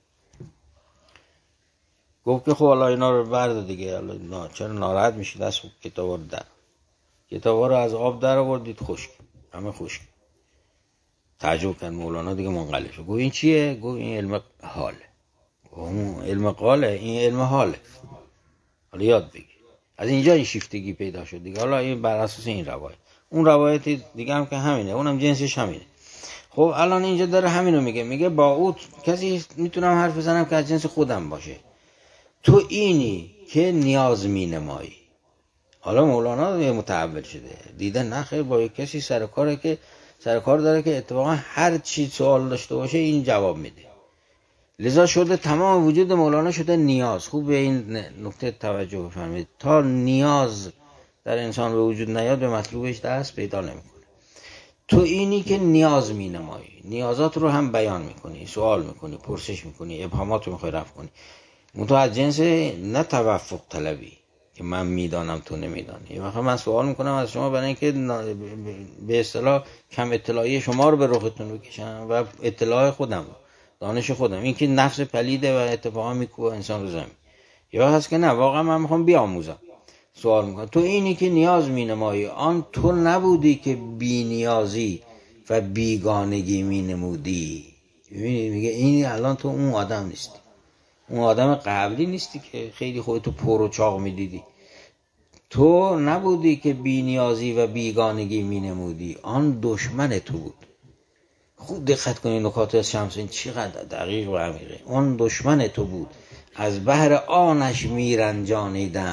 گفت که خب حالا اینا رو برد دیگه حالا چرا ناراحت میشی دست کتابا رو در کتابا رو از آب در آوردید خشک همه خشک تعجب کرد مولانا دیگه منقلب شد گفت این چیه گفت این علم حاله گفت علم قاله این علم حاله حالا یاد بگیر از اینجا این شیفتگی پیدا شد دیگه حالا این بر اساس این روایت اون روایت دیگه هم که همینه اونم جنسش همینه. خب الان اینجا داره همینو میگه میگه با او کسی میتونم حرف بزنم که از جنس خودم باشه تو اینی که نیاز می نمایی. حالا مولانا متحول شده دیده نه خیر با کسی سر کاره که سر کار داره که اتفاقا هر چی سوال داشته باشه این جواب میده لذا شده تمام وجود مولانا شده نیاز. خوب به این نکته توجه بفرمایید تا نیاز در انسان به وجود نیاد به مطلوبش دست پیدا نمیکنه. تو اینی که نیاز می نمایی نیازات رو هم بیان میکنی سوال میکنی پرسش میکنی ابهامات رو میخوای رفع کنی منتها از جنس نه توفق طلبی که من میدانم تو نمیدانی. یه وقت من سوال میکنم از شما برای اینکه به اصطلاح کم اطلاعی شما رو به رختون بکشم و اطلاع خودم دانش خودم این که نفس پلیده و اتفاقا میکوه انسان رو زمین. یه وقت هست که نه واقعا من میخوام بیاموزم سوال میکنم تو اینی که نیاز مینمایی آن تو نبودی که بی نیازی و بیگانگی مینمودی. میگه این الان تو اون آدم نیستی اون آدم قبلی نیستی که خیلی خودتو پر و چاق میدیدی تو نبودی که بی نیازی و بیگانگی مینمودی آن دشمن تو بود. خوب دقت کنید نکات از شمس این چقدر دقیق و عمیقه. اون دشمن تو بود از بحر آنش میرنجانیدم.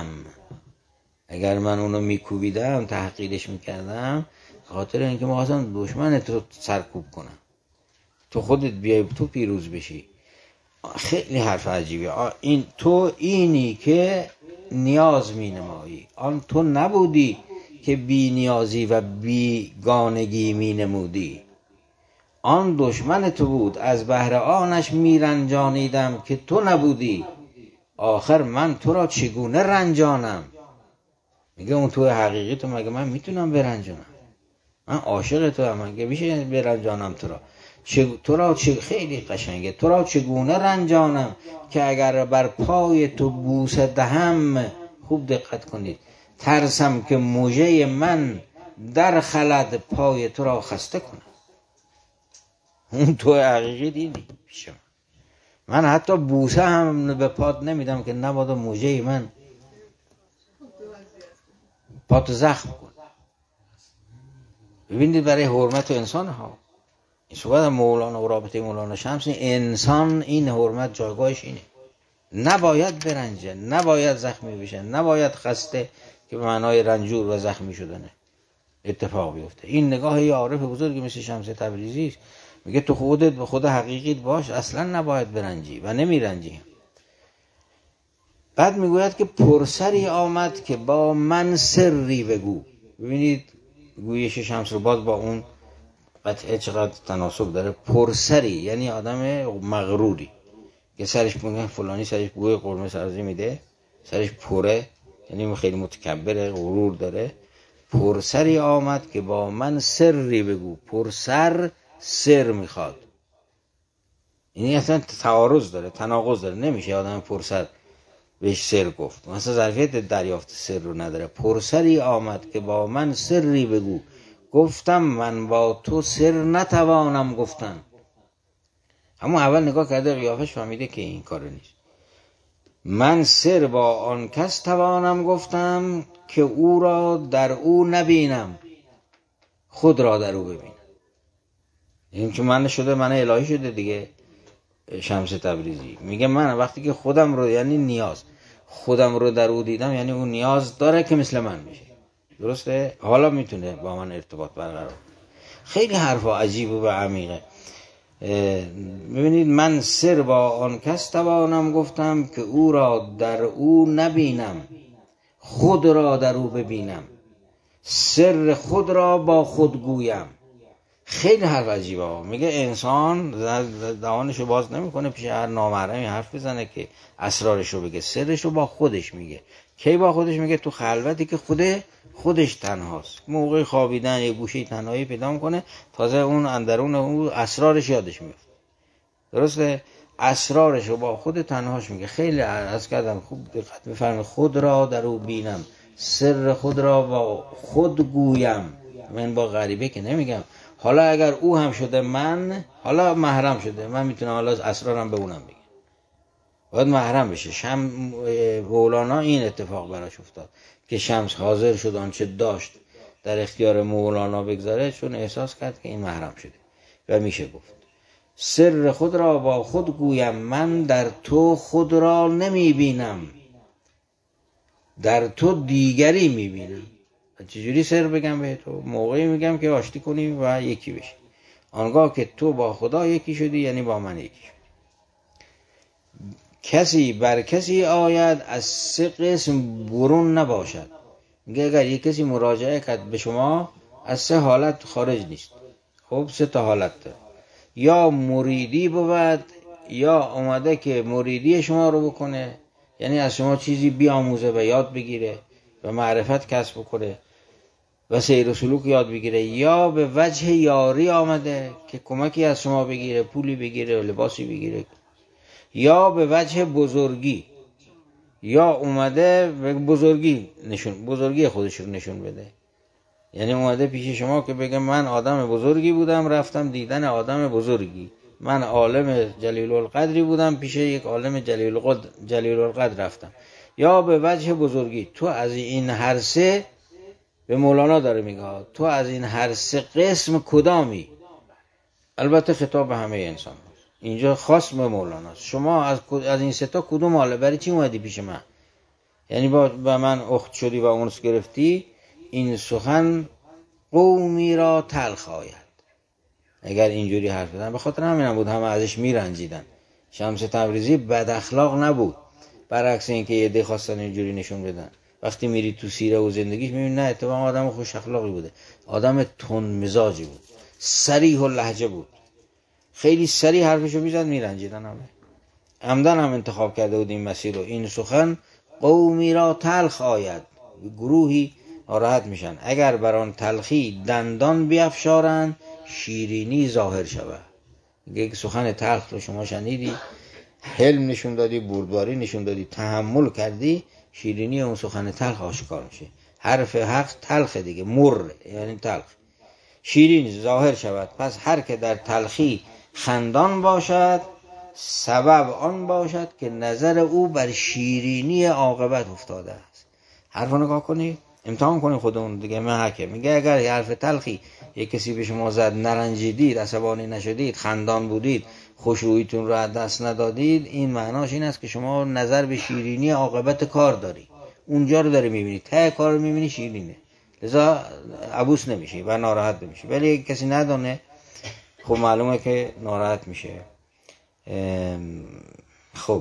اگر من اونو میکوبیدم تحقیرش میکردم خاطر اینکه ما خواستم دشمن تو سرکوب کنم تو خودت بیای تو پیروز بشی. خیلی حرف عجیبه این تو اینی که نیاز می نمایی آن تو نبودی که بی نیازی و بیگانگی می نمودی آن دشمن تو بود از بهر آنش می رنجانیدم که تو نبودی آخر من تو را چگونه رنجانم. میگه اون تو حقیقی تو مگه من میتونم برنجانم من عاشق تو هم مگه میشه برنجانم تو را چه تو را چه خیلی قشنگه تو را چگونه رنجانم که اگر بر پای تو بوسه دهم خوب دقت کنید ترسم که موجه من در خلد پای تو را خسته کنم. اون تو حقیقی دیدی پیش من من حتی بوسه هم به پات نمیدم که نبادا موجه من پات زخم کن. ببینید برای حرمت انسان ها این صحبت مولانا و رابطه مولانا شمس، انسان این حرمت جایگاهش اینه، نباید برنجه، نباید زخمی بشه، نباید خسته که به معنای رنجور و زخمی شدنه اتفاق بیفته. این نگاه یه عارف بزرگی مثل شمس تبریزی است، میگه تو خودت به خود حقیقیت باش، اصلا نباید برنجی و نمیرنجی. بعد میگوید که پرسری آمد که با من سری بگو. ببینید گویش شمس رو باز با اون قطعه چقدر تناسب داره. پرسری یعنی آدم مغروری که سرش میگن فلانی سرش بوی قرمه سبزی میده، سرش پره، یعنی خیلی متکبره، غرور داره. پرسری آمد که با من سری بگو. پرسر سر میخواد، یعنی اصلا تعارض داره، تناقض داره، نمیشه آدم پرسر بهش سر گفت، مثلا ظرفیت دریافت سر رو نداره. پرسری آمد که با من سری بگو، گفتم من با تو سر نتوانم گفتن. اما اول نگاه کرده قیافش فهمیده که این کار نیست. من سر با آن کس توانم گفتم که او را در او نبینم، خود را در او ببینم. این چون من شده من الهی شده دیگه. شمس تبریزی میگه من وقتی که خودم رو، یعنی نیاز، خودم رو در او دیدم، یعنی اون نیاز داره که مثل من میشه. درسته؟ حالا میتونه با من ارتباط برقرار. خیلی حرفا عجیب و عمیقه. ببینید من سر با آن کس توانم گفتم که او را در او نبینم، خود را در او ببینم، سر خود را با خود گویم. خیلی حرف عجیبه ها. میگه انسان دهانشو باز نمیکنه پیش هر نامحرمی حرف بزنه که اسرارشو بگه، سرشو با خودش میگه. کی با خودش میگه؟ تو خلوتی که خوده خودش تنهاست، موقع خوابیدن یه گوشه تنهایی پیدا میکنه، تازه اون اندرون اون اسرارش یادش میفته. درسته؟ اسرارشو با خود تنهاش میگه. خیلی عرض کردم خوب دقت بفرمایید. خود را در او بینم، سر خود را با خود گویم. من با غریبه که نمیگم. حالا اگر او هم شده من، حالا محرم شده، من میتونم حالا اسرارم به اونم بگم. باید محرم بشه. شم مولانا این اتفاق براش افتاد که شمس حاضر شد آنچه داشت در اختیار مولانا بگذاره، چون احساس کرد که این محرم شده و میشه گفت سر خود را با خود گویم، من در تو خود را نمیبینم، در تو دیگری میبینم. چجوری سر بگم به تو؟ موقعی میگم که آشتی کنیم و یکی بشی. آنگاه که تو با خدا یکی شدی، یعنی با من یکی شدی. کسی بر کسی آید از سه قسم برون نباشد. میگه اگر یک کسی مراجعه کرد به شما از سه حالت خارج نیست. خب سه تا حالت داره. یا مریدی بود، یا اومده که مریدی شما رو بکنه، یعنی از شما چیزی بیاموزه و یاد بگیره و معرفت کسب بکنه و سیر و سلوک یاد بگیره، یا به وجه یاری آمده که کمکی از شما بگیره، پولی بگیره و لباسی بگیره، یا به وجه بزرگی، یا اومده به بزرگی نشون بزرگی خودش رو نشون بده. یعنی اومده پیش شما که بگه من آدم بزرگی بودم، رفتم دیدن آدم بزرگی، من عالم جلیل القدری بودم، پیش یک عالم جلیل القدر جلیل القدر رفتم. یا به وجه بزرگی. تو از این هر سه، به مولانا داره میگه، تو از این هر سه قسم کدامی؟ البته خطاب به همه انسان هست. اینجا خاص به مولانا است. شما از از این سه تا کدوم حاله؟ برای چی اومدی پیش من؟ یعنی با به من اخت شدی و اونس گرفتی. این سخن قومی را تلخ آید. اگر اینجوری حرف بزنن، به خاطر همین هم بود همه ازش میرنجیدن. شمس تبریزی بد اخلاق نبود، برعکس اینکه یه عده خواستن اینجوری نشون بدن. وقتی میری تو سیره و زندگیش میبینی نه، اتفاقا آدم خوش اخلاقی بوده، آدم تند مزاجی بود، صریح اللهجه بود، خیلی صریح حرفشو میزد، میرنجیدن همه. عمدن هم انتخاب کرده بود این مسیر رو. این سخن قومی را تلخ آید، گروهی ناراحت میشن، اگر بر آن تلخی دندان بیفشارند شیرینی ظاهر شود. یک سخن تلخ رو شما شنیدی، حلم نشون دادی، بردباری نشون دادی، تحمل کردی، شیرینی اون سخن تلخ آشکار میشه. حرف حق تلخ دیگه، مر یعنی تلخ، شیرین ظاهر شود. پس هر که در تلخی خندان باشد، سبب آن باشد که نظر او بر شیرینی عاقبت افتاده است. حرف رو نگاه کنید، امتحان کنید خودمون دیگه. محکه میگه اگر یه حرف تلخی یک کسی به شما زد نرنجیدید، عصبانی نشدید، خندان بودید، خوشروییتون رو از دست ندادید، این معناش این است که شما نظر به شیرینی عاقبت کار داری. اونجا رو داری میبینی، ته کار رو میبینی شیرینه، لذا عبوس نمیشی و ناراحت نمیشی. ولی اگه کسی ندانه خب معلومه که ناراحت میشه. خب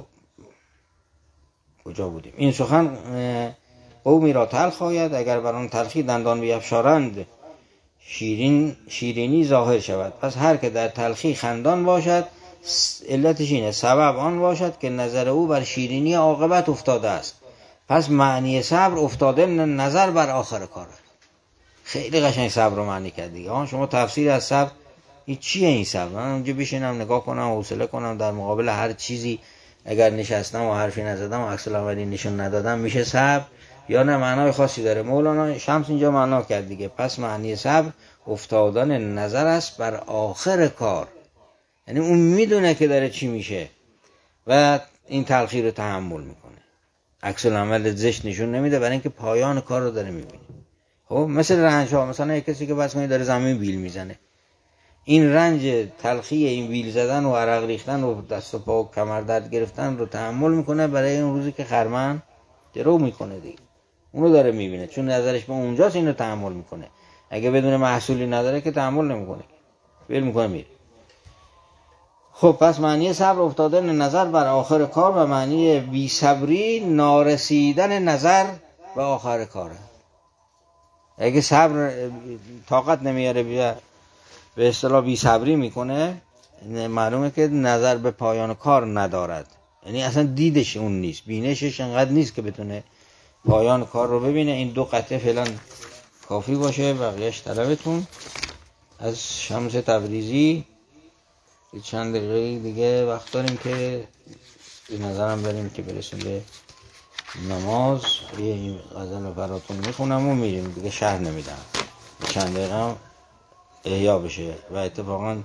کجا بودیم؟ این سخن قومی را تلخ آید، اگر بر آن تلخی دندان بیفشارند شیرین شیرینی ظاهر شود. پس هر که در تلخی خندان باشد علتش اینه، سبب آن باشد که نظر او بر شیرینی عاقبت افتاده است. پس معنی صبر افتاده نظر بر آخر کار. خیلی قشنگ صبر رو معنی کرد دیگه. آن شما تفسیر از صبر این چیه؟ این صبر من اونجا بشینم نگاه کنم حوصله کنم در مقابل هر چیزی اگر نشستم و حرفی نزدم و عکس العملی نشون ندادم میشه صبر یا نه؟ معنای خاصی داره. مولانا شمس اینجا معنا کرد دیگه. پس معنی صبر افتادن نظر است بر آخر کار، یعنی اون میدونه که داره چی میشه و این تلخی رو تحمل میکنه، عکس العمل زشت نشون نمیده برای اینکه پایان کار رو داره میبینه. خب مثل رنج ها، مثلا یک کسی که بس کنید داره زمین بیل میزنه، این رنج تلخی این بیل زدن و عرق ریختن و دست و پا و کمر درد گرفتن رو تحمل میکنه برای این روزی که خرمن درو میکنه دیگه. اونو داره میبینه چون نظرش به اونجاست، اینو تحمل میکنه. اگه بدون محصولی نداره که تحمل نمیکنه، ول میکنه میره. خب پس معنی صبر افتادن نظر بر آخر کار و معنی بی صبری نارسیدن نظر به آخر کاره. اگه صبر طاقت نمیاره بیا به اصطلاح بی صبری میکنه، معلومه که نظر به پایان کار ندارد، یعنی اصلا دیدش اون نیست، بینشش انقدر نیست که بتونه پایان کار رو ببینه. این دو قطعه فعلا کافی باشه، بقیهش طلبتون. از شمس تبریزی چند دقیقه دیگه وقت داریم که به نظرم بریم که برسیم به نماز. یه این غزل براتون میخونم و میریم دیگه، شهر نمیدم، چند دقیقه هم احیا بشه. و اتفاقا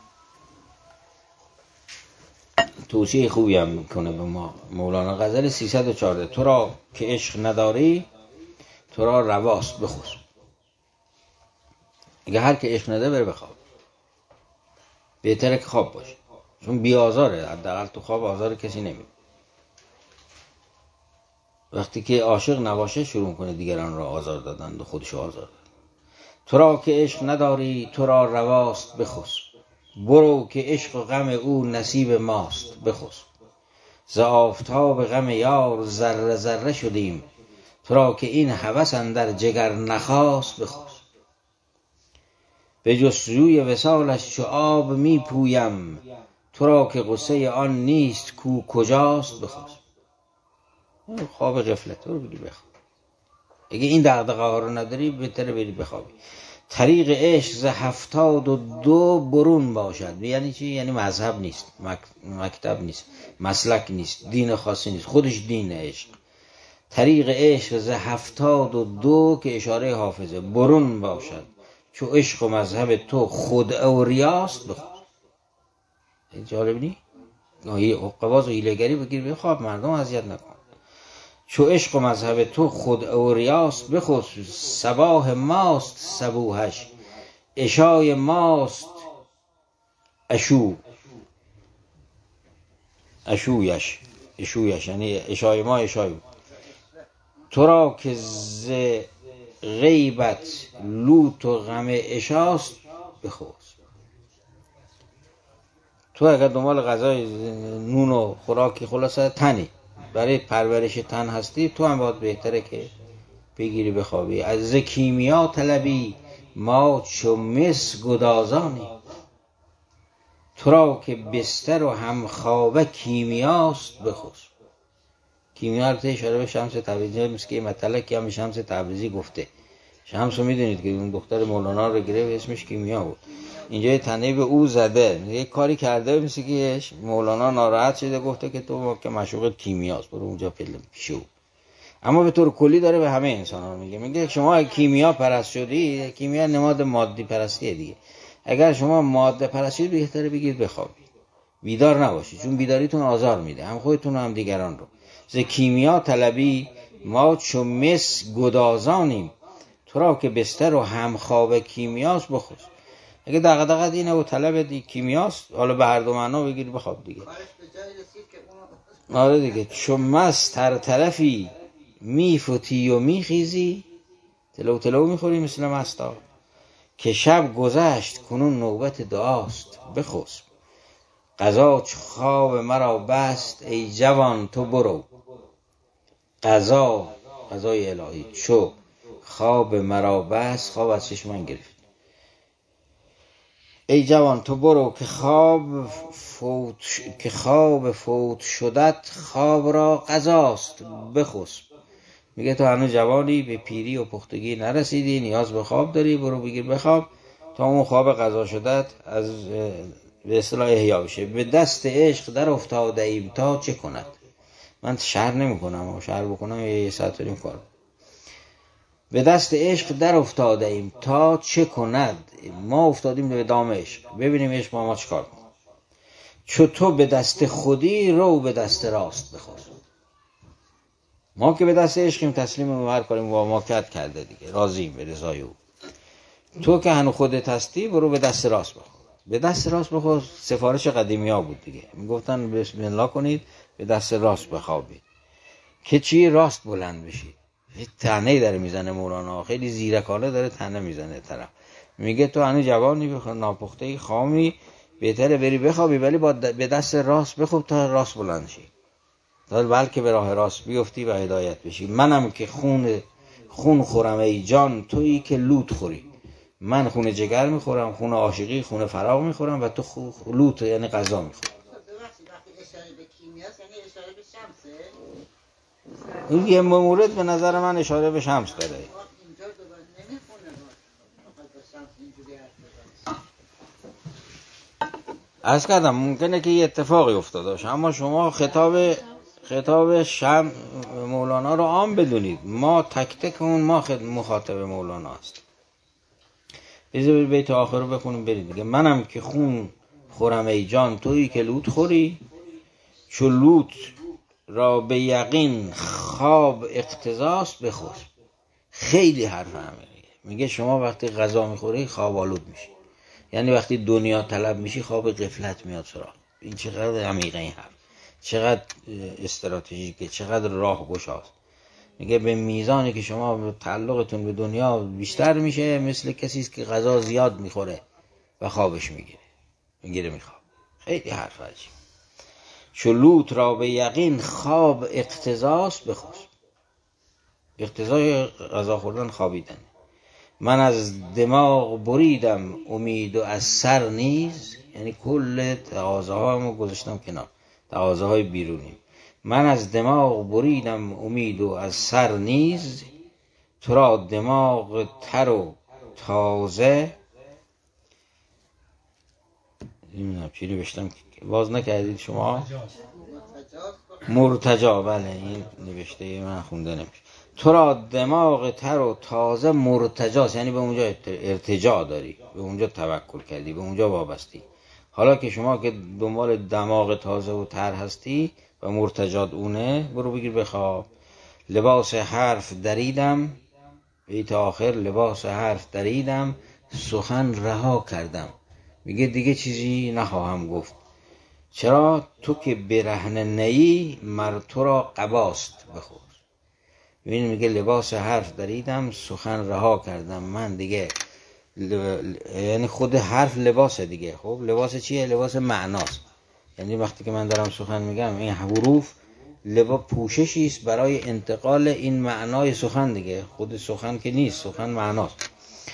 توصیه خوبی هم میکنه به ما مولانا. غزل سیصد و چهارده: تو را که عشق نداری تو را رواست بخوز. اگه هر که عشق نده بره بخواب، بهتره که خواب باشه، چون بی آزاره، حداقل تو خواب آزار کسی نمیده. وقتی که عاشق نباشه شروع کنه دیگران را آزار دادن و خودشو آزار دادن. تو را که عشق نداری تو را رواست بخوز، برو که عشق و غم او نصیب ماست بخوز. ز آفتاب غم یار ذره ذره شدیم، تو را که این هوس اندر جگر نخاست بخوز. به جستجوی وصالش چو آب می پویم، تو را که غصه آن نیست کو کجاست بخوز. خواب غفلت رو بری بخواب. اگه این دغدغه ها رو نداری بهتره بری بخوابی. طریق عشق ز هفتاد و دو برون باشد. یعنی چی؟ یعنی مذهب نیست، مکتب نیست، مسلک نیست، دین خاصی نیست، خودش دین عشق. طریق عشق ز هفتاد و دو که اشاره حافظه برون باشد، چو عشق و مذهب تو خود اوریاست بخوز. این جالب نی؟ گاهی عقباز و حیله‌گری بگیر بخواب، مردم اذیت نکن. چو عشق و مذهب تو خود اوریاست بخوز. صباح ماست صبوحش عشای ماست اشو اشویش اشویش یعنی عشای ما عشای. تو را که ز غیبت لوت و غم عشاست بخوز. تو اگر دنبال غذای نون و خوراکی خلاصه تنی برای پرورش تن هستی، تو هم باید بهتره که بگیری بخوابی. از کیمیا طلبی ما چو مس گدازانی، تو را که بستر و همخوابه کیمیاست بخوز. کیمیا البته اشاره به شمس تبریزی مثل که مطلع که هم شمس تبریزی گفته. شمس رو میدونید که اون دختر مولانا رو گرفت اسمش کیمیا بود. اینجا یه تنه به او زده، یه کاری کرده مثل که مولانا ناراحت شده گفته که تو که مشوق کیمیاست برو اونجا پله پیشو. اما به طور کلی داره به همه انسان ها میگه. میگه شما کیمیا پرست شدی، کیمیا نماد مادی پرستیه دیگه. اگر شما ماده پرستید بهتره بگید بخوابید. بیدار نباشید، چون بیداریتون آزار میده، هم خودتون هم دیگران رو. ز کیمیا طلبی ما چو مس گدازانیم، تو را که بستر و همخواب کیمیاست بخوز. اگه دغدغت اینه و طلب دی کیمیاست، حالا به هر دو معنا بگیر بخواب دیگه. آره دیگه. چو مس تر طرفی میفوتی و میخیزی، تلو تلو میخوری مثل مستا، که شب گذشت کنون نوبت دعاست بخسب. قضا چو خواب مرا بست ای جوان تو برو، قضا قضای الهی چو خواب مرا بست، خواب از چشم من گرفت، ای جوان تو برو که خواب فوت ش... که خواب فوت شدت خواب را قضاست بخسب. میگه تو هنوز جوانی، به پیری و پختگی نرسیدی، نیاز به خواب داری، برو بگیر بخواب تا اون خواب قضا شدت از به اصطلاح احیا بشه. به دست عشق در افتاده ایم تا چه کند. من شهر نمی کنم، شهر بکنم یه ساعت داریم کار. به دست عشق در افتاده ایم تا چه کند، ما افتادیم به دام عشق، ببینیم عشق ما ما چه کار کنیم. چو تو به دست خودی رو به دست راست بخواست. ما که به دست عشقیم، تسلیم و هر کاریم با ما کرد کرده دیگه، راضیم به رضای او. تو که هنو خودت هستی برو به دست راست بخور. به دست راست بخور سفارش قدیمی ها بود دیگه، میگفتن بسم الله کنید به دست راست بخوابید که چی راست بلند بشید. یه طعنه‌ای داره میزنه مولانا، خیلی زیرکانه داره طعنه میزنه طرف. میگه تو هنو جوانی، بخور ناپخته خامی، بهتره بری بخوابی ولی با به دست راست بخواب تا راست بلند شی، تا بلکه به راه راست بیفتی و هدایت بشی. منم که خون خون خورم ای جان تویی که لوت خوری. من خون جگر میخورم، خون عاشقی، خون فراق میخورم و تو خو... لوت یعنی غذا میخوری. وقتی اشاره به کیمیاست یعنی اشاره به شمسه. این یه مورد به نظر من اشاره به شمس داره. اینجا دوباره نمیخونه با شمس اینجوری حرف بزنه. عرض کردم ممکنه که یه اتفاقی افتاده، اما شما خطاب خطاب شم مولانا رو عام بدونید. ما تک تک اون ما مخاطب مولانا است. بذار بیت آخر رو بخونیم برید دیگه. منم که خون خورم ای جان تویی که لوت خوری، چو لوت را به یقین خواب اقتضاست بخور. خیلی حرف عمیقیه. میگه شما وقتی غذا میخوری خواب آلود میشی، یعنی وقتی دنیا طلب میشی خواب غفلت میاد سراغ. این چقدر عمیقه این حرف، چقدر استراتژیکه، چقدر راه گشاست. میگه به میزانی که شما تعلقتون به دنیا بیشتر میشه، مثل کسی است که غذا زیاد میخوره و خوابش میگیره میگیره میخواب. خیلی حرف عجیب. چو لوت را به یقین خواب اقتضاست بخور. اقتضای غذا خوردن خوابیدن. من از دماغ بریدم امید و از سر نیز، یعنی کل تقاضاهامو گذاشتم کنار، تقاضاهای بیرونی. من از دماغ بریدم امید و از سر نیز، تو را دماغ تر و تازه. نمیدونم چی نوشتم باز نکردید شما. مرتجا، بله این نوشته من خونده نمیشه. تو را دماغ تر و تازه مرتجاست، یعنی به اونجا ارتجاع داری، به اونجا توکل کردی، به اونجا وابستی. حالا که شما که دنبال دماغ تازه و تر هستی و مرتجات اونه، برو بگیر بخواب. لباس حرف دریدم، بیت آخر، لباس حرف دریدم سخن رها کردم. میگه دیگه چیزی نخواهم گفت. چرا؟ تو که برهنه نیی مر تو را قباست بخور. ببین میگه لباس حرف دریدم سخن رها کردم. من دیگه ل... یعنی خود حرف لباسه دیگه. خب لباس چیه؟ لباس معناست. یعنی وقتی که من دارم سخن میگم این حروف لباس پوششی است برای انتقال این معنای سخن دیگه. خود سخن که نیست، سخن معناست،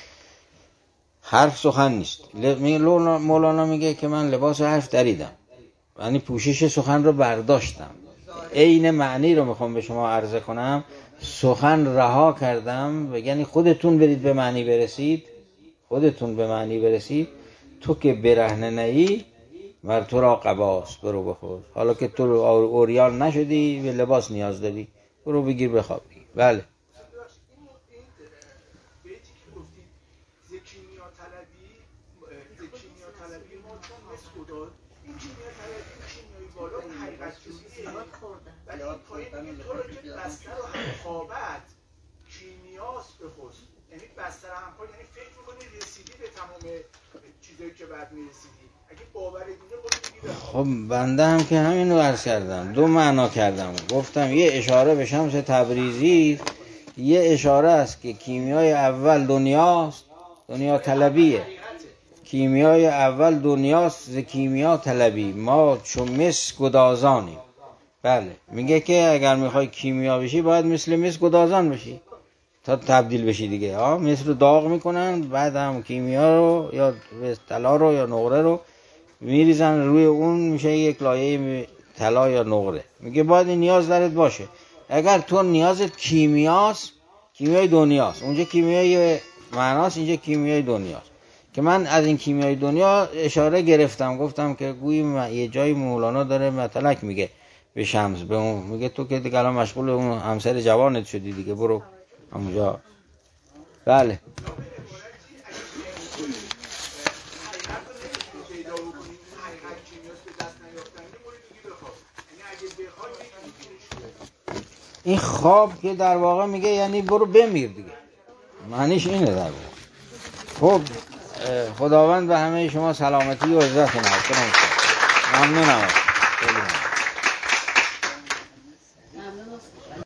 حرف سخن نیست. مولانا میگه که من لباس حرف دریدم، یعنی پوشش سخن رو برداشتم، عین معنی رو میخوام به شما عرضه کنم. سخن رها کردم، یعنی خودتون برید به معنی برسید، خودتون به معنی برسید. تو که برهنه نیی مر تو را قباست، برو بخور. حالا که تو اوریان نشدی به لباس نیاز داری، برو بگیر بخواب. بله این کیمیا طلبی این کیمیایی بالا اون حقیقت جوییه، ولی این پایین میگه تو رو که بستر و همخوابت کیمیاست به خصوص، یعنی بستر همخواب یعنی فکر میکنی رسیدی به تمام چیزایی که بعد میرسیدی، اگه باور دیگه خودت میگی خب بنده هم که همین رو عرض کردم، دو معنا کردم، گفتم یه اشاره به شمس تبریزی، یه اشاره است که کیمیای اول دنیاست، دنیا طلبیه، کیمیای اول دنیاست ز کیمیا طلبی، ما چو مس گدازانیم. بله میگه که اگر میخوای کیمیا بشی باید مثل مس گدازان بشی تا تبدیل بشی دیگه. ها مس رو داغ میکنن، بعد هم کیمیا رو یا طلا رو یا نقره رو میریزن روی اون، میشه یک لایه طلا یا نقره. میگه باید این نیاز درت باشه. اگر تو نیازت کیمیاست، کیمیای دنیاست، اونجا کیمیای معناست، اینجا کیمیای دنیاست. که من از این کیمیای دنیا اشاره گرفتم، گفتم که گویی یه جای مولانا داره مطلق میگه به شمس، به اون میگه تو که دیگه الان مشغول اون همسر جوانت شدی دیگه، برو همونجا. بله این خواب که در واقع میگه یعنی برو بمیر دیگه، معنیش اینه در واقع. خب خداوند به همه شما سلامتی و عزت نهاد. ممنونم.